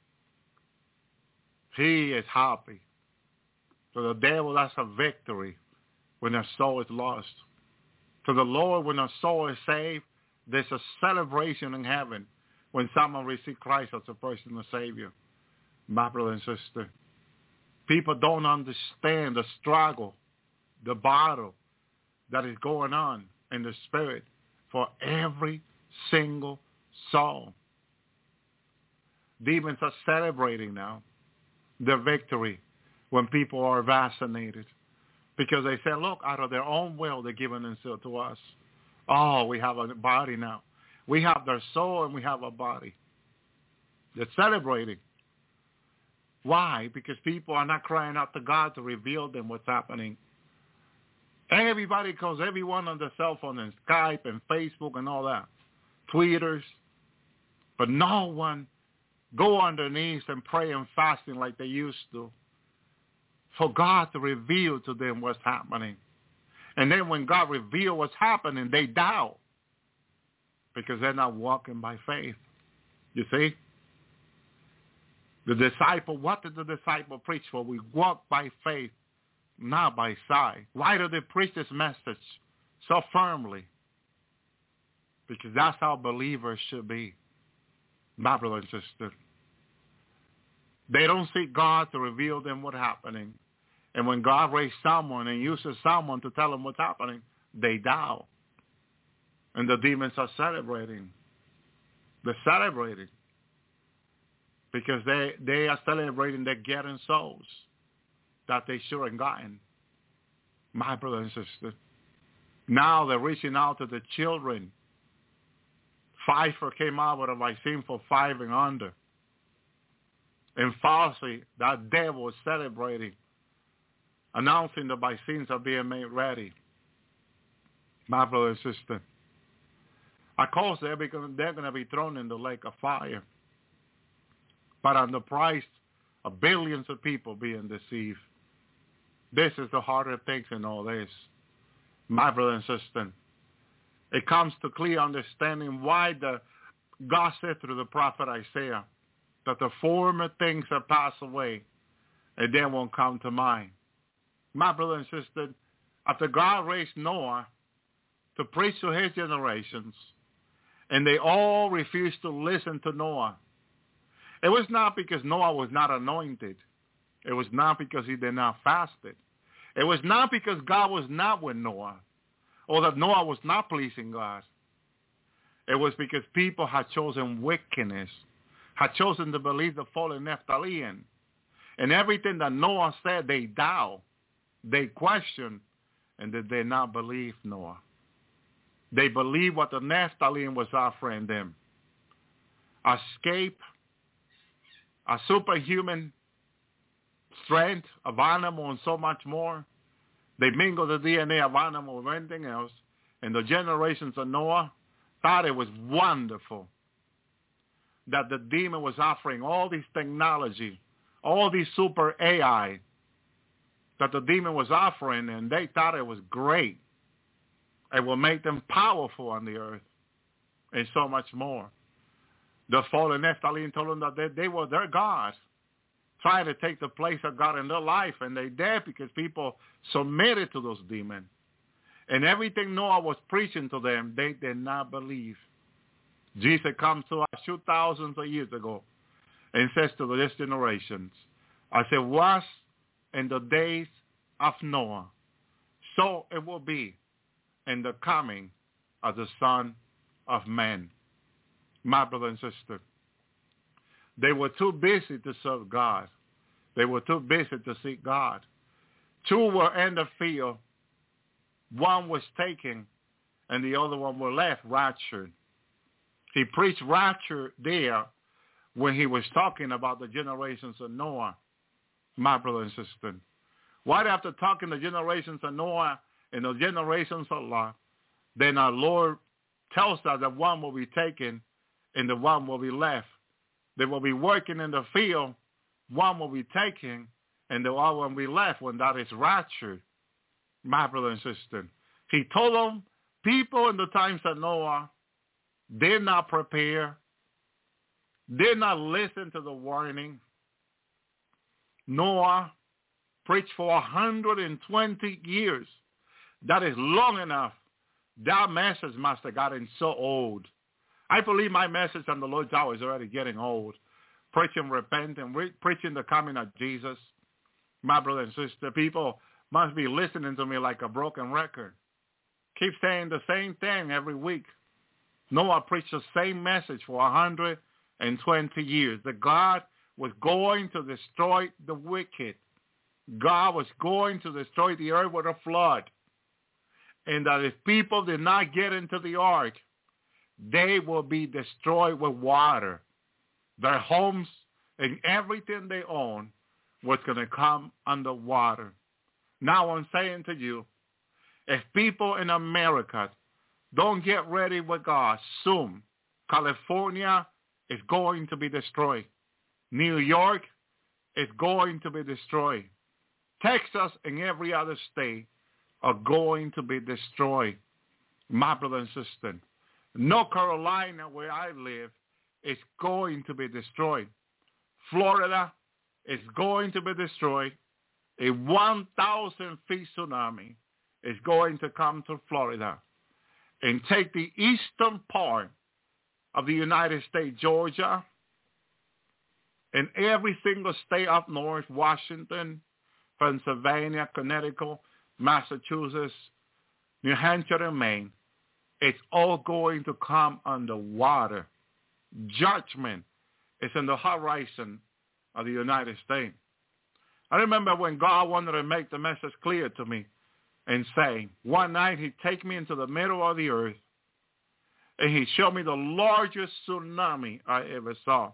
he is happy. So the devil, that's a victory when a soul is lost. To the Lord, when a soul is saved, there's a celebration in heaven when someone receives Christ as a personal Savior. My brother and sister, people don't understand the struggle, the battle that is going on in the spirit for every single soul. Demons are celebrating now the victory when people are vaccinated, because they say, look, out of their own will, they're giving themselves to us. Oh, we have a body now. We have their soul and we have a body. They're celebrating. Why? Because people are not crying out to God to reveal them what's happening. Everybody calls everyone on the cell phone and Skype and Facebook and all that, Twitters, but no one go on their knees and pray and fasting like they used to, for God to reveal to them what's happening. And then when God reveals what's happening, they doubt because they're not walking by faith. You see? The disciple, what did the disciple preach for? We walk by faith, not by sight. Why do they preach this message so firmly? Because that's how believers should be, my brother and sister. They don't seek God to reveal them what's happening. And when God raised someone and uses someone to tell them what's happening, they doubt. And the demons are celebrating. They're celebrating. Because they, they are celebrating they're getting souls that they should have gotten. My brother and sister. Now they're reaching out to the children. Pfizer came out with a vaccine for five and under. And Fauci, that devil, is celebrating, announcing the vaccines are being made ready. My brother and sister. Of course, they're, they're going to be thrown in the lake of fire. But on the price of billions of people being deceived. This is the harder things in all this. My brother and sister. It comes to clear understanding why the God said through the prophet Isaiah, that the former things have passed away and they won't come to mind. My brother and sister, after God raised Noah to preach to his generations, and they all refused to listen to Noah, it was not because Noah was not anointed. It was not because he did not fast it. It was not because God was not with Noah or that Noah was not pleasing God. It was because people had chosen wickedness, had chosen to believe the fallen Naphtalian. And everything that Noah said, they doubt, they question, and they did not believe Noah. They believed what the Naphtalian was offering them. Escape, a superhuman strength of animal and so much more. They mingled the D N A of animal with anything else. And the generations of Noah thought it was wonderful that the demon was offering all this technology, all these super A I that the demon was offering, and they thought it was great. It will make them powerful on the earth and so much more. The fallen Nephilim told them that they, they were their gods, trying to take the place of God in their life, and they did because people submitted to those demons. And everything Noah was preaching to them, they did not believe. Jesus comes to us two thousands of years ago and says to this generations, as it was in the days of Noah, so it will be in the coming of the Son of Man. My brother and sister, they were too busy to serve God. They were too busy to seek God. Two were in the field. One was taken, and the other one were left, raptured. He preached rapture there when he was talking about the generations of Noah, my brother and sister. Right after talking the generations of Noah and the generations of Lot, then our Lord tells us that one will be taken and the one will be left. They will be working in the field, one will be taken, and the other one will be left when that is raptured, my brother and sister. He told them, people in the times of Noah did not prepare, did not listen to the warning. Noah preached for one hundred twenty years. That is long enough. That message must have gotten so old. I believe my message on the Lord's hour is already getting old. Preaching repentance, re- preaching the coming of Jesus. My brother and sister, people must be listening to me like a broken record. Keep saying the same thing every week. Noah preached the same message for one hundred twenty years. That God was going to destroy the wicked. God was going to destroy the earth with a flood. And that if people did not get into the ark, they will be destroyed with water. Their homes and everything they own was going to come under water. Now I'm saying to you, if people in America don't get ready with God soon, California is going to be destroyed. New York is going to be destroyed. Texas and every other state are going to be destroyed. My brother and sister, North Carolina, where I live, is going to be destroyed. Florida is going to be destroyed. A one thousand feet tsunami is going to come to Florida and take the eastern part of the United States, Georgia, and every single state up north, Washington, Pennsylvania, Connecticut, Massachusetts, New Hampshire, and Maine. It's all going to come under water. Judgment is in the horizon of the United States. I remember when God wanted to make the message clear to me and say, one night he'd take me into the middle of the earth and he showed me the largest tsunami I ever saw.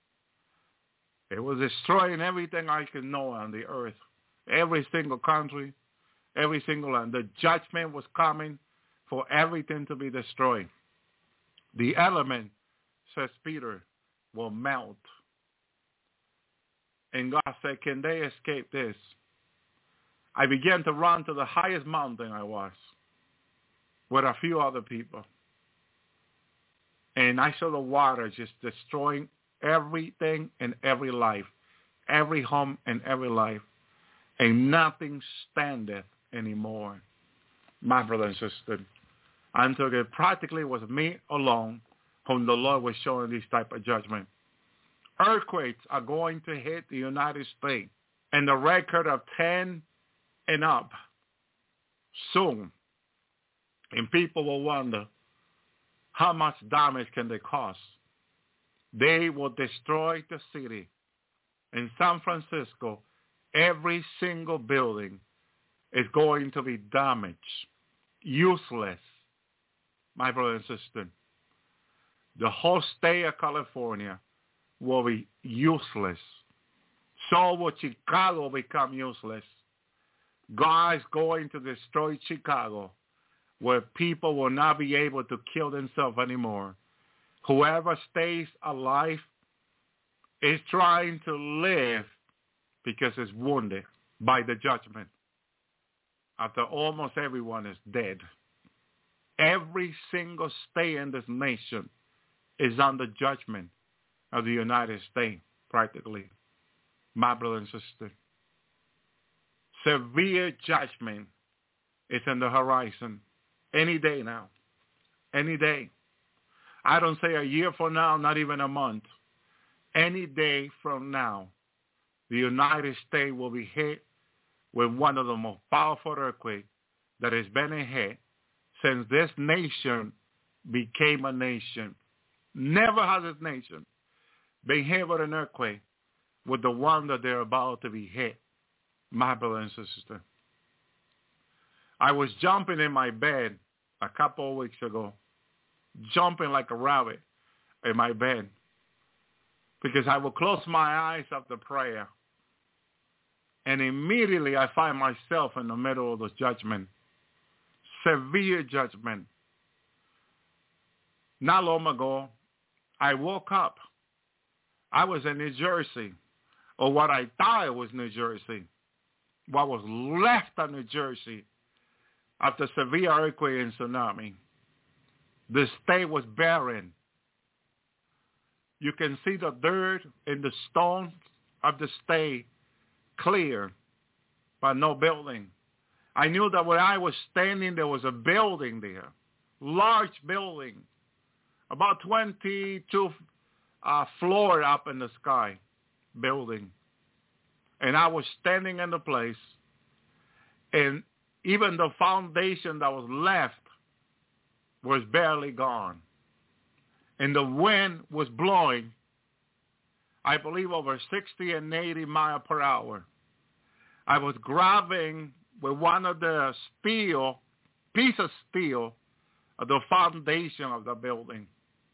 It was destroying everything I could know on the earth. Every single country, every single land. The judgment was coming for everything to be destroyed. The element, says Peter, will melt. And God said, can they escape this? I began to run to the highest mountain I was with a few other people. And I saw the water just destroying everything and every life, every home and every life, and nothing standeth anymore. My brother and sister, until it practically was me alone whom the Lord was showing this type of judgment. Earthquakes are going to hit the United States and the record of ten and up soon. And people will wonder, how much damage can they cause? They will destroy the city. In San Francisco, every single building is going to be damaged, useless. My brother and sister, the whole state of California will be useless. So will Chicago become useless. God is going to destroy Chicago, where people will not be able to kill themselves anymore. Whoever stays alive is trying to live because it's wounded by the judgment after almost everyone is dead. Every single state in this nation is under judgment of the United States, practically. My brother and sister, severe judgment is in the horizon any day now, any day. I don't say a year from now, not even a month. Any day from now, the United States will be hit with one of the most powerful earthquakes that has been hit since this nation became a nation. Never has this nation been hit with an earthquake with the one that they're about to be hit. My brother and sister, I was jumping in my bed a couple of weeks ago, jumping like a rabbit in my bed, because I would close my eyes after prayer, and immediately I find myself in the middle of the judgment, severe judgment. Not long ago, I woke up. I was in New Jersey, or what I thought was New Jersey, what was left of New Jersey after severe earthquake and tsunami. The state was barren. You can see the dirt and the stones of the state clear, but no building. I knew that where I was standing, there was a building there, large building, about twenty-two uh, floors up in the sky, building. And I was standing in the place, and even the foundation that was left was barely gone. And the wind was blowing, I believe, over sixty and eighty miles per hour. I was grabbing with one of the steel, piece of steel, of the foundation of the building.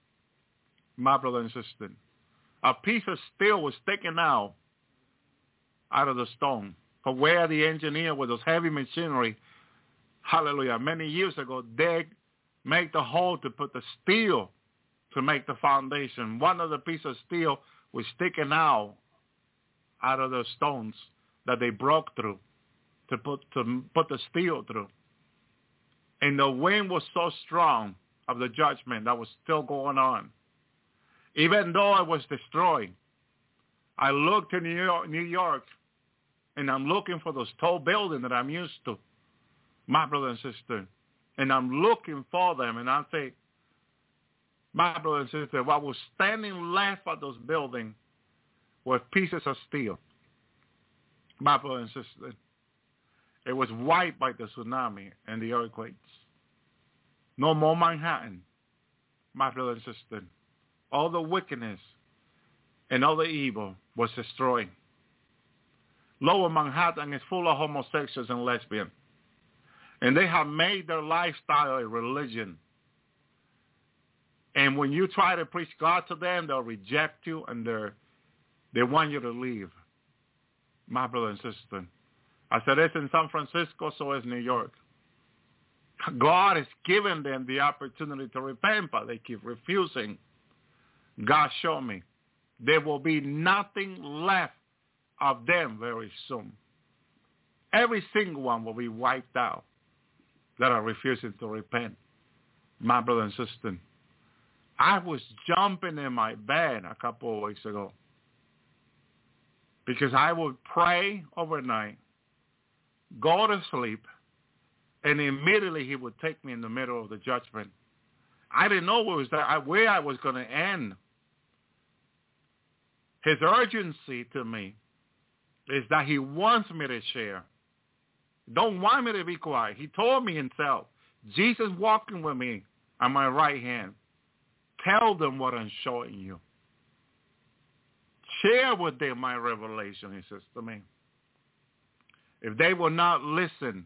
My brother and sister, a piece of steel was sticking out out of the stone from where the engineer with those heavy machinery, hallelujah, many years ago, they make the hole to put the steel to make the foundation. One of the pieces of steel was sticking out out of the stones that they broke through to put to put the steel through. And the wind was so strong of the judgment that was still going on. Even though it was destroyed, I looked to New York, New York, and I'm looking for those tall buildings that I'm used to, my brother and sister. And I'm looking for them, and I say, my brother and sister, what was standing left of those buildings were pieces of steel. My brother and sister, it was wiped by the tsunami and the earthquakes. No more Manhattan, my brother and sister. All the wickedness and all the evil was destroyed. Lower Manhattan is full of homosexuals and lesbians. And they have made their lifestyle a religion. And when you try to preach God to them, they'll reject you and they're, they want you to leave. My brother and sister, I said it's in San Francisco, so is New York. God has given them the opportunity to repent, but they keep refusing. God showed me there will be nothing left of them very soon. Every single one will be wiped out that are refusing to repent. My brother and sister, I was jumping in my bed a couple of weeks ago because I would pray overnight, go to sleep, and immediately he would take me in the middle of the judgment. I didn't know where, was that, where I was going to end. His urgency to me is that he wants me to share. Don't want me to be quiet. He told me himself, Jesus walking with me on my right hand. Tell them what I'm showing you. Share with them my revelation, he says to me. If they will not listen,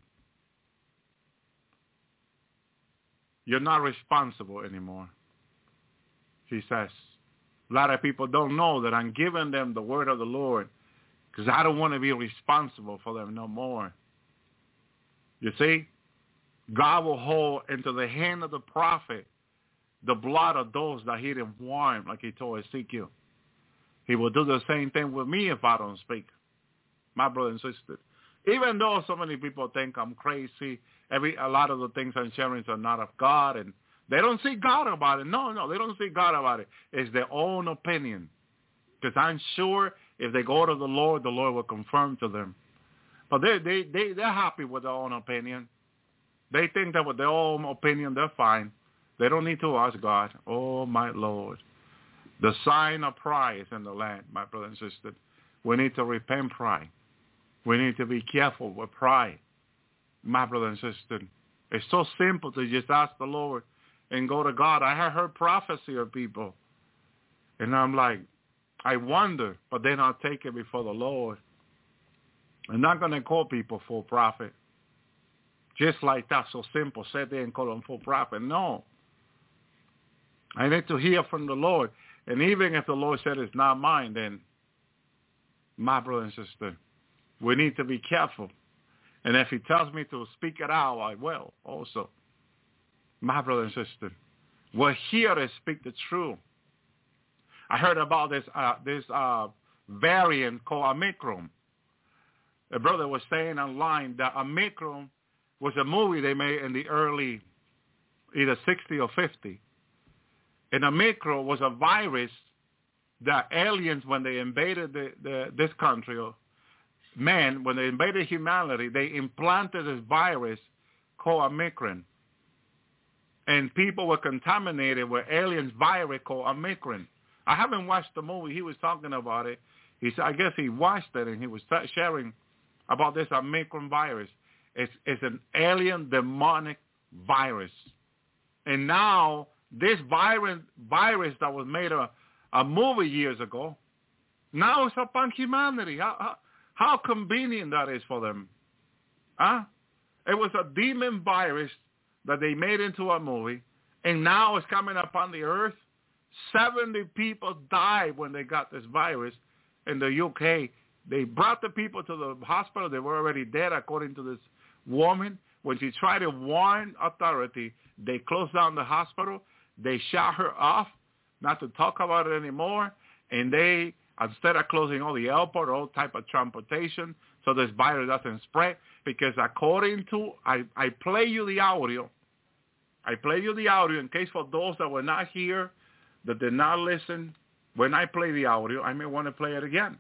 you're not responsible anymore, he says. A lot of people don't know that I'm giving them the word of the Lord because I don't want to be responsible for them no more. You see, God will hold into the hand of the prophet the blood of those that he didn't warn, like he told Ezekiel. He will do the same thing with me if I don't speak, my brother and sister. Even though so many people think I'm crazy, every a lot of the things I'm sharing are not of God, and they don't see God about it. No, no, they don't see God about it. It's their own opinion. Because I'm sure if they go to the Lord, the Lord will confirm to them. But they, they, they, they're happy with their own opinion. They think that with their own opinion, they're fine. They don't need to ask God. Oh, my Lord. The sign of pride is in the land, my brother and sister. We need to repent pride. We need to be careful with pride, my brother and sister. It's so simple to just ask the Lord and go to God. I have heard prophecy of people, and I'm like, I wonder, but then I'll take it before the Lord. I'm not going to call people full prophet. Just like that, so simple. Sit there and call them full prophet. No. I need to hear from the Lord. And even if the Lord said it's not mine, then my brother and sister, we need to be careful. And if he tells me to speak it out, I will also. My brother and sister, we're here to speak the truth. I heard about this uh, this uh, variant called Omicron. A brother was saying online that Omicron was a movie they made in the early, either sixty or fifty. And Omicron was a virus that aliens, when they invaded the, the, this country, or man, when they invaded humanity, they implanted this virus called Omicron. And people were contaminated with aliens virus called Omicron. I haven't watched the movie. He was talking about it. He said, I guess he watched it, and he was sharing about this Omicron virus. It's, it's an alien demonic virus. And now this virus, virus that was made a, a movie years ago, now it's upon humanity. How, how, how convenient that is for them. Huh? It was a demon virus that they made into a movie, and now it's coming upon the earth. seventy people died when they got this virus in the U K. They brought the people to the hospital. They were already dead, according to this woman. When she tried to warn authority, they closed down the hospital. They shut her off, not to talk about it anymore. And they, instead of closing all the airport, all type of transportation, so this virus doesn't spread, because according to, I, I play you the audio. I play you the audio in case for those that were not here, that did not listen. When I play the audio, I may want to play it again.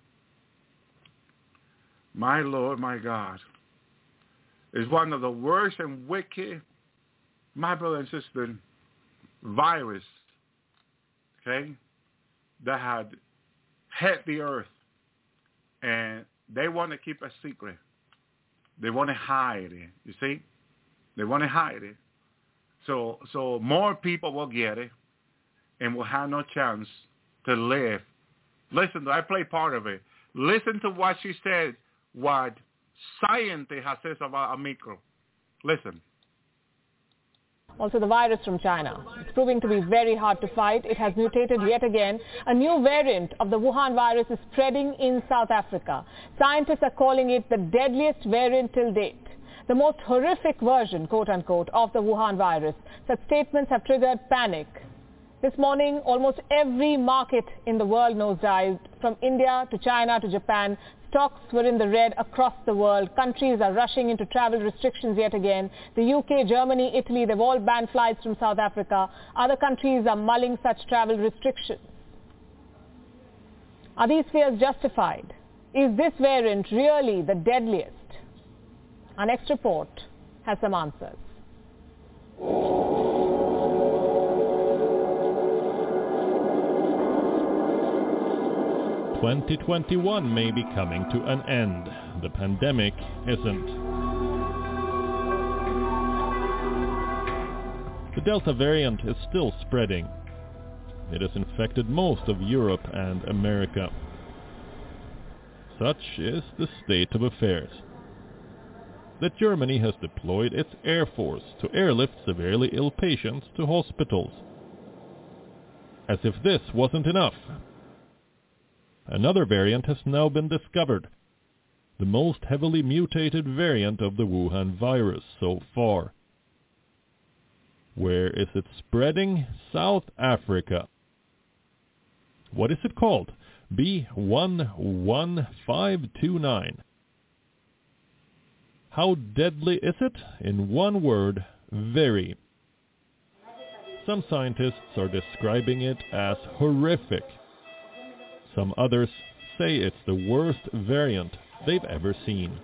My Lord, my God, is one of the worst and wicked, my brother and sister, virus, okay, that had hit the earth, and they want to keep a secret. They want to hide it, you see? They want to hide it. So, so more people will get it and will have no chance to live. Listen, I play part of it. Listen to what she said, what scientists have said about Omicron. Listen. Also the virus from China. It's proving to be very hard to fight. It has mutated yet again. A new variant of the Wuhan virus is spreading in South Africa. Scientists are calling it the deadliest variant till date. The most horrific version, quote unquote, of the Wuhan virus. Such statements have triggered panic. This morning, almost every market in the world nosedived, from India to China to Japan. Stocks were in the red across the world. Countries are rushing into travel restrictions yet again. The U K, Germany, Italy, they've all banned flights from South Africa. Other countries are mulling such travel restrictions. Are these fears justified? Is this variant really the deadliest? Our next report has some answers. twenty twenty-one may be coming to an end. The pandemic isn't. The Delta variant is still spreading. It has infected most of Europe and America. Such is the state of affairs. That Germany has deployed its air force to airlift severely ill patients to hospitals. As if this wasn't enough, another variant has now been discovered, the most heavily mutated variant of the Wuhan virus so far. Where is it spreading? South Africa. What is it called? B one one five two nine. How deadly is it? In one word, very. Some scientists are describing it as horrific. Some others say it's the worst variant they've ever seen.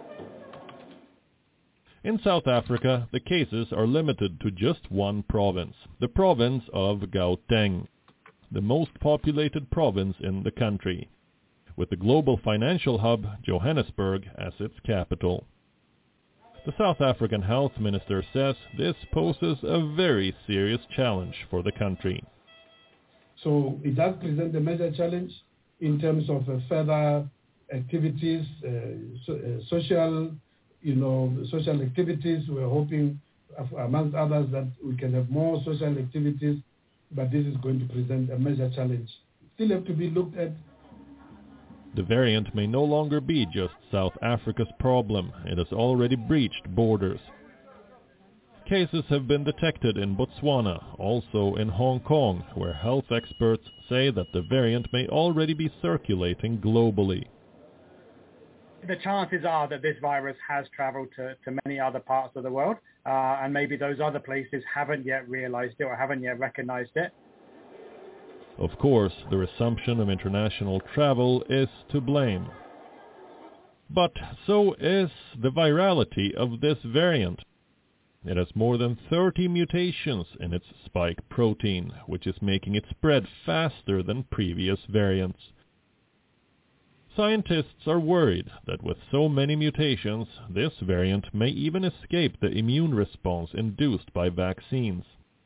In South Africa, the cases are limited to just one province, the province of Gauteng, the most populated province in the country, with the global financial hub Johannesburg as its capital. The South African health minister says this poses a very serious challenge for the country. So it does present a major challenge in terms of uh, further activities, uh, so, uh, social, you know, social activities. We're hoping, uh, amongst others, that we can have more social activities, but this is going to present a major challenge. Still have to be looked at. The variant may no longer be just South Africa's problem. It has already breached borders. Cases have been detected in Botswana, also in Hong Kong, where health experts say that the variant may already be circulating globally. The chances are that this virus has traveled to, to many other parts of the world, uh, and maybe those other places haven't yet realized it or haven't yet recognized it. Of course, the resumption of international travel is to blame. But so is the virality of this variant. It has more than thirty mutations in its spike protein, which is making it spread faster than previous variants. Scientists are worried that with so many mutations, this variant may even escape the immune response induced by vaccines.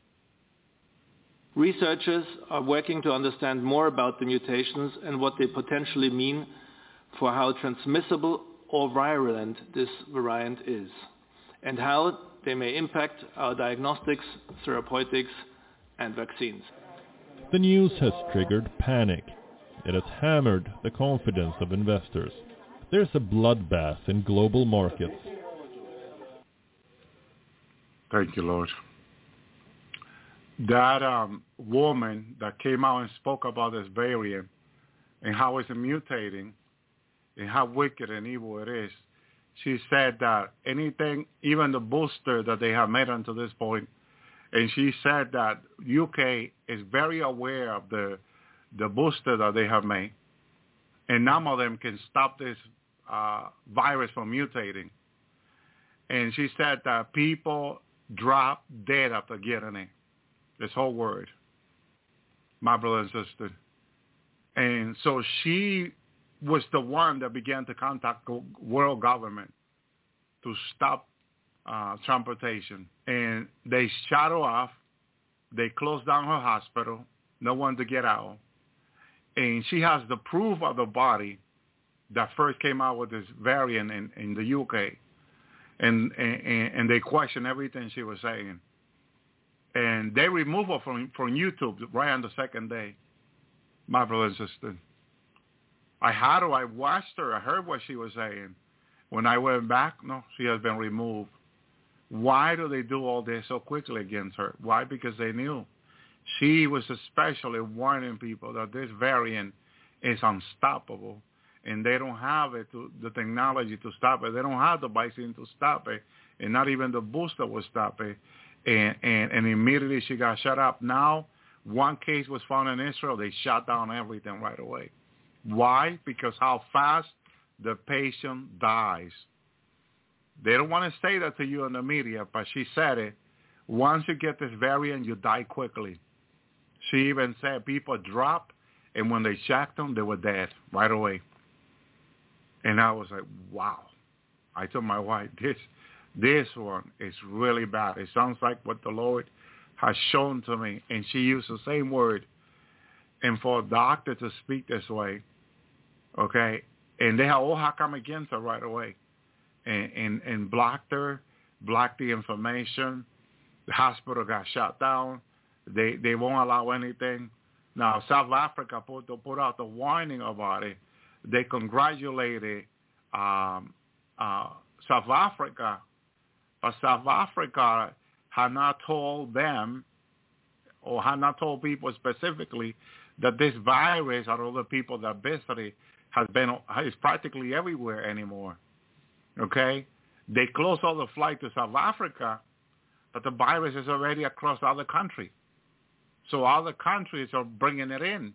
Researchers are working to understand more about the mutations and what they potentially mean for how transmissible or virulent this variant is, and how they may impact our diagnostics, therapeutics, and vaccines. The news has triggered panic. It has hammered the confidence of investors. There's a bloodbath in global markets. Thank you, Lord. That um, woman that came out and spoke about this variant and how it's mutating and how wicked and evil it is, she said that anything, even the booster that they have made until this point, and she said that U K is very aware of the the booster that they have made, and none of them can stop this uh, virus from mutating. And she said that people drop dead after getting it. This whole word, my brother and sister. And so she was the one that began to contact the world government to stop uh, transportation. And they shut her off. They closed down her hospital. No one to get out. And she has the proof of the body that first came out with this variant in, in the U K. And, and, and they questioned everything she was saying. And they removed her from, from YouTube right on the second day, my brother and sister. I had her, I watched her, I heard what she was saying. When I went back, no, she has been removed. Why do they do all this so quickly against her? Why? Because they knew She was especially warning people that this variant is unstoppable, and they don't have it to, the technology to stop it. They don't have the vaccine to stop it, and not even the booster will stop it. And, and, and immediately she got shut up. Now, one case was found in Israel. They shut down everything right away. Why? Because how fast the patient dies. They don't want to say that to you in the media, but she said it. Once you get this variant, you die quickly. She even said people drop, and when they checked them, they were dead right away. And I was like, wow. I told my wife, this this one is really bad. It sounds like what the Lord has shown to me. And she used the same word. And for a doctor to speak this way, okay, and they all have come against her right away and, and, and blocked her, blocked the information. The hospital got shut down. They they won't allow anything. Now, South Africa put, put out the warning about it. They congratulated um, uh, South Africa, but South Africa had not told them or had not told people specifically that this virus or other people that visited has been is practically everywhere anymore. Okay? They closed all the flights to South Africa, but the virus is already across other countries. So other countries are bringing it in.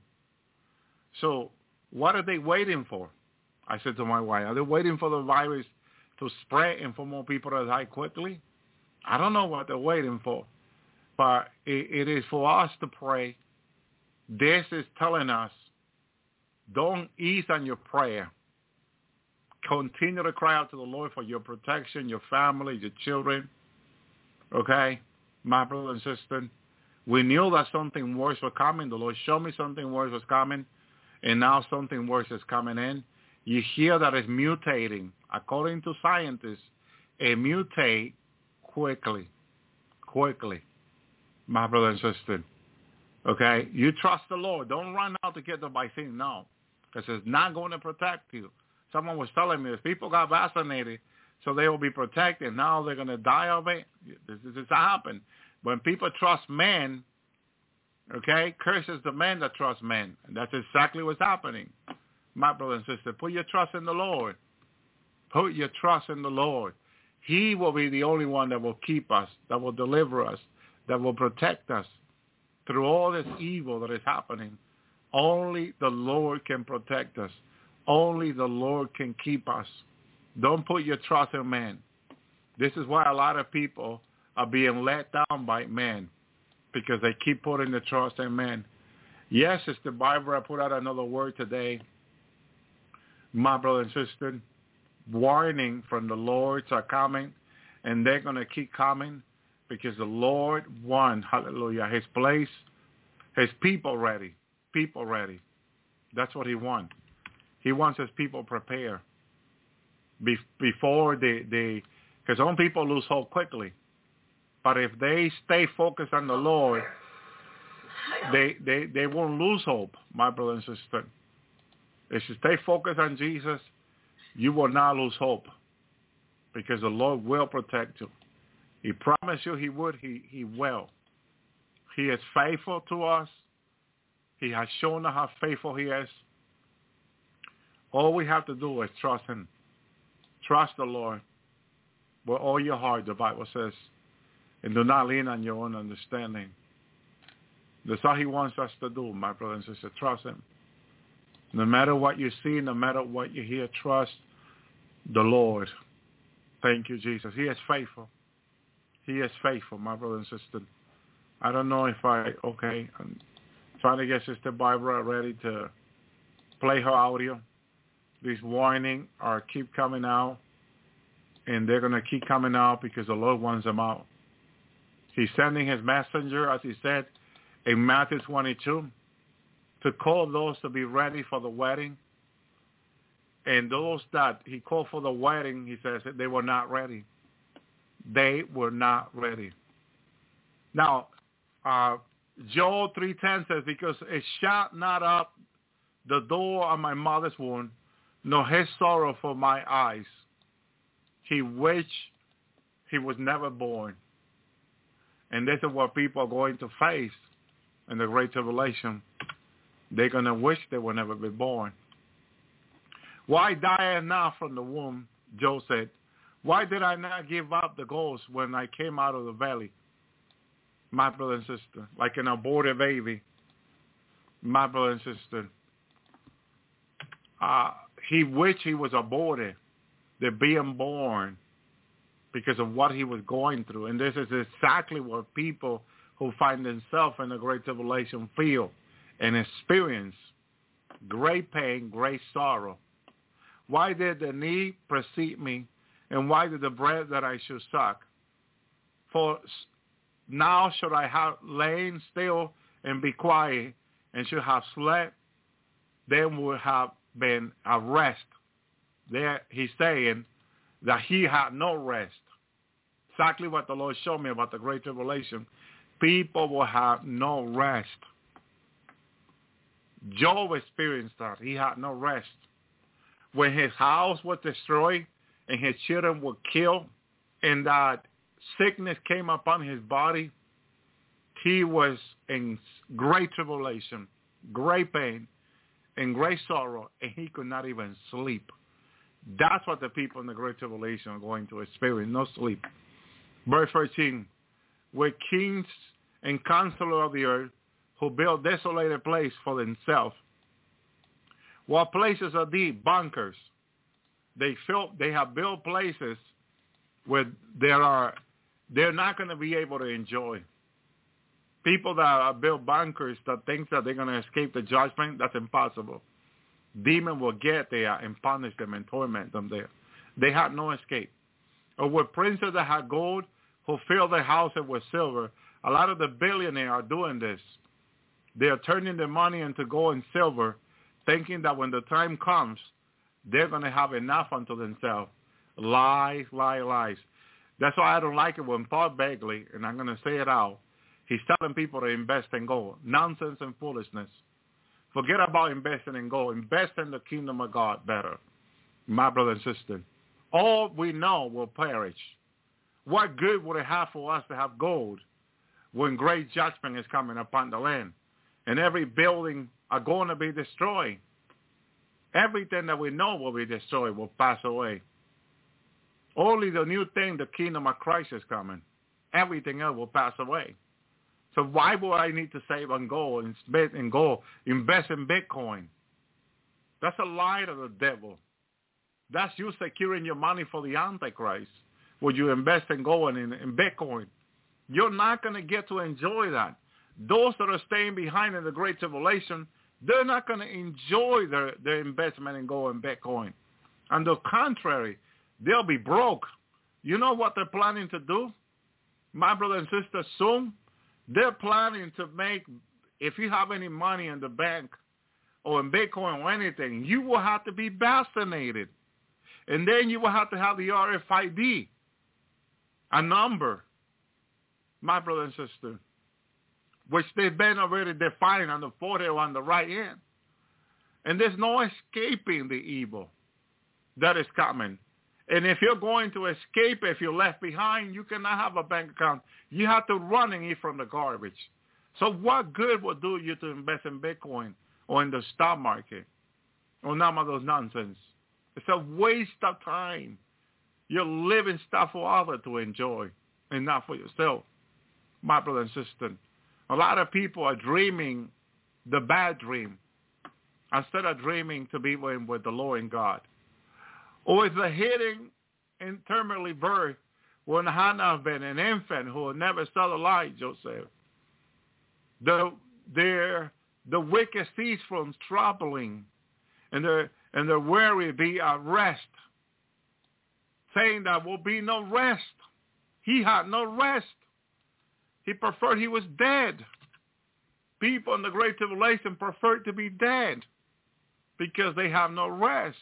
So what are they waiting for? I said to my wife, are they waiting for the virus to spread and for more people to die quickly? I don't know what they're waiting for. But it, it is for us to pray. This is telling us, don't ease on your prayer. Continue to cry out to the Lord for your protection, your family, your children. Okay? My brother and sister, we knew that something worse was coming. The Lord showed me something worse was coming, and now something worse is coming in. You hear that it's mutating. According to scientists, it mutates quickly, quickly, my brother and sister. Okay? You trust the Lord. Don't run out to get the vaccine now, because it's not going to protect you. Someone was telling me if people got vaccinated, so they will be protected. Now they're going to die of it. This is happened. When people trust men, okay, curses the man that trusts men. And that's exactly what's happening. My brother and sister, put your trust in the Lord. Put your trust in the Lord. He will be the only one that will keep us, that will deliver us, that will protect us through all this evil that is happening. Only the Lord can protect us. Only the Lord can keep us. Don't put your trust in man. This is why a lot of people are being let down by men, because they keep putting the trust in men. Yes, it's the Bible. I put out another word today. My brother and sister, warning from the Lord are coming, and they're going to keep coming because the Lord won, hallelujah, his place, his people ready, people ready. That's what he wants. He wants his people prepared Be- before they, they, because some people lose hope quickly. But if they stay focused on the Lord, they, they, they won't lose hope, my brother and sister. If you stay focused on Jesus, you will not lose hope, because the Lord will protect you. He promised you he would. He, he will. He is faithful to us. He has shown us how faithful he is. All we have to do is trust him. Trust the Lord with all your heart, the Bible says. And do not lean on your own understanding. That's all he wants us to do, my brother and sister. Trust him. No matter what you see, no matter what you hear, trust the Lord. Thank you, Jesus. He is faithful. He is faithful, my brother and sister. I don't know if I, okay, I'm trying to get Sister Barbara ready to play her audio. These warnings are keep coming out, and they're going to keep coming out because the Lord wants them out. He's sending his messenger, as he said in Matthew twenty-two, to call those to be ready for the wedding. And those that he called for the wedding, he says that they were not ready. They were not ready. Now, uh, Joel three ten says, because it shut not up the door of my mother's womb, nor his sorrow for my eyes. He wished he was never born. And this is what people are going to face in the Great Tribulation, they're going to wish they would never be born. Why die I now from the womb, Job said. Why did I not give up the ghost when I came out of the valley? My brother and sister, like an aborted baby. My brother and sister. Uh, he wished he was aborted. They're being born because of what he was going through. And this is exactly what people who find themselves in the Great Tribulation feel and experience. Great pain, great sorrow. Why did the knee precede me, and why did the bread that I should suck? For now should I have lain still and be quiet, and should have slept, then would have been a rest. There he's saying that he had no rest. Exactly what the Lord showed me about the Great Tribulation. People will have no rest. Job experienced that. He had no rest. When his house was destroyed and his children were killed and that sickness came upon his body, he was in great tribulation, great pain, and great sorrow, and he could not even sleep. That's what the people in the Great Tribulation are going to experience, no sleep. Verse thirteen, where kings and counselors of the earth who build desolated place for themselves. What places are these? Bunkers. They feel, they have built places where there are, they're not going to be able to enjoy. People that have built bunkers that think that they're going to escape the judgment, that's impossible. Demons will get there and punish them and torment them there. They have no escape. Or with princes that have gold who fill their houses with silver. A lot of the billionaires are doing this. They are turning their money into gold and silver, thinking that when the time comes, they're going to have enough unto themselves. Lies, lies, lies. That's why I don't like it when Paul Begley, and I'm going to say it out, he's telling people to invest in gold. Nonsense and foolishness. Forget about investing in gold. Invest in the kingdom of God better, my brother and sister. All we know will perish. What good would it have for us to have gold when great judgment is coming upon the land? And every building are going to be destroyed. Everything that we know will be destroyed, will pass away. Only the new thing, the kingdom of Christ is coming. Everything else will pass away. So why would I need to save on gold and spend in gold, invest in Bitcoin? That's a lie of the devil. That's you securing your money for the Antichrist. Would you invest in gold and in, in Bitcoin? You're not going to get to enjoy that. Those that are staying behind in the Great Tribulation, they're not going to enjoy their, their investment in gold and Bitcoin. On the contrary, they'll be broke. You know what they're planning to do? My brother and sister, soon, they're planning to make, if you have any money in the bank or in Bitcoin or anything, you will have to be vaccinated. And then you will have to have the R F I D, a number, my brother and sister, which they've been already defined on the forehead or on the right hand. And there's no escaping the evil that is coming. And if you're going to escape, if you're left behind, you cannot have a bank account. You have to run and eat from the garbage. So what good will do you to invest in Bitcoin or in the stock market or none of those nonsense? It's a waste of time. You're living stuff for others to enjoy and not for yourself, my brother and sister. A lot of people are dreaming the bad dream instead of dreaming to be with, with the Lord and God. Or it's a hidden and terminally birth when Hannah been an infant who will never saw the light, Joseph. The, their, the wicked cease from troubling, and their, and their weary be at rest, saying there will be no rest. He had no rest. He preferred he was dead. People in the Great Tribulation prefer to be dead because they have no rest.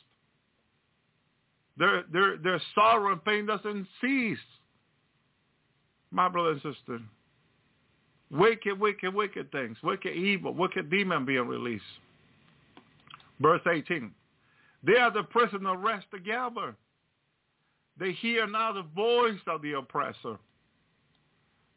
Their, their, their sorrow and pain doesn't cease. My brother and sister, wicked, wicked, wicked things, wicked evil, wicked demon being released. Verse eighteen, they are the prisoner rest together. They hear now the voice of the oppressor.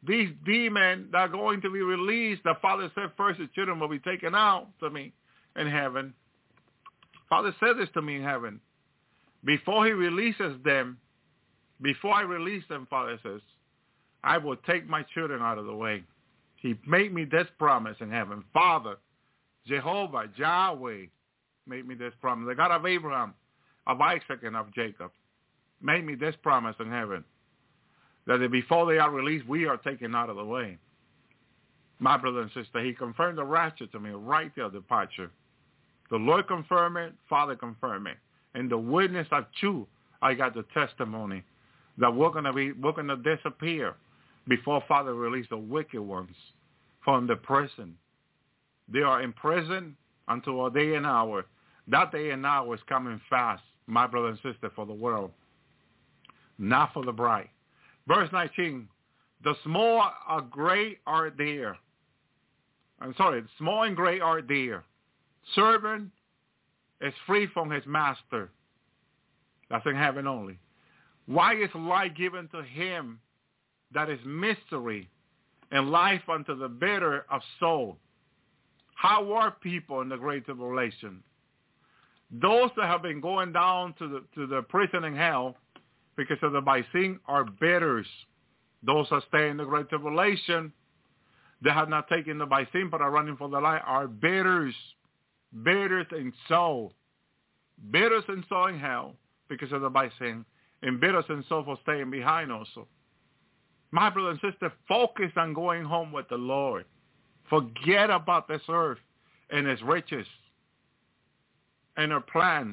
these demons that are going to be released, the Father said first the children will be taken out to me in heaven. Father said this to me in heaven. Before he releases them, before I release them, Father says, I will take my children out of the way. He made me this promise in heaven. Father, Jehovah, Yahweh, made me this promise. The God of Abraham, of Isaac, and of Jacob, made me this promise in heaven. That before they are released, we are taken out of the way. My brother and sister, he confirmed the rapture to me right there, departure. The Lord confirmed it, Father confirmed it. And the witness of truth, I got the testimony that we're gonna be we're gonna disappear before Father released the wicked ones from the prison. They are in prison until a day and hour. That day and hour is coming fast, my brother and sister, for the world, not for the bride. Verse nineteen, the small are great are there. I'm sorry, the small and great are there. Servant is free from his master. That's in heaven only. Why is life given to him that is mystery, and life unto the bitter of soul? How are people in the great tribulation? Those that have been going down to the to the prison in hell because of the baisin are bitters. Those that stay in the great tribulation, they have not taken the baisin but are running for the light, are bitters. Bitters in soul. Bitters in soul in hell because of the baisin, and bitters in soul for staying behind also. My brother and sister, focus on going home with the Lord. Forget about this earth and its riches and her plan.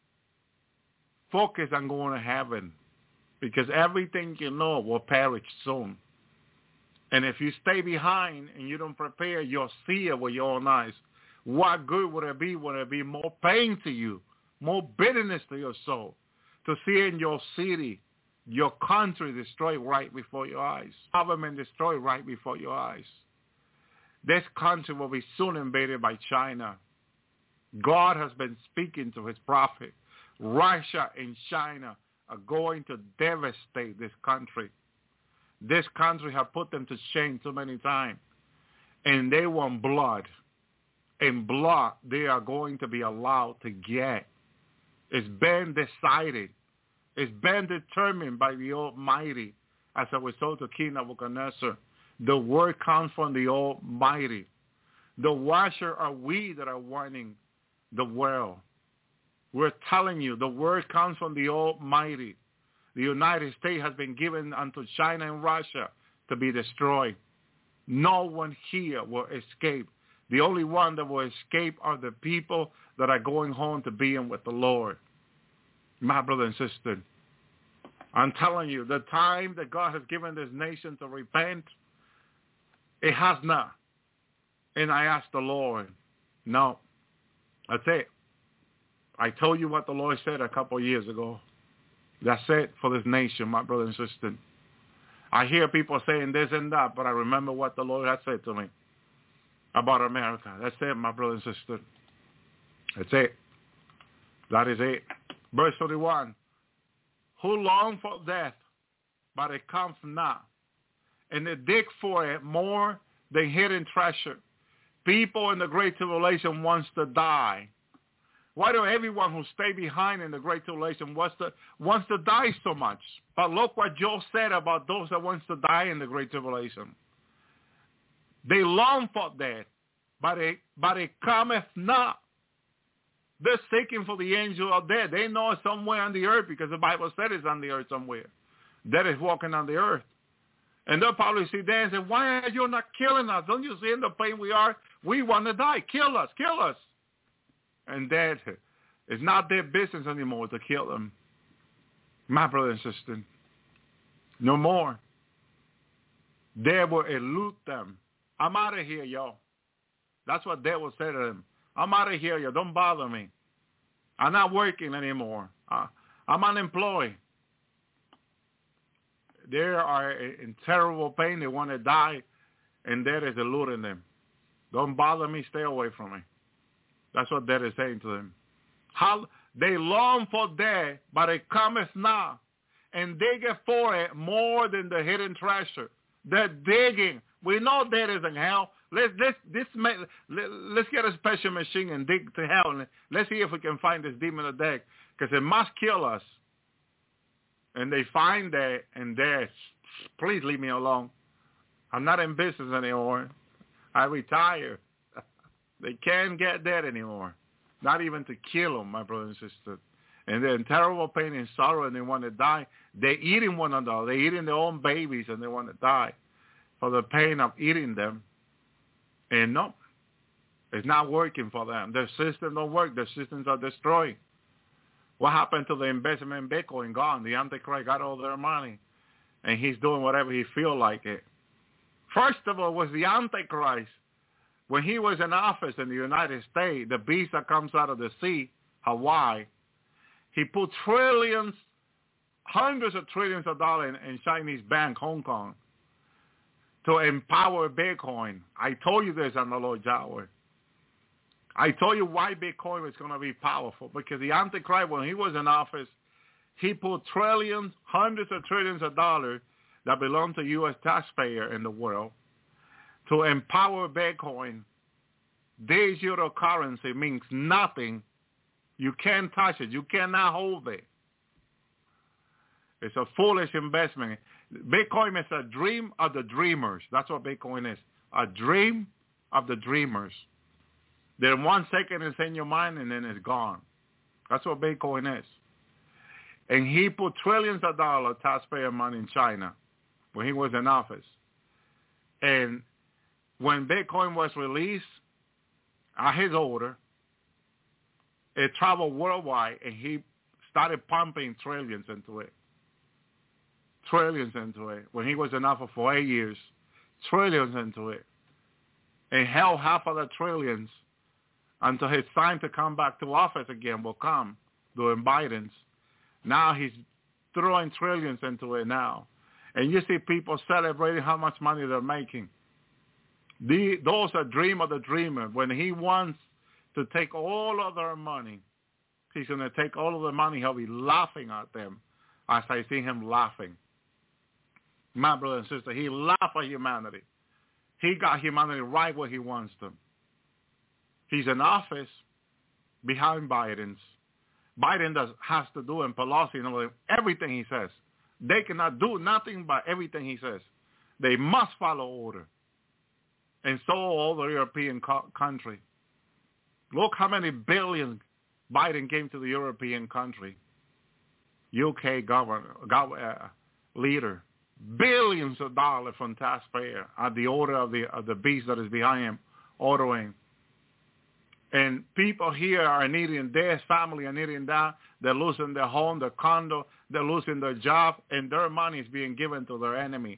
Focus on going to heaven, because everything you know will perish soon. And if you stay behind and you don't prepare, you'll see it with your own eyes. What good would it be? Would it be more pain to you, more bitterness to your soul, to see in your city, your country destroyed right before your eyes, government destroyed right before your eyes? This country will be soon invaded by China. God has been speaking to his prophet. Russia and China are going to devastate this country. This country has put them to shame too many times, and they want blood. And blood they are going to be allowed to get. It's been decided. It's been determined by the Almighty, as I was told to King Nebuchadnezzar. The word comes from the Almighty. The watcher are we that are warning the world. We're telling you, the word comes from the Almighty. The United States has been given unto China and Russia to be destroyed. No one here will escape. The only one that will escape are the people that are going home to be in with the Lord. My brother and sister, I'm telling you, the time that God has given this nation to repent, it has not. And I asked the Lord, no, that's it. I told you what the Lord said a couple of years ago. That's it for this nation, my brother and sister. I hear people saying this and that, but I remember what the Lord has said to me about America. That's it, my brother and sister. That's it. That is it. Verse thirty-one. Who long for death, but it comes not. And they dig for it more than hidden treasure. People in the great tribulation wants to die. Why do everyone who stay behind in the great tribulation wants to, wants to die so much? But look what Job said about those that wants to die in the great tribulation. They long for death, but it, but it cometh not. They're seeking for the angel of death. They know it's somewhere on the earth because the Bible said it's on the earth somewhere. Death is walking on the earth. And they'll probably see there and say, why are you not killing us? Don't you see in the pain we are? We want to die. Kill us. Kill us. And that is not their business anymore to kill them. My brother and sister, no more. They will elude them. I'm out of here, y'all. That's what they will say to them. I'm out of here, y'all. Don't bother me. I'm not working anymore. Uh, I'm unemployed. They are in terrible pain. They want to die, and that is eluding them. Don't bother me. Stay away from me. That's what that is saying to them. How they long for death, but it cometh not, and they get for it more than the hidden treasure. They're digging. We know there is in hell. Let's let's this let, let's get a special machine and dig to hell, and let's see if we can find this demon of death, because it must kill us. And they find that, and they're, please leave me alone. I'm not in business anymore. I retire. They can't get that anymore, not even to kill them, my brother and sister. And they're in terrible pain and sorrow, and they want to die. They're eating one another. They're eating their own babies, and they want to die for the pain of eating them. And no, it's not working for them. Their system don't work. Their systems are destroyed. What happened to the investment in Bitcoin? Gone. The Antichrist got all their money, and he's doing whatever he feels like it. First of all, was the Antichrist. When he was in office in the United States, the beast that comes out of the sea, Hawaii, he put trillions, hundreds of trillions of dollars in, in Chinese bank, Hong Kong, to empower Bitcoin. I told you this on the Lord Yahweh. I told you why Bitcoin was going to be powerful, because the Antichrist, when he was in office, he put trillions, hundreds of trillions of dollars that belong to U S taxpayer in the world to empower Bitcoin. Digital currency means nothing. You can't touch it. You cannot hold it. It's a foolish investment. Bitcoin is a dream of the dreamers. That's what Bitcoin is. A dream of the dreamers. Then one second it's in your mind and then it's gone. That's what Bitcoin is. And he put trillions of dollars taxpayer money in China when he was in office. And when Bitcoin was released at his order, it traveled worldwide, and he started pumping trillions into it. Trillions into it. When he was in office for eight years, trillions into it. And held half of the trillions until his time to come back to office again will come during Biden's. Now he's throwing trillions into it now. And you see people celebrating how much money they're making. The, those are dream of the dreamer. When he wants to take all of their money, he's going to take all of the money. He'll be laughing at them as I see him laughing. My brother and sister, he laughed at humanity. He got humanity right where he wants them. He's in office behind Biden's. Biden does has to do, and Pelosi, and everything he says. They cannot do nothing but everything he says. They must follow order. And so all the European co- country. Look how many billions Biden gave to the European country. U K governor, gov- uh, leader. Billions of dollars from taxpayer at the order of the of the beast that is behind him, ordering. And people here are needing this, family are needing that. They're losing their home, their condo. They're losing their job, and their money is being given to their enemy.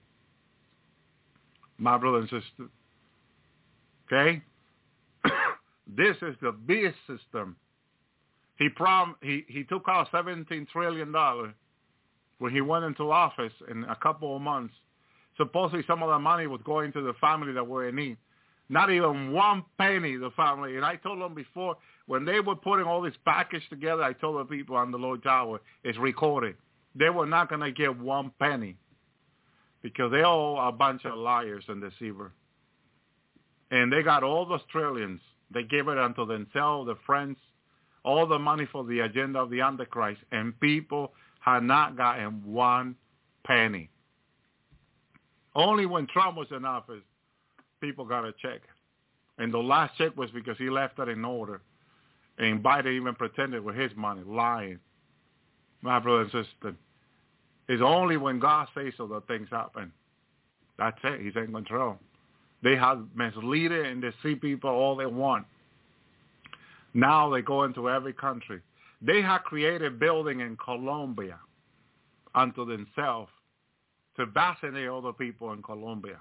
My brother and sister. Okay? This is the beast system. He prom he, he took out seventeen trillion dollars when he went into office in a couple of months. Supposedly some of the money was going to the family that were in need. Not even one penny, the family. And I told them before, when they were putting all this package together, I told the people on the Lord Tower, it's recorded. They were not going to get one penny because they're all a bunch of liars and deceivers. And they got all those trillions. They gave it unto themselves, their friends, all the money for the agenda of the Antichrist. And people had not gotten one penny. Only when Trump was in office, people got a check. And the last check was because he left it in order. And Biden even pretended with his money, lying. My brother and sister, it's only when God says so that things happen. That's it. He's in control. They have misleaded and deceive people all they want. Now they go into every country. They have created a building in Colombia unto themselves to vaccinate other people in Colombia.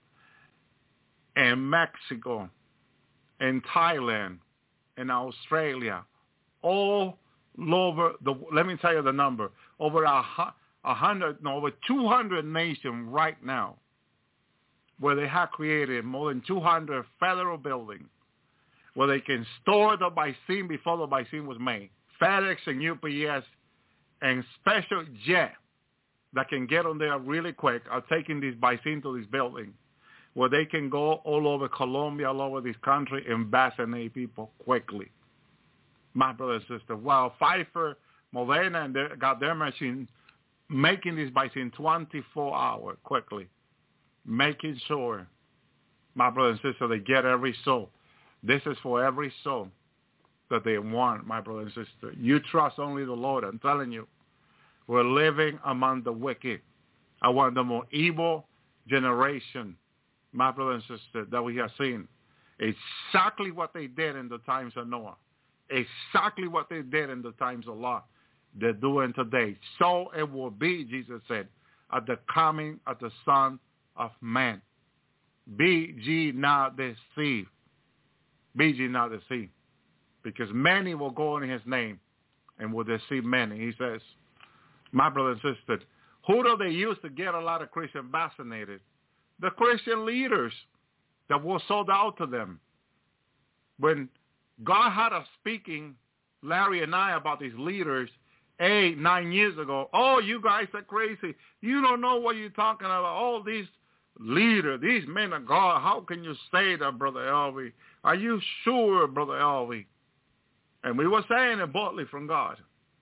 And Mexico, and Thailand, and Australia, all over the, let me tell you the number, over a, a hundred, no, over two hundred nations right now, where they have created more than two hundred federal buildings, where they can store the vaccine before the vaccine was made. FedEx and U P S and special jet that can get on there really quick are taking this vaccine to this building where they can go all over Colombia, all over this country and vaccinate people quickly. My brother and sister, while Pfizer, Moderna, and they got their machine making this vaccine twenty-four hours quickly, making sure, my brother and sister, they get every soul. This is for every soul that they want, my brother and sister. You trust only the Lord. I'm telling you, we're living among the wicked. I want the more evil generation, my brother and sister, that we have seen. Exactly what they did in the times of Noah. Exactly what they did in the times of Lot. They're doing today. So it will be, Jesus said, at the coming of the Son of Man. Be ye not deceived. Be ye not deceived. Because many will go in his name and will deceive many. He says, my brother and sister, who do they use to get a lot of Christians vaccinated? The Christian leaders that were sold out to them. When God had us speaking, Larry and I, about these leaders eight, nine years ago, oh, you guys are crazy. You don't know what you're talking about. All these leaders, these men of God, how can you say that, Brother Elvie? Are you sure, Brother Elvie? And we were saying it boldly from God.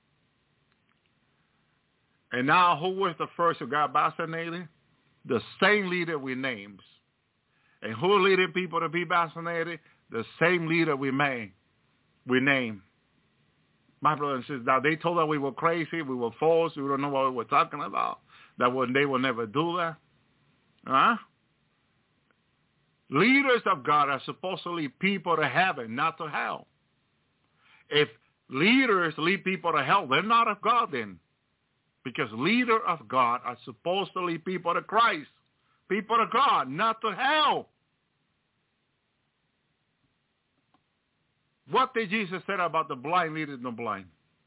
And now who was the first who got vaccinated? The same leader we named. And who leading people to be vaccinated? The same leader we made, we named. My brother and sister, now they told us we were crazy, we were false, we don't know what we were talking about, that they will never do that. Huh? Leaders of God are supposed to lead people to heaven, not to hell. If leaders lead people to hell, they're not of God then. Because leaders of God are supposed to lead people to Christ, people to God, not to hell. What did Jesus say about the blind leading the blind?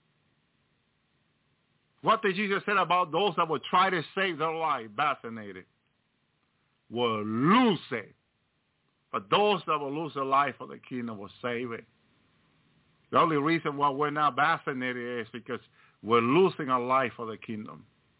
What did Jesus say about those that would try to save their life, vaccinated? Will lose it. But those that will lose their life for the kingdom will save it. The only reason why we're not vaccinated is because we're losing our life for the kingdom.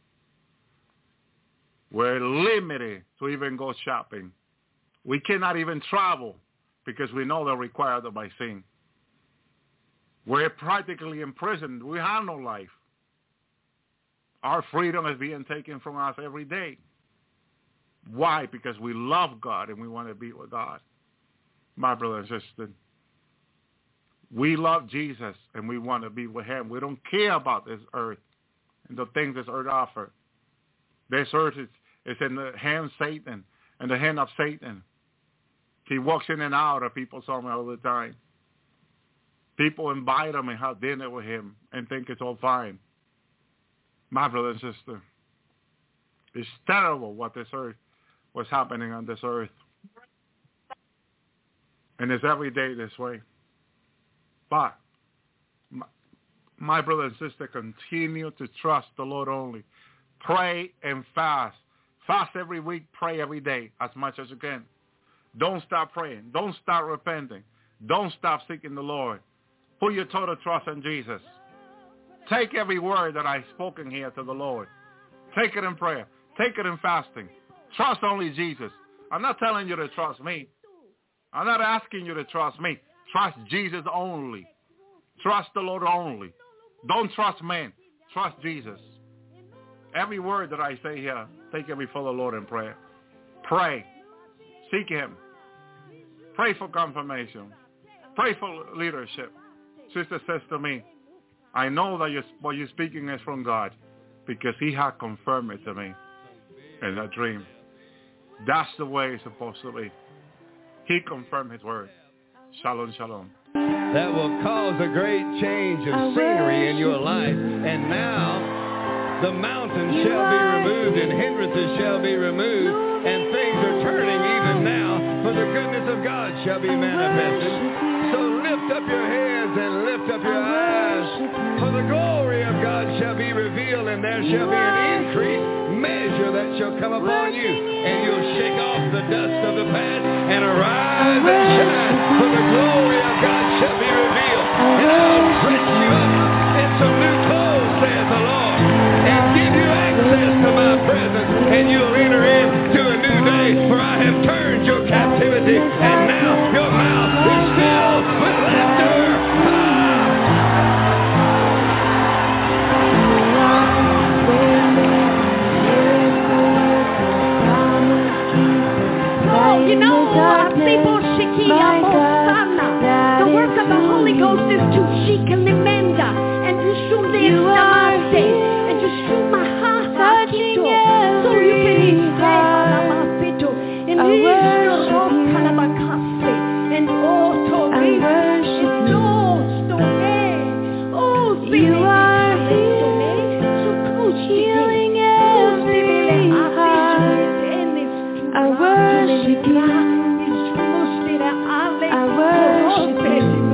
We're limited to even go shopping. We cannot even travel because we know they're required the vaccine. We're practically imprisoned. We have no life. Our freedom is being taken from us every day. Why? Because we love God and we want to be with God. My brother and sister, we love Jesus and we want to be with him. We don't care about this earth and the things this earth offers. This earth is, is in the hand of Satan, in the hand of Satan. He walks in and out of people's home all the time. People invite him and have dinner with him and think it's all fine. My brother and sister, it's terrible what this earth, what's happening on this earth. And it's every day this way. But my, my brother and sister, continue to trust the Lord only. Pray and fast. Fast every week, pray every day as much as you can. Don't stop praying. Don't stop repenting. Don't stop seeking the Lord. Put your total trust in Jesus. Take every word that I've spoken here to the Lord. Take it in prayer. Take it in fasting. Trust only Jesus. I'm not telling you to trust me. I'm not asking you to trust me. Trust Jesus only. Trust the Lord only. Don't trust man. Trust Jesus. Every word that I say here, take it before the Lord in prayer. Pray. Seek him. Pray for confirmation. Pray for leadership. Sister says to me, I know that you're, what you're speaking is from God because he had confirmed it to me in a dream. That's the way it's supposed to be. He confirmed his word. Shalom, shalom. That will cause a great change of scenery in your life. And now the mountains shall be removed and hindrances shall be removed, and things are turning even now, for the goodness of God shall be manifested. So lift up your heads and lift up your eyes, for the glory of God shall be revealed, and there shall be an increased measure that shall come upon you, and you'll shake off the dust of the past and arise and shine, for the glory of God shall be revealed, and I'll dress you up in some new clothes, saith the Lord, and give you access to my I have turned your captivity, and now your mouth is filled with laughter. You know, uh, people Shikia Mosana. The work of the Holy Ghost is to Shikalimenda and to Shumdestamase and to Shumahasakito. So you can explain Alamapito and Rishoro Kalabakase and Oto Rish Lord Stone. Oh, you are so close healing every heart. I worship you. I worship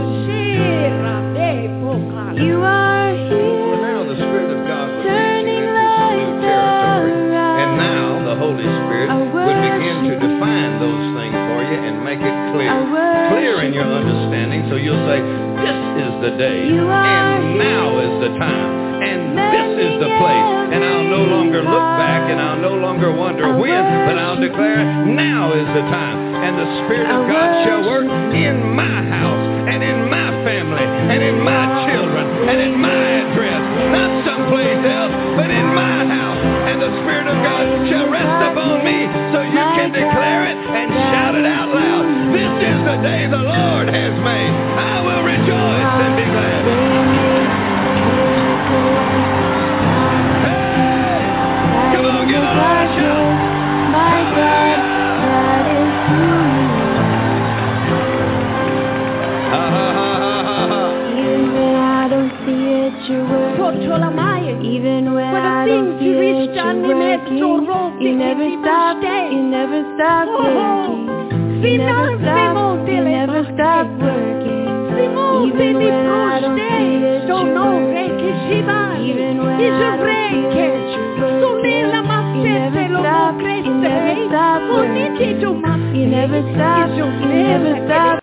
you. You are here. Well, now the Spirit of God will take you into some new territory. And now the Holy Spirit will begin to define those things for you and make it clear. Clear in your understanding, so you'll say, this is the day, and now is the time. And this is the place, and I'll no longer look back, and I'll no longer wonder when, but I'll declare now is the time. And the Spirit of God shall work in my house, and in my family, and in my children, and in my address, not someplace else, but in my house. And the Spirit of God shall rest upon me, so you can declare it and shout it out loud. This is the day the Lord has made. I will rejoice and be glad. Come on, give a loud shout. My God, that is true. Ha ha ha ha ha. Even when I don't see it, you're working. Even when I don't see it, you're working. You never stop, you never stop working. You never stop, you never stop working. Even when I don't see it, you're working. Even when I don't see it, you're working. You never stop, you never stop working. You never stop, you never stop